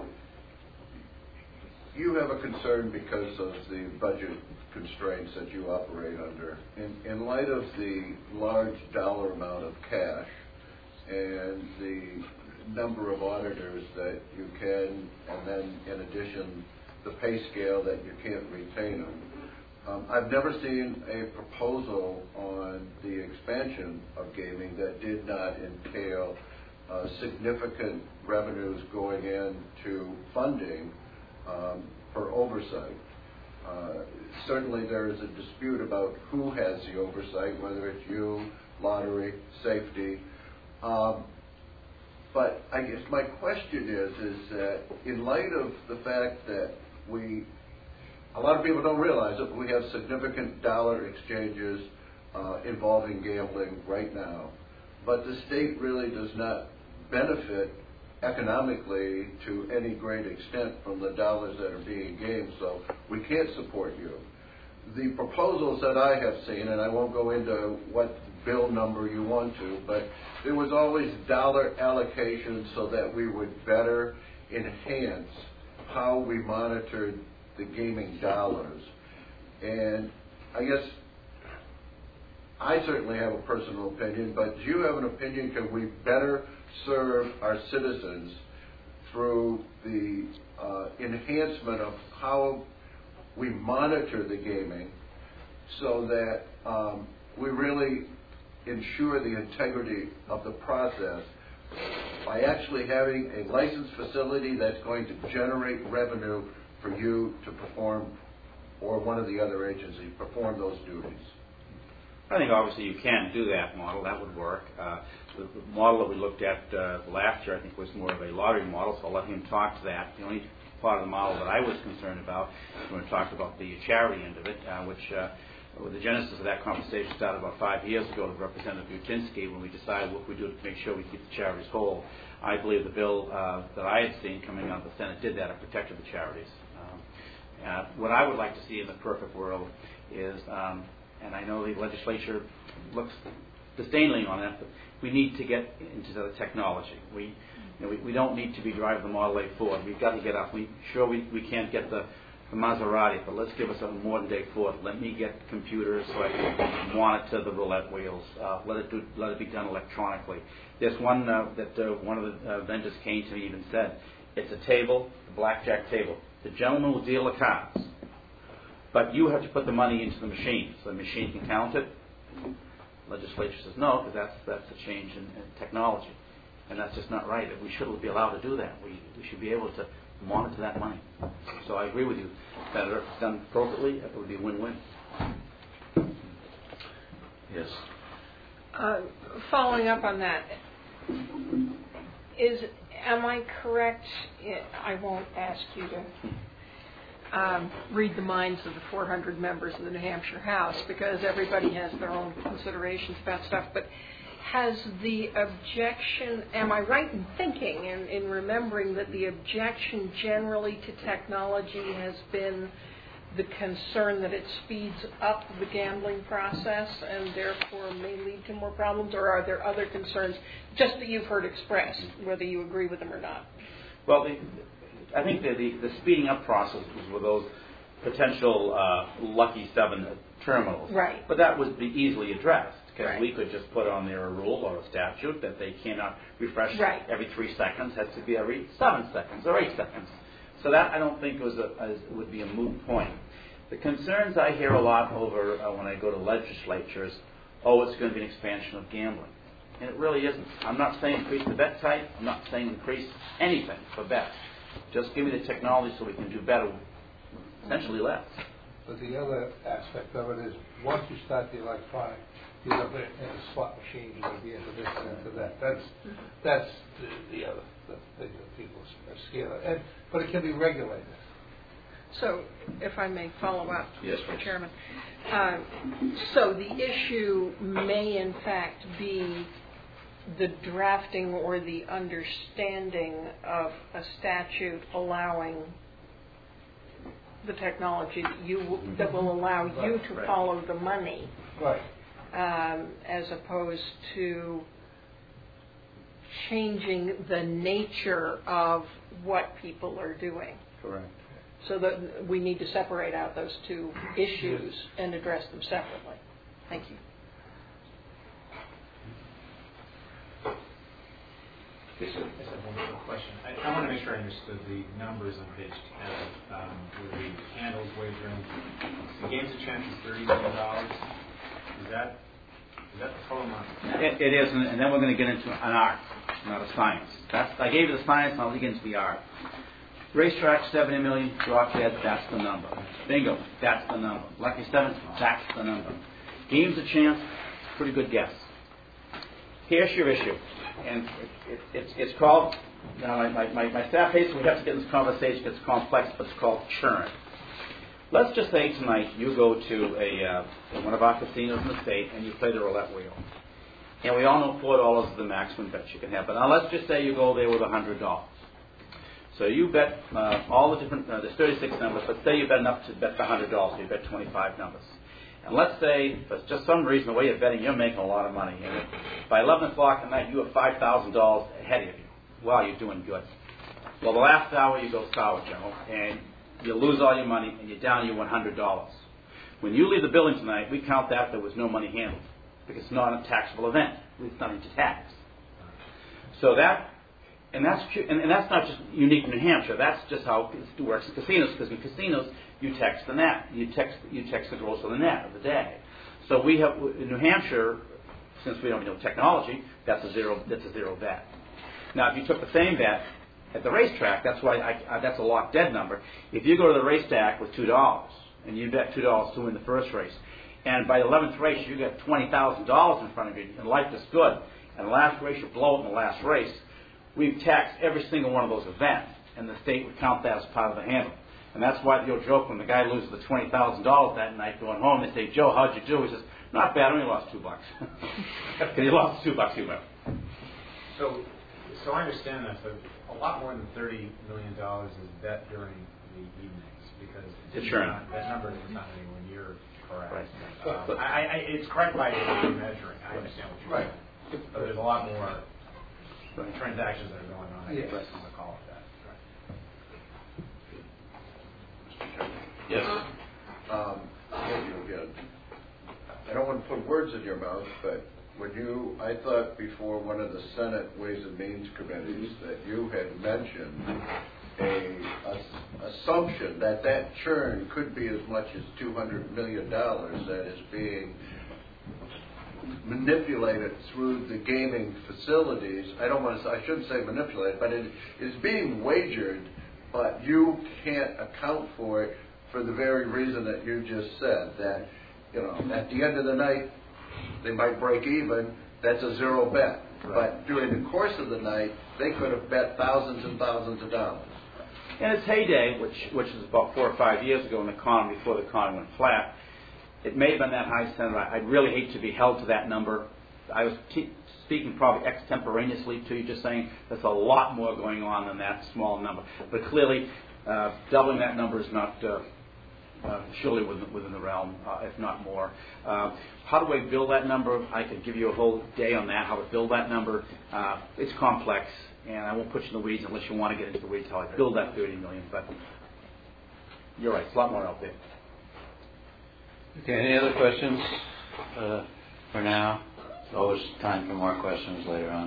you have a concern because of the budget constraints that you operate under. In, in light of the large dollar amount of cash and the number of auditors that you can, and then in addition the pay scale that you can't retain them, um, I've never seen a proposal on the expansion of gaming that did not entail uh, significant revenues going into funding um, for oversight. Uh, certainly there is a dispute about who has the oversight, whether it's you, lottery, safety. Um, but I guess my question is, is that in light of the fact that we, a lot of people don't realize it, but we have significant dollar exchanges uh, involving gambling right now, but the state really does not benefit economically to any great extent from the dollars that are being gamed, so we can't support you. The proposals that I have seen, and I won't go into what bill number you want to, but there was always dollar allocation so that we would better enhance how we monitored the gaming dollars. And I guess I certainly have a personal opinion, but do you have an opinion? Can we better serve our citizens through the uh, enhancement of how we monitor the gaming so that um, we really ensure the integrity of the process by actually having a licensed facility that's going to generate revenue for you to perform, or one of the other agencies, perform those duties? I think obviously you can do that model. That would work. Uh, the, the model that we looked at uh, last year, I think, was more of a lottery model, so I'll let him talk to that. The only part of the model that I was concerned about when we talked about the charity end of it, uh, which uh, well, the genesis of that conversation started about five years ago with Representative Butinsky when we decided what we do to make sure we keep the charities whole. I believe the bill uh, that I had seen coming out of the Senate did that and protected the charities. Um, uh, what I would like to see in the perfect world is, um, and I know the legislature looks disdainfully on that, but we need to get into the technology. We, you know, we, we don't need to be driving the Model A Ford. We've got to get up. We sure we, we can't get the the Maserati, but let's give us a modern day Ford. Let me get computers so I can monitor the roulette wheels. Uh, let it do, let it be done electronically. There's one uh, that uh, one of the uh, vendors came to me and even said, it's a table, a blackjack table. The gentleman will deal the cards, but you have to put the money into the machine so the machine can count it. Legislature says no, because that's that's a change in, in technology, and that's just not right. We shouldn't be allowed to do that. We we should be able to monitor that money. So I agree with you that if it's done appropriately, it would be a win-win. Yes. Uh, following up on that, is am I correct? I won't ask you to um, read the minds of the four hundred members of the New Hampshire House, because everybody has their own considerations about stuff, but has the objection, am I right in thinking and in, in remembering that the objection generally to technology has been the concern that it speeds up the gambling process and therefore may lead to more problems, or are there other concerns just that you've heard expressed, whether you agree with them or not? Well, the, I think the, the, the speeding up process was with those potential uh, lucky seven terminals. Right. But that would be easily addressed. Because right. we could just put on there a rule or a statute that they cannot refresh right. every three seconds, has to be every seven seconds or eight seconds. So that I don't think was a, as, would be a moot point. The concerns I hear a lot over uh, when I go to legislatures, oh, it's going to be an expansion of gambling. And it really isn't. I'm not saying increase the bet type. I'm not saying increase anything for bets. Just give me the technology so we can do better, essentially less. But the other aspect of it is once you start the electronic, you're going to be in a slot machine, you're going to be into this and into that. That's that's the, the other the thing that people are scared of. And, but it can be regulated. So, if I may follow up, yes, Mister Chairman. Uh, so the issue may in fact be the drafting or the understanding of a statute allowing the technology that you that will allow right, you to right. follow the money. Right. Um, as opposed to changing the nature of what people are doing. Correct. So that we need to separate out those two issues and address them separately. Thank you. Yes, sir. I just have one quick question. I, I want to make sure I understood the numbers on page ten, um, where the handles wagering. The games of chance is thirty million dollars. Is that is that the total amount? It, it is, and then we're going to get into an art, not a science. That's, I gave you the science, now we get into the art. Racetrack, seventy million, drop dead, that's the number. Bingo, that's the number. Lucky Seven, that's the number. Games of chance, pretty good guess. Here's your issue, and it, it, it's, it's called, now my, my, my, my staff hates we have to get in this conversation, it's complex, but it's called churn. Let's just say tonight you go to a uh, one of our casinos in the state and you play the roulette wheel. And we all know four dollars is the maximum bet you can have. But now let's just say you go there with one hundred dollars. So you bet uh, all the different, uh, there's thirty-six numbers, but say you bet enough to bet the one hundred dollars, so you bet twenty-five numbers. And let's say, for just some reason, the way you're betting, you're making a lot of money. And by eleven o'clock at night, you have five thousand dollars ahead of you. Wow, you're doing good. Well, the last hour you go sour, General, and you lose all your money, and you're down to your one hundred dollars. When you leave the building tonight, we count that there was no money handled, because it's not a taxable event. It's nothing to tax. So that, and that's and, and that's not just unique to New Hampshire. That's just how it works in casinos. Because in casinos, you text the net, you text you text the gross of the net of the day. So we have in New Hampshire, since we don't know technology, that's a zero, that's a zero bet. Now, if you took the same bet at the racetrack, that's why I, I, that's a locked dead number. If you go to the racetrack with two dollars and you bet two dollars to win the first race, and by the eleventh race you get twenty thousand dollars in front of you, and life is good, and the last race you blow it in the last race, we've taxed every single one of those events, and the state would count that as part of the handle. And that's why the old joke when the guy loses the twenty thousand dollars that night going home, they say, Joe, how'd you do? He says, not bad, I only lost two bucks. Because he lost two bucks, he went. So, so I understand that, but a lot more than thirty million dollars is bet during the evenings, because it's sure. not, that number is not anywhere near correct. Right. Um, I, I, it's correct by measuring. I understand what you're Right. saying. But there's a lot more Right. transactions that are going on. I Yes. guess I'm going to call it that. Right. Yes. Um, thank you again. I don't want to put words in your mouth, but when you, I thought before one of the Senate Ways and Means Committees that you had mentioned a, a assumption that that churn could be as much as two hundred million dollars that is being manipulated through the gaming facilities. I don't want to say, I shouldn't say manipulated, but it is being wagered, but you can't account for it for the very reason that you just said, that, you know, at the end of the night, they might break even, that's a zero bet. Right. But during the course of the night, they could have bet thousands and thousands of dollars. In its heyday, which which is about four or five years ago in the economy, before the economy went flat, it may have been that high, Senator. I'd really hate to be held to that number. I was t- speaking probably extemporaneously to you, just saying there's a lot more going on than that small number. But clearly, uh, doubling that number is not uh, uh, surely within, within the realm, uh, if not more. Uh, how do I build that number? I could give you a whole day on that, how to build that number. Uh, it's complex, and I won't put you in the weeds unless you want to get into the weeds how I build that thirty million. But you're right, it's a lot more out there. Okay, any other questions uh, for now? There's always time for more questions later on.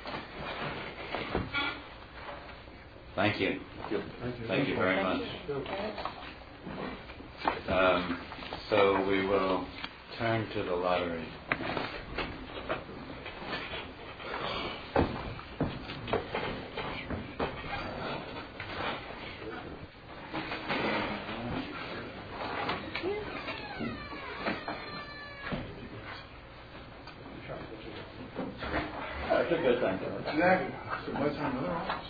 Thank you. Thank you, Thank you very much. Um, so we will turn to the lottery. That's a good thing. Exactly. So by the time another office.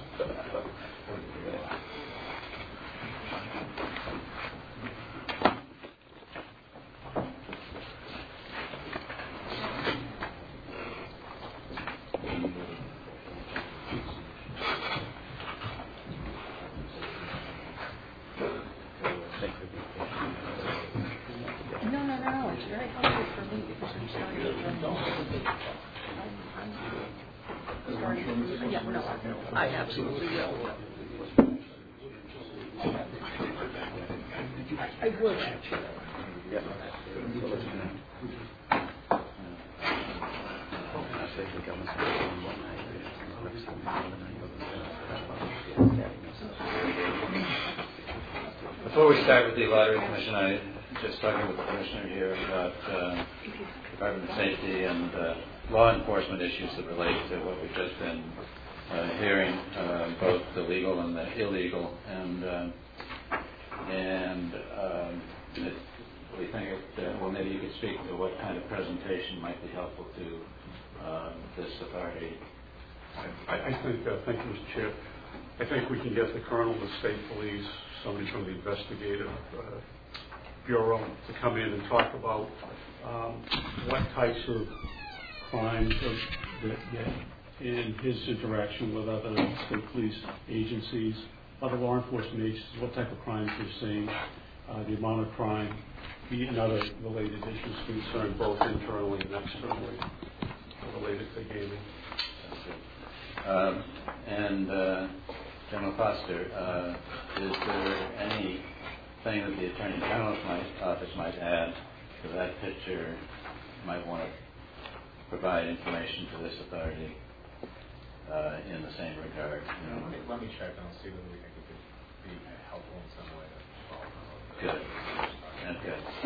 No, no, no, no. It's very helpful for me because I'm starting to I'm starting to yeah, no, I absolutely will. I would actually. Yeah. Before we start with the Lottery Commission, I just talking with the Commissioner here about uh, Department of Safety and uh, law enforcement issues that relate to what we've just been uh, hearing, uh, both the legal and the illegal. And uh, and um, it, we think, it, uh, well, maybe you could speak to what kind of presentation might be helpful to uh, this authority. I, I think, uh, thank you, Mister Chair. I think we can get the Colonel of the State Police, somebody from the investigative uh, bureau to come in and talk about um, what types of crimes are, that get in his interaction with other state police agencies, other law enforcement agencies, what type of crimes they're seeing, uh, the amount of crime, and other related issues concerned both internally and externally related to gaming. Um, and uh, General Foster, uh, is there anything that the Attorney General's might, office might add to that picture? Might want to provide information to this authority uh, in the same regard. You know? Let me, let me check and I'll see whether we think it could be helpful in some way to follow. Good. That's good.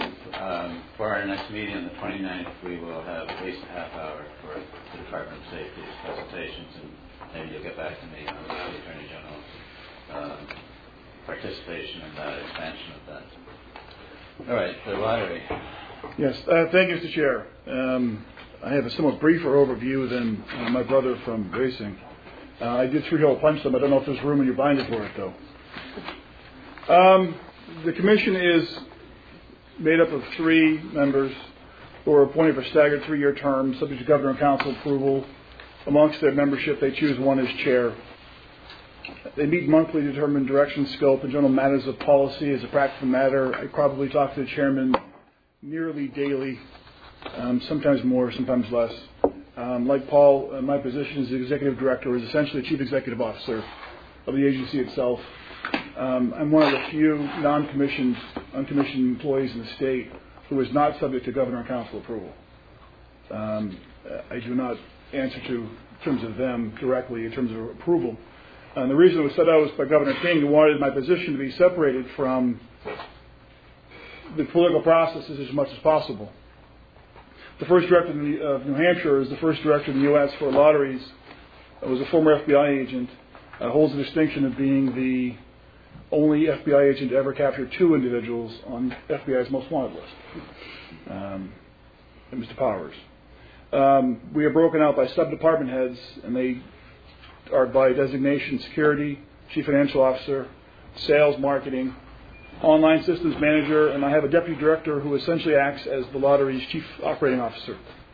um, for our next meeting on the twenty-ninth, we will have at least a half hour for the Department of Safety's presentations, and maybe you'll get back to me on the Attorney General's um, participation in that, expansion of that. All right, the lottery. Yes, uh, thank you, Mister Chair. Um, I have a somewhat briefer overview than uh, my brother from racing. Uh, I did three-hole punch them. I don't know if there's room in your binder for it, though. Um, the commission is made up of three members who are appointed for staggered three-year terms, subject to governor and council approval. Amongst their membership, they choose one as chair. They meet monthly to determine direction, scope, and general matters of policy. As a practical matter, I probably talk to the chairman nearly daily, um, sometimes more, sometimes less. Um, like Paul, uh, my position as the executive director is essentially chief executive officer of the agency itself. Um, I'm one of the few non-commissioned, uncommissioned employees in the state who is not subject to governor and council approval. Um, I do not answer to in terms of them directly in terms of approval. And the reason it was set out was by Governor King, who wanted my position to be separated from the political processes as much as possible. The first director of New Hampshire is the first director in the U S for lotteries. I was a former F B I agent. Uh, holds the distinction of being the only F B I agent to ever capture two individuals on F B I's most wanted list, um, and Mister Powers. Um, we are broken out by sub-department heads, and they are by designation: security, chief financial officer, sales, marketing, online systems manager, and I have a deputy director who essentially acts as the lottery's chief operating officer.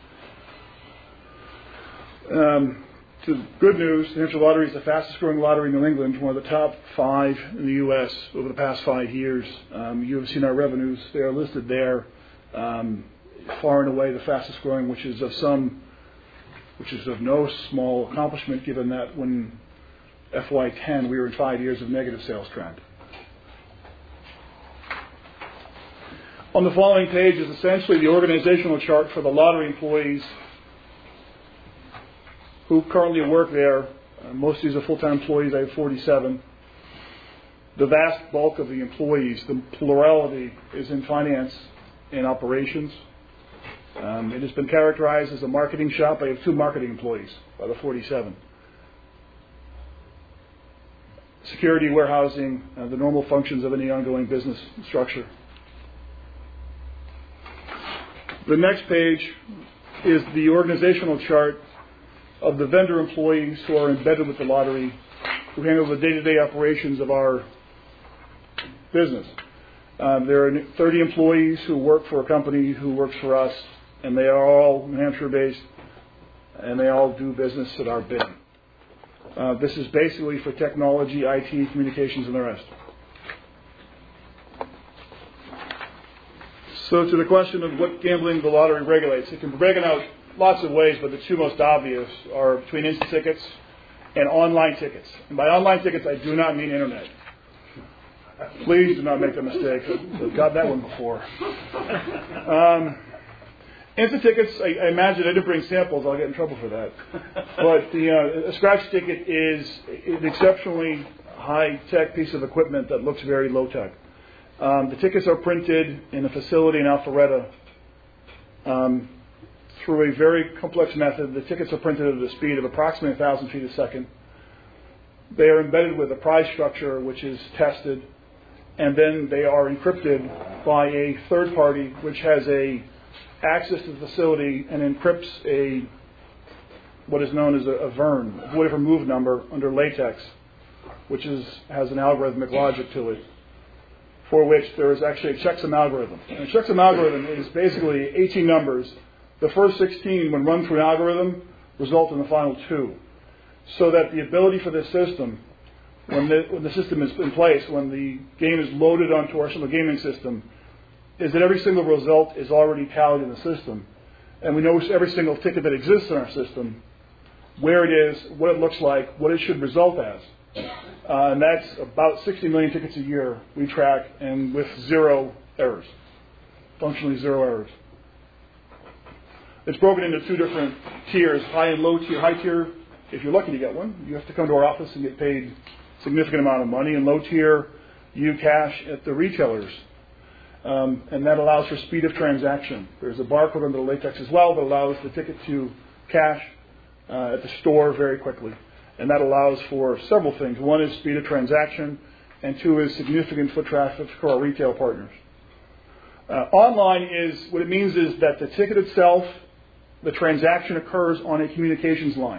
Um, to good news, the Hampshire Lottery is the fastest growing lottery in New England, one of the top five in the U S over the past five years. Um, you have seen our revenues. They are listed there, um, far and away the fastest growing, which is of some, which is of no small accomplishment given that when F Y ten we were in five years of negative sales trend. On the following page is essentially the organizational chart for the lottery employees who currently work there. Uh, most of these are full-time employees. I have forty-seven. The vast bulk of the employees, the plurality, is in finance and operations. Um, it has been characterized as a marketing shop. I have two marketing employees out of forty-seven. Security, warehousing, uh, the normal functions of any ongoing business structure. The next page is the organizational chart of the vendor employees who are embedded with the lottery, who handle the day-to-day operations of our business. Um, there are thirty employees who work for a company who works for us, and they are all New Hampshire-based, and they all do business at our bidding. Uh, this is basically for technology, I T, communications, and the rest. So to the question of what gambling the lottery regulates, it can be broken out lots of ways, but the two most obvious are between instant tickets and online tickets. And by online tickets, I do not mean internet. Please do not make that mistake. I've got that one before. Um, instant tickets, I, I imagine I didn't bring samples. I'll get in trouble for that. But the uh, a scratch ticket is an exceptionally high-tech piece of equipment that looks very low-tech. Um, the tickets are printed in a facility in Alpharetta. Um, through a very complex method. The tickets are printed at a speed of approximately one thousand feet a second. They are embedded with a prize structure which is tested, and then they are encrypted by a third party which has a access to the facility and encrypts a what is known as a, a V E R N, a void for move number, under latex, which is has an algorithmic logic to it, for which there is actually a checksum algorithm. And a checksum algorithm is basically eighteen numbers. The first sixteen, when run through an algorithm, result in the final two. So that the ability for this system, when the, when the system is in place, when the game is loaded onto our central gaming system, is that every single result is already tallied in the system. And we know every single ticket that exists in our system, where it is, what it looks like, what it should result as. Uh, and that's about sixty million tickets a year we track, and with zero errors, functionally zero errors. It's broken into two different tiers, high and low tier. High tier, if you're lucky to get one, you have to come to our office and get paid a significant amount of money. And low tier, you cash at the retailers. um, and that allows for speed of transaction. There's a barcode under the latex as well that allows the ticket to cash uh, at the store very quickly. And that allows for several things. One is speed of transaction, and two is significant foot traffic for our retail partners. Uh, online is, what it means is that the ticket itself, the transaction occurs on a communications line.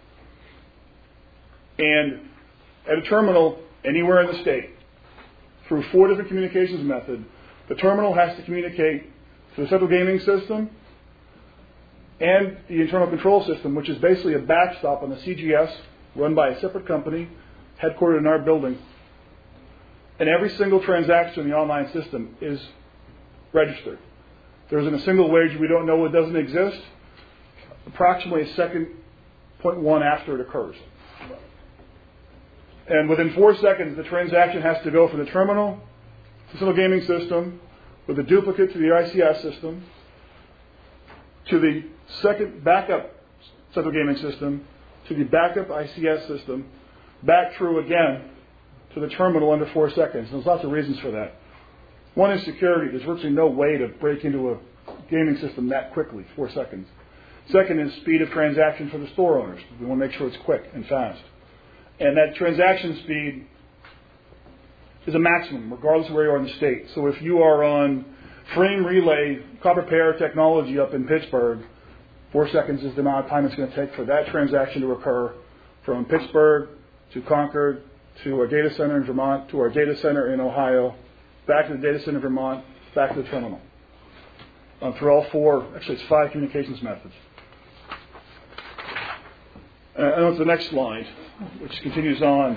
And at a terminal anywhere in the state, through four different communications methods, the terminal has to communicate to the central gaming system and the internal control system, which is basically a backstop on the C G S run by a separate company headquartered in our building. And every single transaction in the online system is registered. There isn't a single wager we don't know it doesn't exist, approximately a second point one after it occurs. And within four seconds, the transaction has to go from the terminal to the central gaming system with a duplicate to the I C S system to the second backup central gaming system to the backup I C S system, back through again to the terminal under four seconds. And there's lots of reasons for that. One is security. There's virtually no way to break into a gaming system that quickly, four seconds. Second is speed of transaction for the store owners. We want to make sure it's quick and fast. And that transaction speed is a maximum, regardless of where you are in the state. So if you are on frame relay copper pair technology up in Pittsburgh, four seconds is the amount of time it's going to take for that transaction to occur from Pittsburgh to Concord to our data center in Vermont to our data center in Ohio, back to the data center in Vermont, back to the terminal. Um, through all four, actually it's five communications methods. Uh, and on to the next slide, which continues on.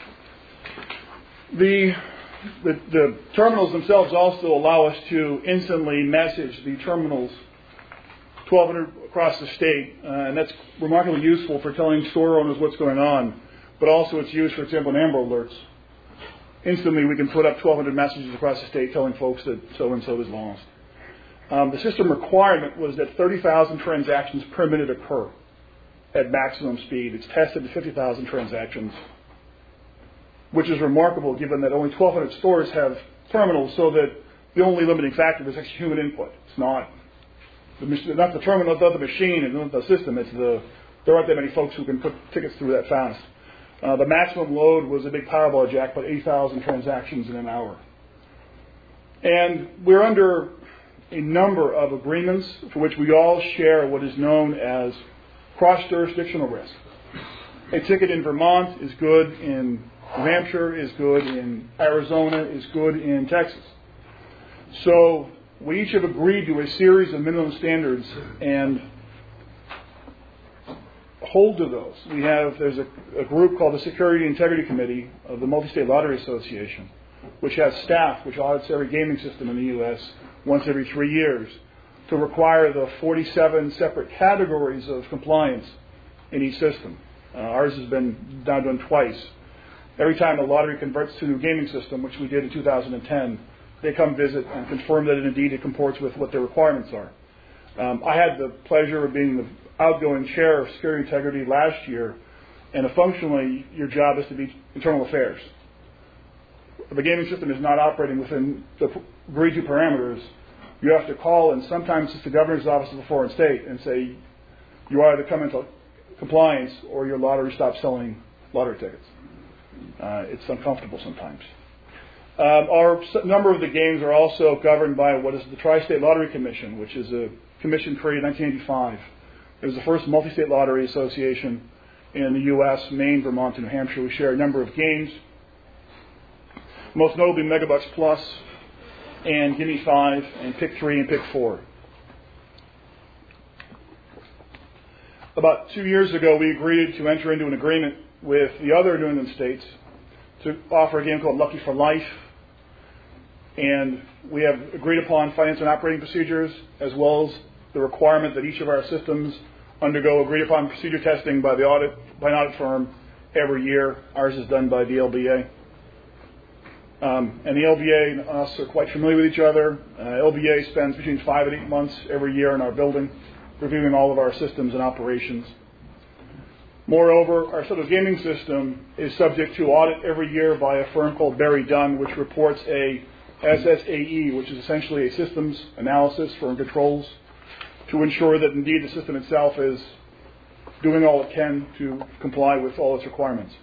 The, the, the terminals themselves also allow us to instantly message the terminals twelve hundred across the state, uh, and that's remarkably useful for telling store owners what's going on, but also it's used, for example, in Amber Alerts. Instantly we can put up twelve hundred messages across the state telling folks that so-and-so is lost. Um, the system requirement was that thirty thousand transactions per minute occur at maximum speed. It's tested at fifty thousand transactions, which is remarkable given that only twelve hundred stores have terminals, so that the only limiting factor is actually human input. It's not the, not the terminal, not the machine, and not the system. It's the there aren't that many folks who can put tickets through that fast. Uh, the maximum load was a big Powerball jackpot, eighty thousand transactions in an hour. And we're under a number of agreements for which we all share what is known as cross-jurisdictional risk. A ticket in Vermont is good in New Hampshire, is good in Arizona, is good in Texas. So we each have agreed to a series of minimum standards and hold to those. We have, there's a, a group called the Security and Integrity Committee of the Multi-State Lottery Association, which has staff which audits every gaming system in the U S once every three years to require the forty-seven separate categories of compliance in each system. Uh, ours has been now done twice. Every time a lottery converts to a new gaming system, which we did in two thousand ten, they come visit and confirm that indeed it comports with what their requirements are. Um, I had the pleasure of being the outgoing chair of Security Integrity last year, and functionally your job is to be internal affairs. If the gaming system is not operating within the agreed to parameters, you have to call, and sometimes it's the governor's office of the foreign state, and say you either come into compliance or your lottery stops selling lottery tickets. Uh, it's uncomfortable sometimes. Um, our s- number of the games are also governed by what is the Tri-State Lottery Commission, which is a commission created in nineteen eighty-five. It was the first multi-state lottery association in the U S, Maine, Vermont, and New Hampshire. We share a number of games, most notably Megabucks Plus and Gimme Five and Pick Three and Pick Four. About two years ago, we agreed to enter into an agreement with the other New England states to offer a game called Lucky for Life. And we have agreed upon finance and operating procedures, as well as the requirement that each of our systems undergo agreed upon procedure testing by the audit by an audit firm every year. Ours is done by the L B A. Um, and the L B A and us are quite familiar with each other. Uh, L B A spends between five and eight months every year in our building reviewing all of our systems and operations. Moreover, our Settlers Gaming system is subject to audit every year by a firm called Berry Dunn, which reports a S S A E, which is essentially a systems analysis for controls to ensure that indeed the system itself is doing all it can to comply with all its requirements.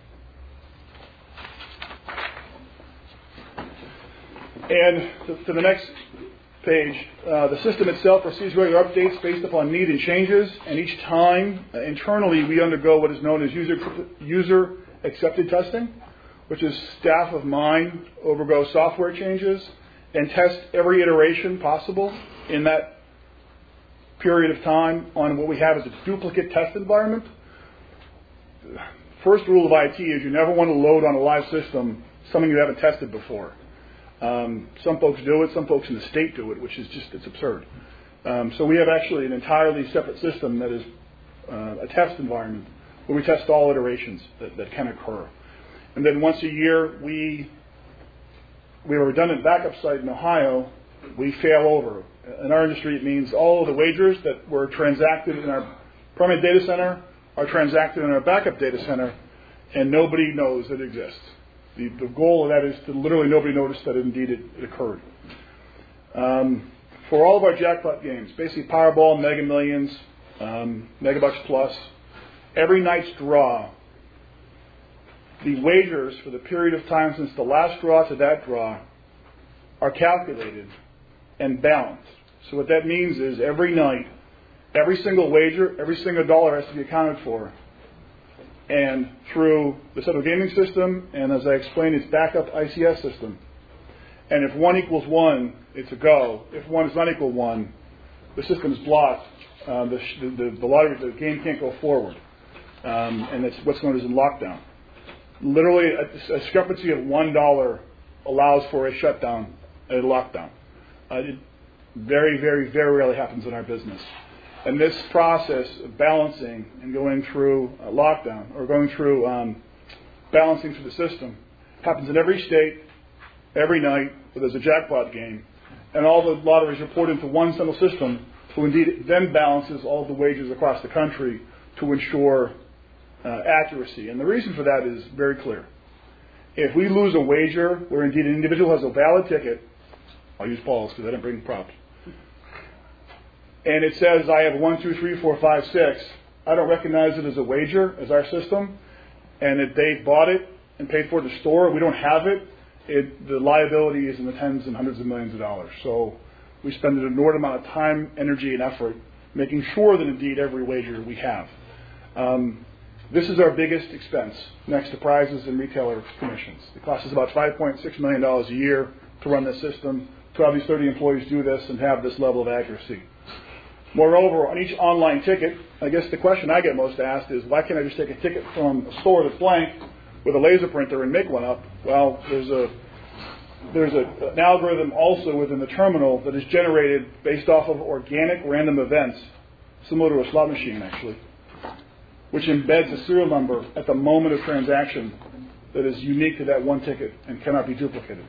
And to, to the next page, uh, the system itself receives regular updates based upon need and changes, and each time uh, internally we undergo what is known as user user accepted testing, which is staff of mine overgo software changes and test every iteration possible in that period of time on what we have as a duplicate test environment. First rule of I T is you never want to load on a live system something you haven't tested before. Um, some folks do it, some folks in the state do it, which is just, it's absurd. Um, so we have actually an entirely separate system that is uh, a test environment where we test all iterations that, that can occur. And then once a year, we we have a redundant backup site in Ohio. We fail over. In our industry, it means all of the wagers that were transacted in our primary data center are transacted in our backup data center, and nobody knows it exists. The, the goal of that is to literally nobody notice that indeed it, it occurred. Um, for all of our jackpot games, basically Powerball, Mega Millions, um, Megabucks Plus, every night's draw, the wagers for the period of time since the last draw to that draw are calculated and balanced. So what that means is every night, every single wager, every single dollar has to be accounted for. And through the central gaming system, and as I explained, its backup I C S system. And if one equals one, it's a go. If one is not equal to one, the system is blocked. Uh, the, the, the lottery, the game can't go forward. Um, and that's what's known as in lockdown. Literally, a, a discrepancy of one dollar allows for a shutdown, a lockdown. Uh, it very, very, very rarely happens in our business. And this process of balancing and going through a lockdown or going through um, balancing through the system happens in every state, every night, where there's a jackpot game. And all the lotteries report into one central system, who indeed then balances all the wagers across the country to ensure uh, accuracy. And the reason for that is very clear. If we lose a wager where indeed an individual has a valid ticket, I'll use Paul's because I didn't bring props, and it says I have one, two, three, four, five, six, I don't recognize it as a wager, as our system, and if they bought it and paid for it in the store, we don't have it, it, the liability is in the tens and hundreds of millions of dollars. So we spend an inordinate amount of time, energy, and effort making sure that indeed every wager we have. Um, this is our biggest expense, next to prizes and retailer commissions. It costs us about five point six million dollars a year to run this system, to have these thirty employees do this and have this level of accuracy. Moreover, on each online ticket, I guess the question I get most asked is, why can't I just take a ticket from a store that's blank with a laser printer and make one up? Well, there's a there's a, an algorithm also within the terminal that is generated based off of organic random events, similar to a slot machine actually, which embeds a serial number at the moment of transaction that is unique to that one ticket and cannot be duplicated.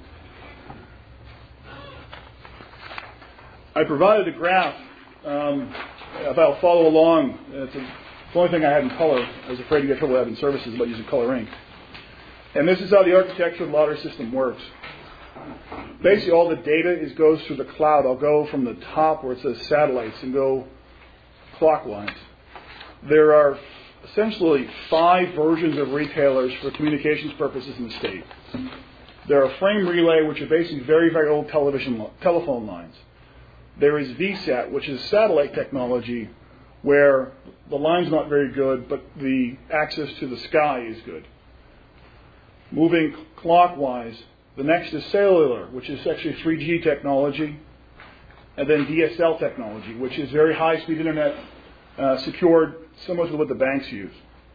I provided a graph. Um, if I'll follow along, it's, a, it's the only thing I had in color. I was afraid to get trouble having services about using color ink. And this is how the architecture of the lottery system works. Basically, all the data is goes through the cloud. I'll go from the top where it says satellites and go clockwise. There are essentially five versions of retailers for communications purposes in the state. There are frame relay, which are basically very, very old television lo- telephone lines. There is V SAT, which is satellite technology, where the line's not very good, but the access to the sky is good. Moving clockwise, the next is cellular, which is actually three G technology, and then D S L technology, which is very high-speed internet, uh, secured, similar to what the banks use.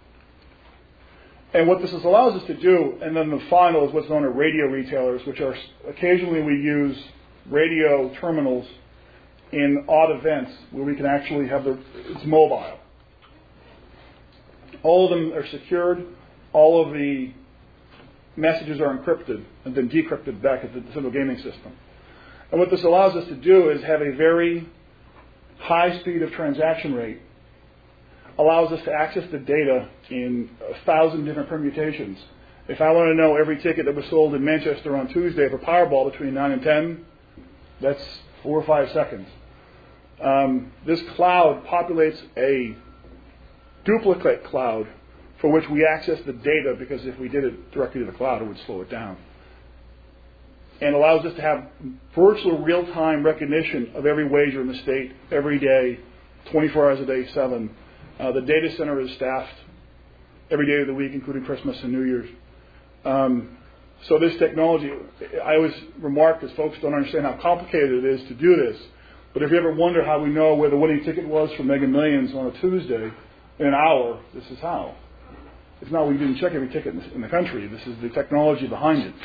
And what this allows us to do, and then the final is what's known as radio retailers, which are occasionally we use radio terminals in odd events where we can actually have the, it's mobile. All of them are secured. All of the messages are encrypted and then decrypted back at the central gaming system. And what this allows us to do is have a very high speed of transaction rate, allows us to access the data in a thousand different permutations, If I want to know every ticket that was sold in Manchester on Tuesday for Powerball between nine and ten, that's four or five seconds. Um, this cloud populates a duplicate cloud for which we access the data, because if we did it directly to the cloud, it would slow it down. And allows us to have virtual real-time recognition of every wager in the state, every day, twenty-four hours a day, seven. Uh, the data center is staffed every day of the week, including Christmas and New Year's. Um, so this technology, I always remark that folks don't understand how complicated it is to do this. But if you ever wonder how we know where the winning ticket was for Mega Millions on a Tuesday in an hour, this is how. It's not we didn't check every ticket in the, in the country. This is the technology behind it.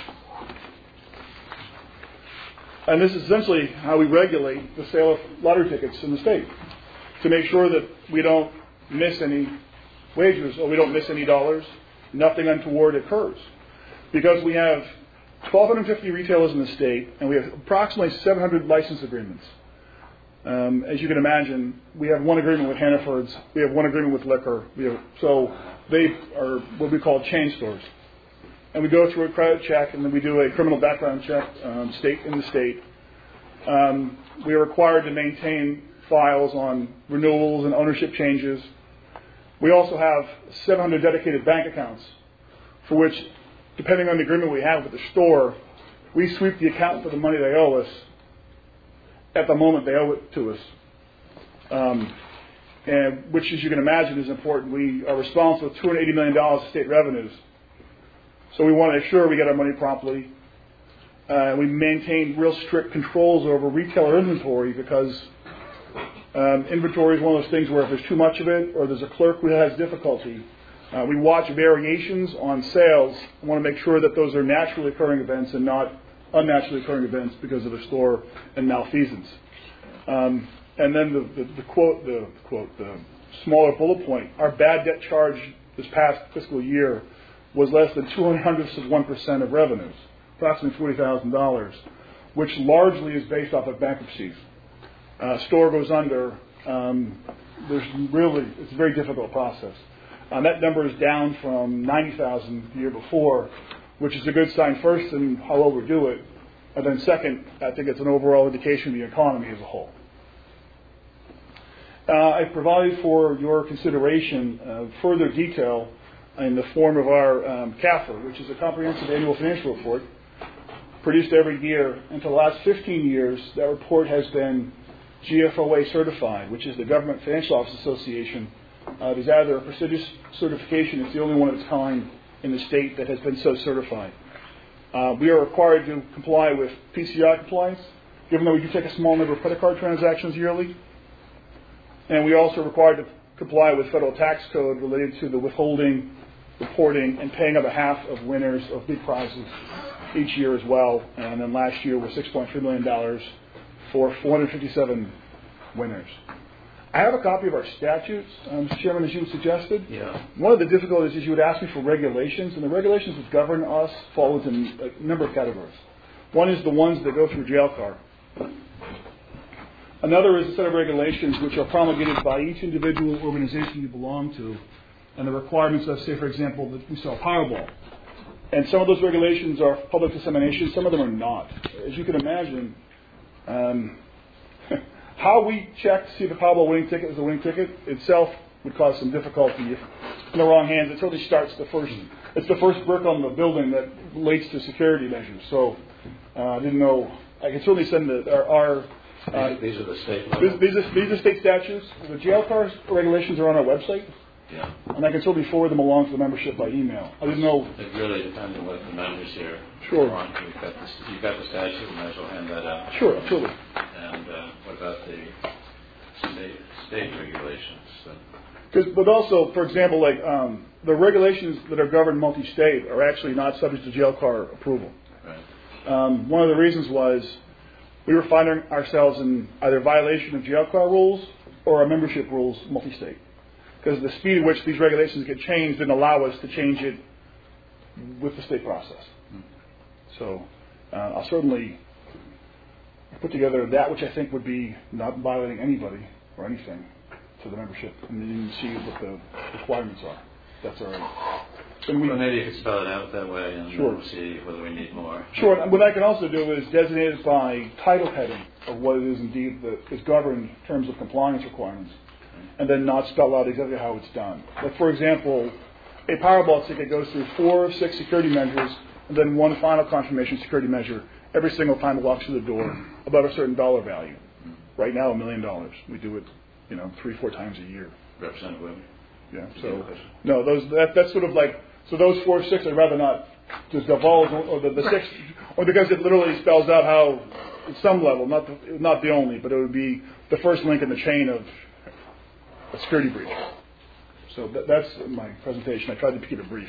And this is essentially how we regulate the sale of lottery tickets in the state, to make sure that we don't miss any wagers or we don't miss any dollars, nothing untoward occurs. Because we have one thousand two hundred fifty retailers in the state, and we have approximately seven hundred license agreements. Um, as you can imagine, we have one agreement with Hannaford's, we have one agreement with liquor, we have, so they are what we call chain stores. And we go through a credit check, and then we do a criminal background check, um, state in the state. Um, we are required to maintain files on renewals and ownership changes. We also have seven hundred dedicated bank accounts, for which, depending on the agreement we have with the store, we sweep the account for the money they owe us at the moment they owe it to us. Um, and which, as you can imagine, is important. We are responsible for two hundred eighty million dollars of state revenues. So we want to make sure we get our money promptly. Uh, we maintain real strict controls over retailer inventory, because um, inventory is one of those things where if there's too much of it or there's a clerk who has difficulty, uh, we watch variations on sales. We want to make sure that those are naturally occurring events and not unnaturally occurring events because of a store and malfeasance. Um, and then the, the, the quote, the quote, the smaller bullet point, our bad debt charge this past fiscal year was less than two hundredths of one percent of revenues, approximately forty thousand dollars, which largely is based off of bankruptcies. Uh, store goes under, um, there's really, it's a very difficult process. Uh, that number is down from ninety thousand the year before, which is a good sign first in how well we do it. And then second, I think it's an overall indication of the economy as a whole. Uh, I provided for your consideration uh, further detail in the form of our um, C A F R, which is a comprehensive annual financial report produced every year. And for the last fifteen years, that report has been G F O A certified, which is the Government Financial Office Association. Uh, it is either a prestigious certification, it's the only one of its kind in the state that has been so certified. Uh, we are required to comply with P C I compliance, given that we do take a small number of credit card transactions yearly. And we are also required to comply with federal tax code related to the withholding, reporting, and paying on behalf of winners of big prizes each year as well. And then last year was six point three million dollars for four hundred fifty-seven winners. I have a copy of our statutes, um, Mister Chairman, as you suggested. Yeah. One of the difficulties is you would ask me for regulations, and the regulations that govern us fall within a number of categories. One is the ones that go through jail car. Another is a set of regulations which are promulgated by each individual organization you belong to, and the requirements of, say, for example, that we sell Powerball. And some of those regulations are public dissemination, some of them are not. As you can imagine, um, how we check to see if the Powerball winning ticket is a winning ticket itself would cause some difficulty if in the wrong hands. It certainly starts the first, it's the first brick on the building that relates to security measures. So uh, I didn't know, I can certainly send the, our, our Uh, these are the state these, these, are, these are state statutes. The jail car regulations are on our website. Yeah. And I can certainly forward them along to the membership by email. I didn't know. It really depends on what the members here Sure. want. You've got the, you've got the statute, and I shall hand that out. Sure, absolutely. And uh, what about the state, state regulations? Because, but also, for example, like um, the regulations that are governed multi-state are actually not subject to jail car approval. Right. Um, one of the reasons was we were finding ourselves in either violation of jail car rules or our membership rules multi-state. Because the speed at which these regulations get changed didn't allow us to change it with the state process. Hmm. So uh, I'll certainly put together that which I think would be not violating anybody or anything to the membership, and then you can see what the requirements are. That's all right. And we, well, maybe you could spell it out that way, and sure. we'll see whether we need more. Sure. And what I can also do is designate it by title heading of what it is indeed that is governed in terms of compliance requirements, and then not spell out exactly how it's done. Like, for example, a Powerball ticket goes through four of six security measures, and then one final confirmation security measure every single time it walks through the door above a certain dollar value. Right now, a million dollars. We do it, you know, three, four times a year. Representative Webb. Yeah. So no, those that, that's sort of like so those four six. I'd rather not just divulge, or the, the six, or because it literally spells out how, at some level, not the, not the only, but it would be the first link in the chain of a security breach. So that, that's my presentation. I tried to keep it brief.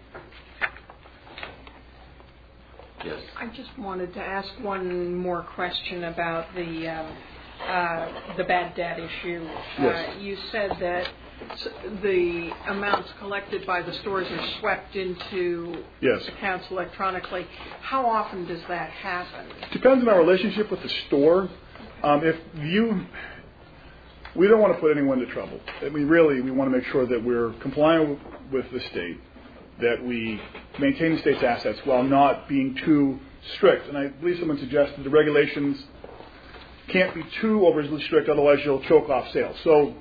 Yes. I just wanted to ask one more question about the um, uh, the bad debt issue. Yes. Uh, you said that the amounts collected by the stores are swept into yes. accounts electronically. How often does that happen? Depends on our relationship with the store. Um, if you, we don't want to put anyone to trouble. I mean, really, we want to make sure that we're compliant with the state, that we maintain the state's assets while not being too strict. And I believe someone suggested the regulations can't be too overly strict, otherwise you'll choke off sales. So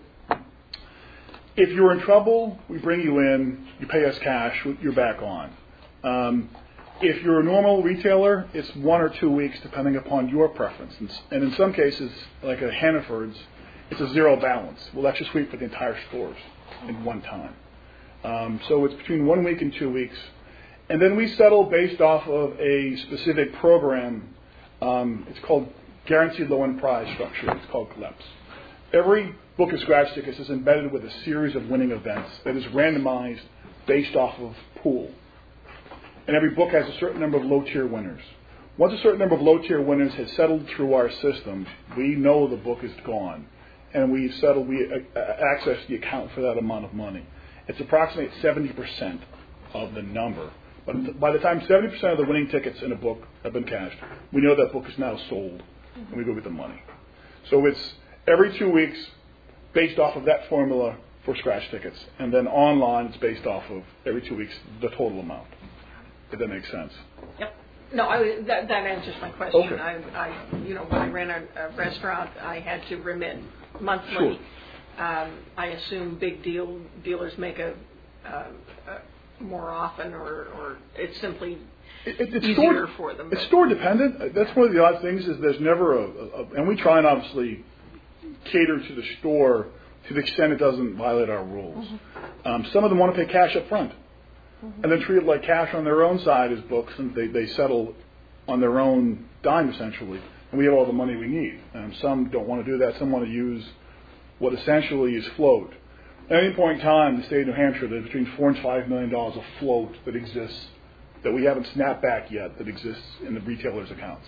if you're in trouble, we bring you in, you pay us cash, you're back on. Um, if you're a normal retailer, it's one or two weeks depending upon your preference. And, and in some cases, like at Hannaford's, it's a zero balance. We'll actually sweep for the entire stores in one time. Um, so it's between one week and two weeks. And then we settle based off of a specific program. Um, it's called Guaranteed Low End Prize Structure. It's called C L E P S. Every book of scratch tickets is embedded with a series of winning events that is randomized based off of pool. And every book has a certain number of low-tier winners. Once a certain number of low-tier winners has settled through our system, we know the book is gone. And we settle, we uh, access the account for that amount of money. It's approximately seventy percent of the number. But by the time seventy percent of the winning tickets in a book have been cashed, we know that book is now sold, and we go get the money. So it's every two weeks based off of that formula for scratch tickets. And then online, it's based off of every two weeks the total amount, if that makes sense. Yep. No, I, that, that answers my question. Okay. I, I, you know, when I ran a, a restaurant, I had to remit monthly. Sure. Um, I assume big deal dealers make a, uh, a more often, or, or it's simply it, it, it's easier store, for them. It's store dependent. That's one of the odd things is there's never a, a, a, and we try and obviously cater to the store to the extent it doesn't violate our rules. Mm-hmm. Um, some of them want to pay cash up front. Mm-hmm. And then treat it like cash on their own side as books, and they, they settle on their own dime, essentially. And we have all the money we need. Um, some don't want to do that. Some want to use what essentially is float. At any point in time, in the state of New Hampshire, there's between four and five million dollars of float that exists that we haven't snapped back yet that exists in the retailers' accounts.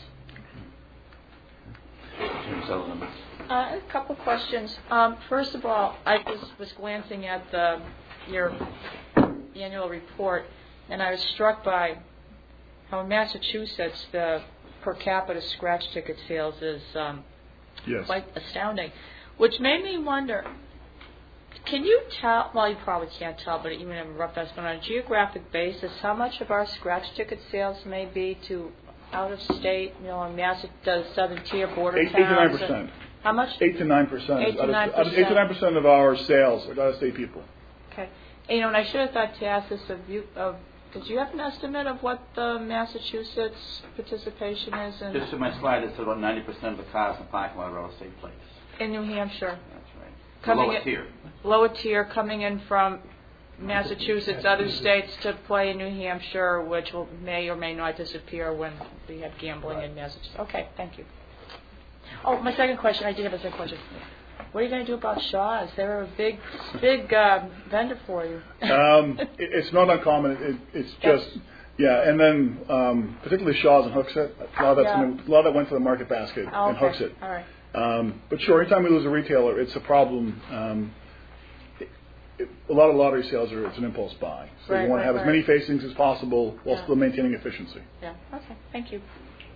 Uh, a couple questions. Um, first of all, I was, was glancing at the, your annual report, and I was struck by how in Massachusetts the per capita scratch ticket sales is um, yes. quite astounding, which made me wonder, can you tell, well, you probably can't tell, but even in a rough estimate, on a geographic basis, how much of our scratch ticket sales may be to out of state, you know, in Massachusetts, southern tier border eight, towns? Eight to nine percent. How much? Eight to nine percent. Eight to nine percent. Eight to nine percent of our sales are out-of-state people. Okay. And, you know, and I should have thought to ask this of you. Of, did you have an estimate of what the Massachusetts participation is in? Just in my slide, it's about ninety percent of the cars in the parking lot are out-of-state plates. In New Hampshire. That's right. Coming lower in, tier. Lower tier coming in from Massachusetts, other states to play in New Hampshire, which will, may or may not disappear when we have gambling right. in Massachusetts. Okay, thank you. Oh, my second question, I did have a second question. What are you going to do about Shaw's? They're a big, big uh, vendor for you. um, it, it's not uncommon. It, it's just, yes. yeah, and then um, particularly Shaw's and Hooksett. A lot of, that's yeah. in, a lot of that went to the market basket oh, and okay. Hooksett. All right. Um, but sure, anytime we lose a retailer, it's a problem. Um, it, it, a lot of lottery sales are it's an impulse buy. So right, you want to right, have right. as many facings as possible while yeah. still maintaining efficiency. Yeah, okay, thank you.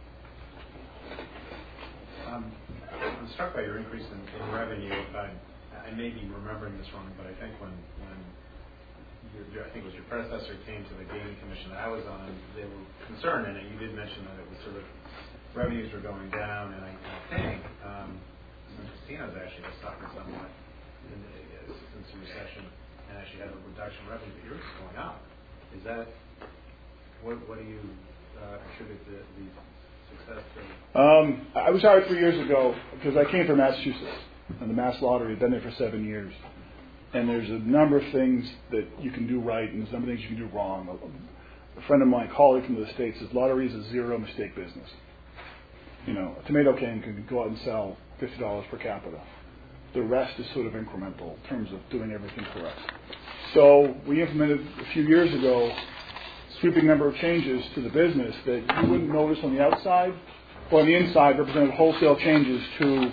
Um, I'm struck by your increase in, in revenue. I, I may be remembering this wrong, but I think when, when your, your, I think it was your predecessor came to the gaming commission that I was on, they were concerned, and you did mention that it was sort of revenues were going down, and I, I think um, some casinos actually have suffered somewhat in the, uh, since the recession, and actually had a reduction in revenue, but yours is going up. Is that what? What do you uh, attribute the, the success to? Um, I was hired three years ago because I came from Massachusetts, and the Mass Lottery. I've been there for seven years. And there's a number of things that you can do right, and there's a number of things you can do wrong. A friend of mine, a colleague from the States, says lottery is a zero-mistake business. You know, a tomato can can go out and sell fifty dollars per capita. The rest is sort of incremental in terms of doing everything correct. So we implemented a few years ago a sweeping number of changes to the business that you wouldn't notice on the outside, but on the inside represented wholesale changes to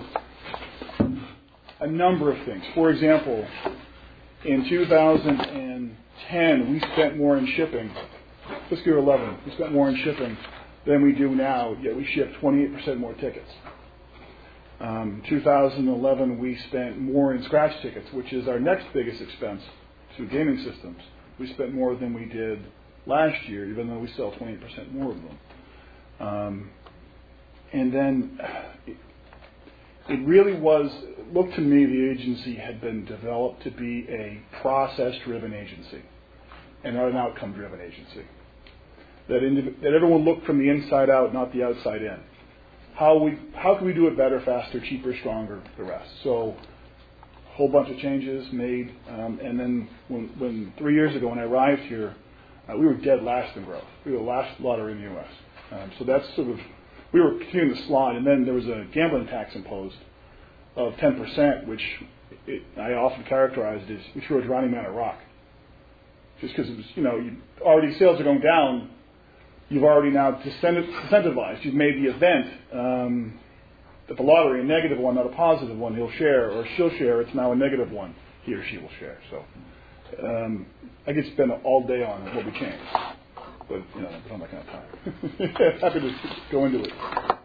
a number of things. For example, in two thousand ten, we spent more in shipping. Fiscal year eleven, we spent more in shipping than we do now, yet we shipped twenty-eight percent more tickets. Um, two thousand eleven, we spent more in scratch tickets, which is our next biggest expense to gaming systems. We spent more than we did last year, even though we sell twenty-eight percent more of them. Um, and then it, it really was, it looked to me the agency had been developed to be a process-driven agency and not an outcome-driven agency. That, indiv- that everyone looked from the inside out, not the outside in. How we how can we do it better, faster, cheaper, stronger, the rest. So a whole bunch of changes made, um, and then when, when three years ago when I arrived here, uh, we were dead last in growth. We were the last lottery in the U S. Um, so that's sort of, we were continuing to slide, and then there was a gambling tax imposed of ten percent, which it, I often characterized as we threw a drowning man a rock. Just because it was, you know, you, already sales are going down. You've already now disincentivized. You've made the event um, that the lottery, a negative one, not a positive one, he'll share, or she'll share, it's now a negative one, he or she will share. So um, I could spend all day on what we changed, but you know, I don't have that kind of time. Happy to go into it.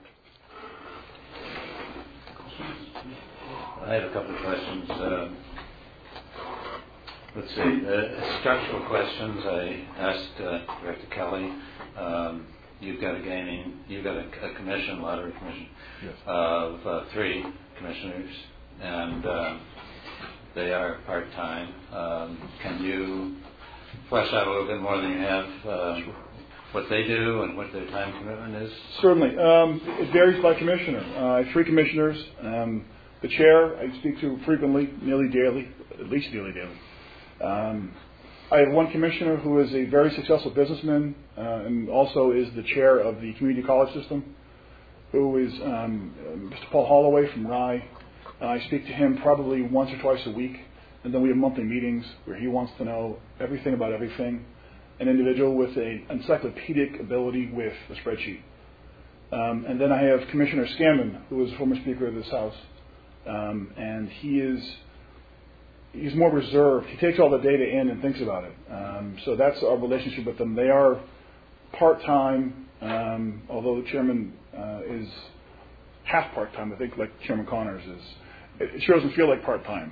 I have a couple of questions. Uh, let's see, uh, structural questions. I asked uh, Director Kelly. Um, you've got a gaming, you've got a, a commission, lottery commission, yes. of uh, three commissioners, and uh, they are part-time. Um, can you flesh out a little bit more than you have uh, sure. what they do and what their time commitment is? Certainly. Um, it varies by commissioner. Uh, I have three commissioners. Um, the chair I speak to frequently, nearly daily, at least nearly daily. Um, I have one commissioner who is a very successful businessman uh, and also is the chair of the community college system, who is um, Mister Paul Holloway from Rye. Uh, I speak to him probably once or twice a week, and then we have monthly meetings where he wants to know everything about everything. An individual with an encyclopedic ability with a spreadsheet. Um, and then I have Commissioner Scanlon, who is a former Speaker of this House, um, and he is... He's more reserved. He takes all the data in and thinks about it. Um, so that's our relationship with them. They are part-time, um, although the chairman uh, is half part-time, I think, like Chairman Connors is. It sure doesn't feel like part-time.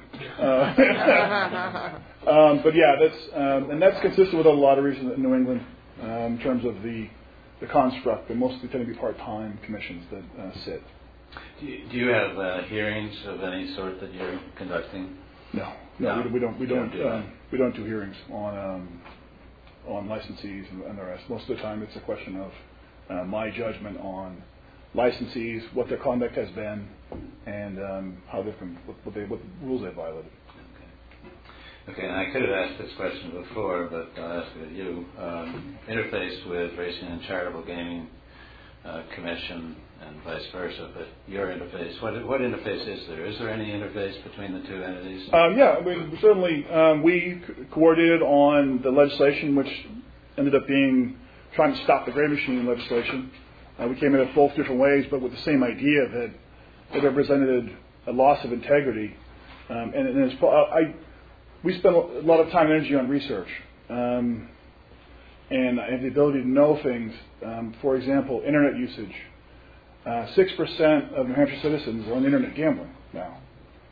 Uh, um, but yeah, that's um, and that's consistent with other lotteries in New England um, in terms of the the construct. They mostly tend to be part-time commissions that uh, sit. Do you, do you have uh, hearings of any sort that you're conducting? No, no, no. We, we don't. We don't. don't do um, we don't do hearings on um, on licensees and, and the rest. Most of the time, it's a question of uh, my judgment on licensees, what their conduct has been, and um, how they've been, what, what, they, what rules they violated. Okay. Okay, and I could have asked this question before, but I'll ask it of you. Um, interface with Racing and Charitable Gaming uh, Commission and vice versa, but your interface, what, what interface is there? Is there any interface between the two entities? Um, yeah, I mean, certainly um, we co- coordinated on the legislation, which ended up being trying to stop the gray machine legislation. Uh, we came in it both different ways, but with the same idea that it represented a loss of integrity. Um, and and it's, I, we spent a lot of time and energy on research. Um, and I have the ability to know things. Um, for example, internet usage. Uh, six percent of New Hampshire citizens are on internet gambling now.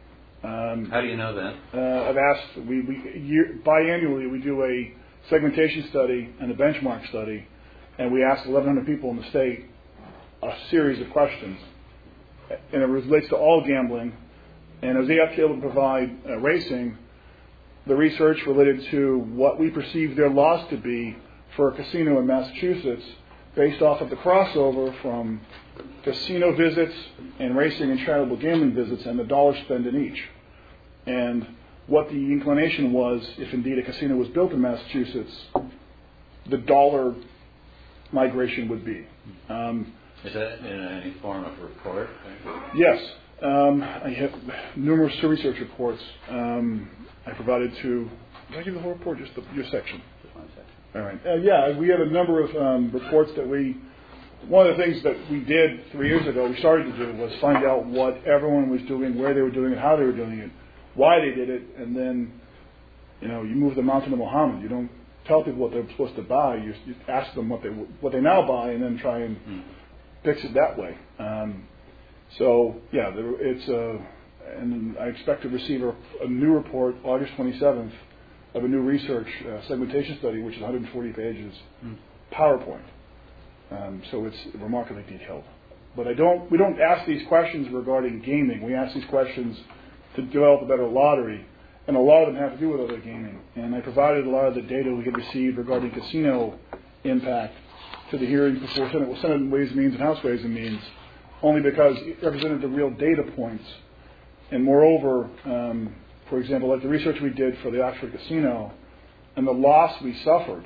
Um, How do you know that? Uh, I've asked, we, we year, biannually we do a segmentation study and a benchmark study, and we ask eleven hundred people in the state a series of questions. And it relates to all gambling. And I was able to provide uh, racing, the research related to what we perceive their loss to be for a casino in Massachusetts based off of the crossover from casino visits and racing and charitable gambling visits and the dollar spent in each. And what the inclination was, if indeed a casino was built in Massachusetts, the dollar migration would be. Um, Is that in any form of report? yes. Um, I have numerous research reports um, I provided to... Did I give the whole report? Just the, your section? Just one section. All right. Uh, yeah, we have a number of um, reports that we... One of the things that we did three years ago, we started to do, was find out what everyone was doing, where they were doing it, how they were doing it, why they did it, and then, you know, you move the mountain to Muhammad. You don't tell people what they're supposed to buy. You, you ask them what they what they now buy, and then try and mm. fix it that way. Um, so, yeah, there, it's a... And I expect to receive a, a new report August twenty-seventh of a new research uh, segmentation study, which is one hundred forty pages, mm. PowerPoint. Um, so it's remarkably detailed. But I don't. We don't ask these questions regarding gaming. We ask these questions to develop a better lottery, and a lot of them have to do with other gaming. And I provided a lot of the data we had received regarding casino impact to the hearing before Senate. Well, Senate Ways and Means and House Ways and Means, only because it represented the real data points. And moreover, um, for example, like the research we did for the Oxford Casino and the loss we suffered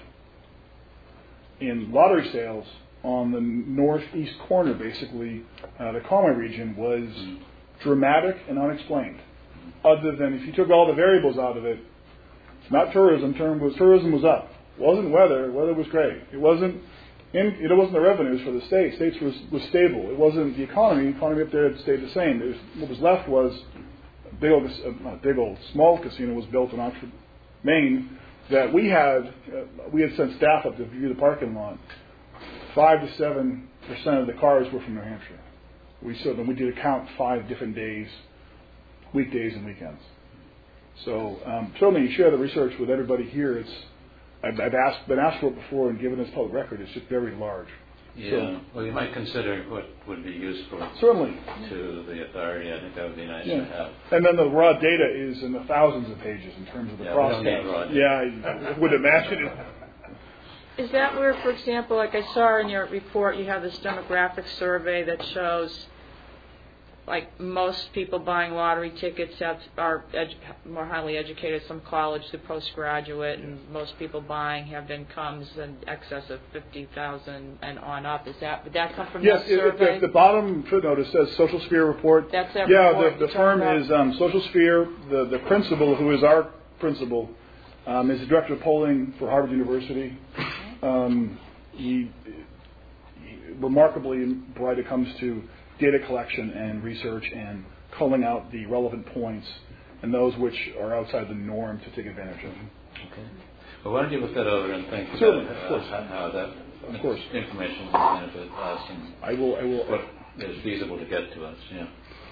in lottery sales on the northeast corner, basically, uh, the Conway region, was mm. dramatic and unexplained. Other than if you took all the variables out of it, it's not tourism. Term was tourism was up. It wasn't weather. Weather was great. It wasn't. In, it wasn't the revenues for the state. States was, was stable. It wasn't the economy. The economy up there had stayed the same. It was, what was left was a big old, uh, not big old, small casino was built in Oxford, Maine, that we had. Uh, we had sent staff up to view the parking lot. Five to seven percent of the cars were from New Hampshire. We saw them. We did count five different days, weekdays and weekends. So um, certainly, you share the research with everybody here. It's I've, I've asked, been asked for it before, and given this public record, it's just very large. Yeah. So, well, you might consider what would be useful. Certainly. To the authority. I think that would be nice yeah. to have. And then the raw data is in the thousands of pages in terms of the yeah, process. We don't need raw data. Yeah, I would imagine it. Is that where, for example, like I saw in your report, you have this demographic survey that shows, like, most people buying lottery tickets have, are edu- more highly educated from college to postgraduate, and most people buying have incomes in excess of fifty thousand and on up. Is that would that come from yes, that survey? Yes, the, the bottom footnote it says Social Sphere report. That's that yeah, report. Yeah, the, the firm is um, Social Sphere. The the principal, who is our principal, um, is the director of polling for Harvard University. Um, he, he remarkably bright. It comes to data collection and research and culling out the relevant points and those which are outside the norm to take advantage of. Okay. Well, why don't you look that over and think Certainly, about of course. Uh, how that of course. information will benefit us and I will, I will, what is feasible to get to us. Yeah.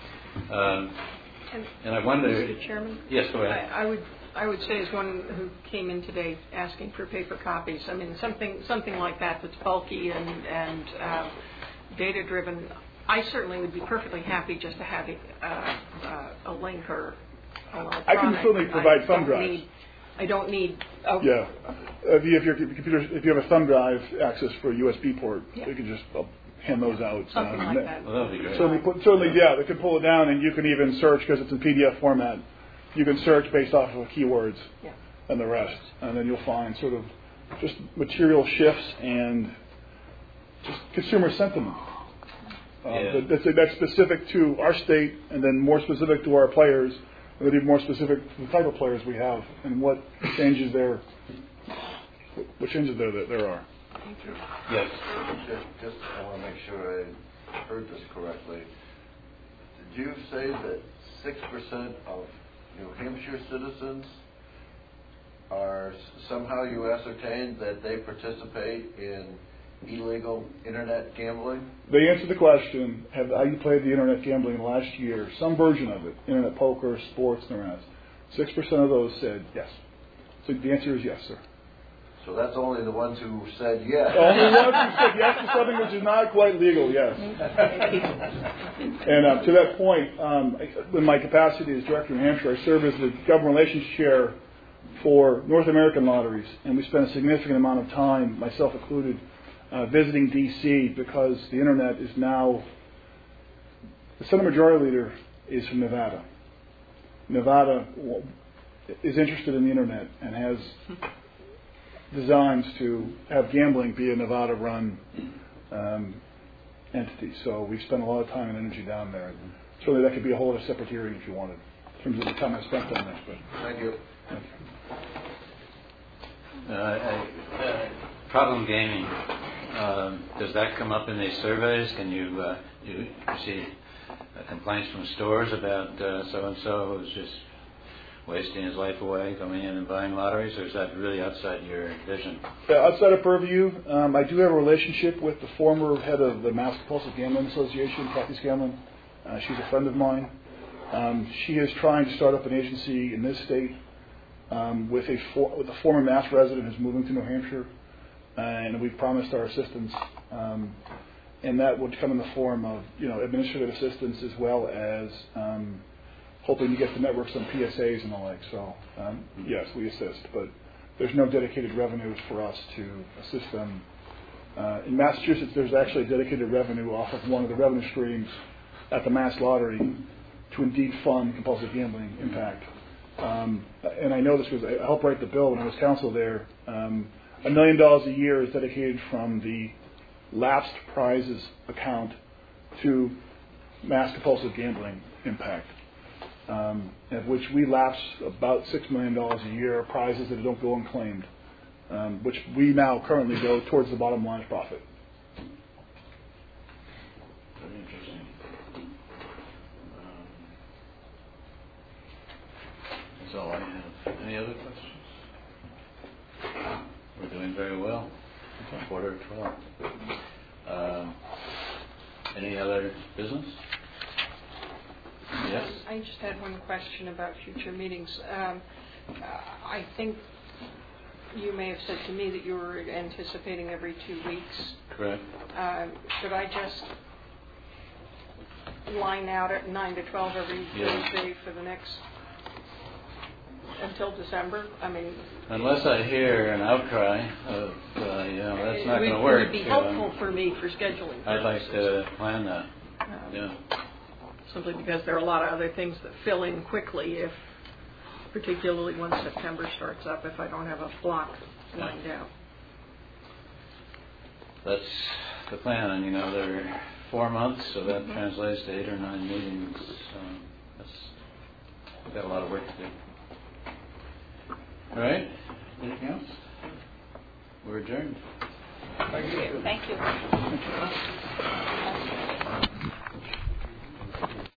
Um, and, and I wonder. Mister Chairman? Yes, go ahead. I, I would. I would say, as one who came in today asking for paper copies, I mean, something something like that that's bulky and, and uh, data-driven, I certainly would be perfectly happy just to have a, uh, uh, a link or electronic. I can certainly provide I thumb drives. Need, I don't need... A, yeah. If you have your computer, if you have a thumb drive access for a U S B port, yeah. you can just uh, hand those out. Something um, like that. Well, that would be great. Certainly, put, certainly, yeah, they can pull it down, and you can even search, because it's in P D F format. You can search based off of keywords yeah. and the rest, and then you'll find sort of just material shifts and just consumer sentiment. Uh, yeah. that's, that's specific to our state, and then more specific to our players, and then even more specific to the type of players we have, and what changes there, what changes there that there are. Yes. Just, just I want to make sure I heard this correctly. Did you say that six percent of New Hampshire citizens are somehow you ascertained that they participate in illegal internet gambling? They answered the question, have you played the internet gambling in the last year? Some version of it, internet poker, sports, and the rest. Six percent of those said yes. So the answer is yes, sir. So that's only the ones who said yes. Only ones who said yes to something which is not quite legal, yes. And uh, to that point, um, in my capacity as director in New Hampshire, I serve as the government relations chair for North American lotteries, and we spend a significant amount of time, myself included, uh, visiting D C because the internet is now, the Senate Majority Leader is from Nevada. Nevada is interested in the internet and has designs to have gambling be a Nevada-run um, entity. So we spent a lot of time and energy down there. And certainly that could be a whole other separate hearing if you wanted, in terms of the time I spent on this. But thank you. Thank you. Uh, I, uh, problem gaming. Um, does that come up in these surveys? Can you uh, you see uh, complaints from stores about uh, so and so who's just wasting his life away going in and buying lotteries, or is that really outside your vision? Yeah, outside of purview, um, I do have a relationship with the former head of the Mass Compulsive Gambling Association, Kathy Scanlon. Uh, she's a friend of mine. Um, she is trying to start up an agency in this state um, with a for, with a former Mass resident who's moving to New Hampshire, uh, and we've promised our assistance. Um, and that would come in the form of, you know, administrative assistance as well as um, hoping to get the network some P S As and the like. So, um, yes, we assist, but there's no dedicated revenues for us to assist them. Uh, in Massachusetts, there's actually dedicated revenue off of one of the revenue streams at the Mass Lottery to indeed fund compulsive gambling impact. Um, and I know this because I helped write the bill when I was counsel there. Um, a million dollars a year is dedicated from the lapsed prizes account to Mass compulsive gambling impact. Um, at which we lapse about six million dollars a year of prizes that don't go unclaimed, um, which we now currently go towards the bottom line profit. Very interesting. Um, that's all I have. Any other questions? We're doing very well. It's a quarter to twelve. Um, any other business? Yes. I just had one question about future meetings. Um, I think you may have said to me that you were anticipating every two weeks. Correct. Uh, should I just line out at nine to twelve every Yeah. Thursday for the next, until December? I mean, unless I hear an outcry of, uh, you know, that's not going to it work. would be helpful uh, for me for scheduling I'd like purposes. to plan that. Um, Yeah. Simply because there are a lot of other things that fill in quickly, if particularly when September starts up, if I don't have a block lined out. That's the plan, and you know, there are four months, so that mm-hmm. translates to eight or nine meetings. Um, that's, we've got a lot of work to do. All right, anything else? We're adjourned. Thank you. Thank you.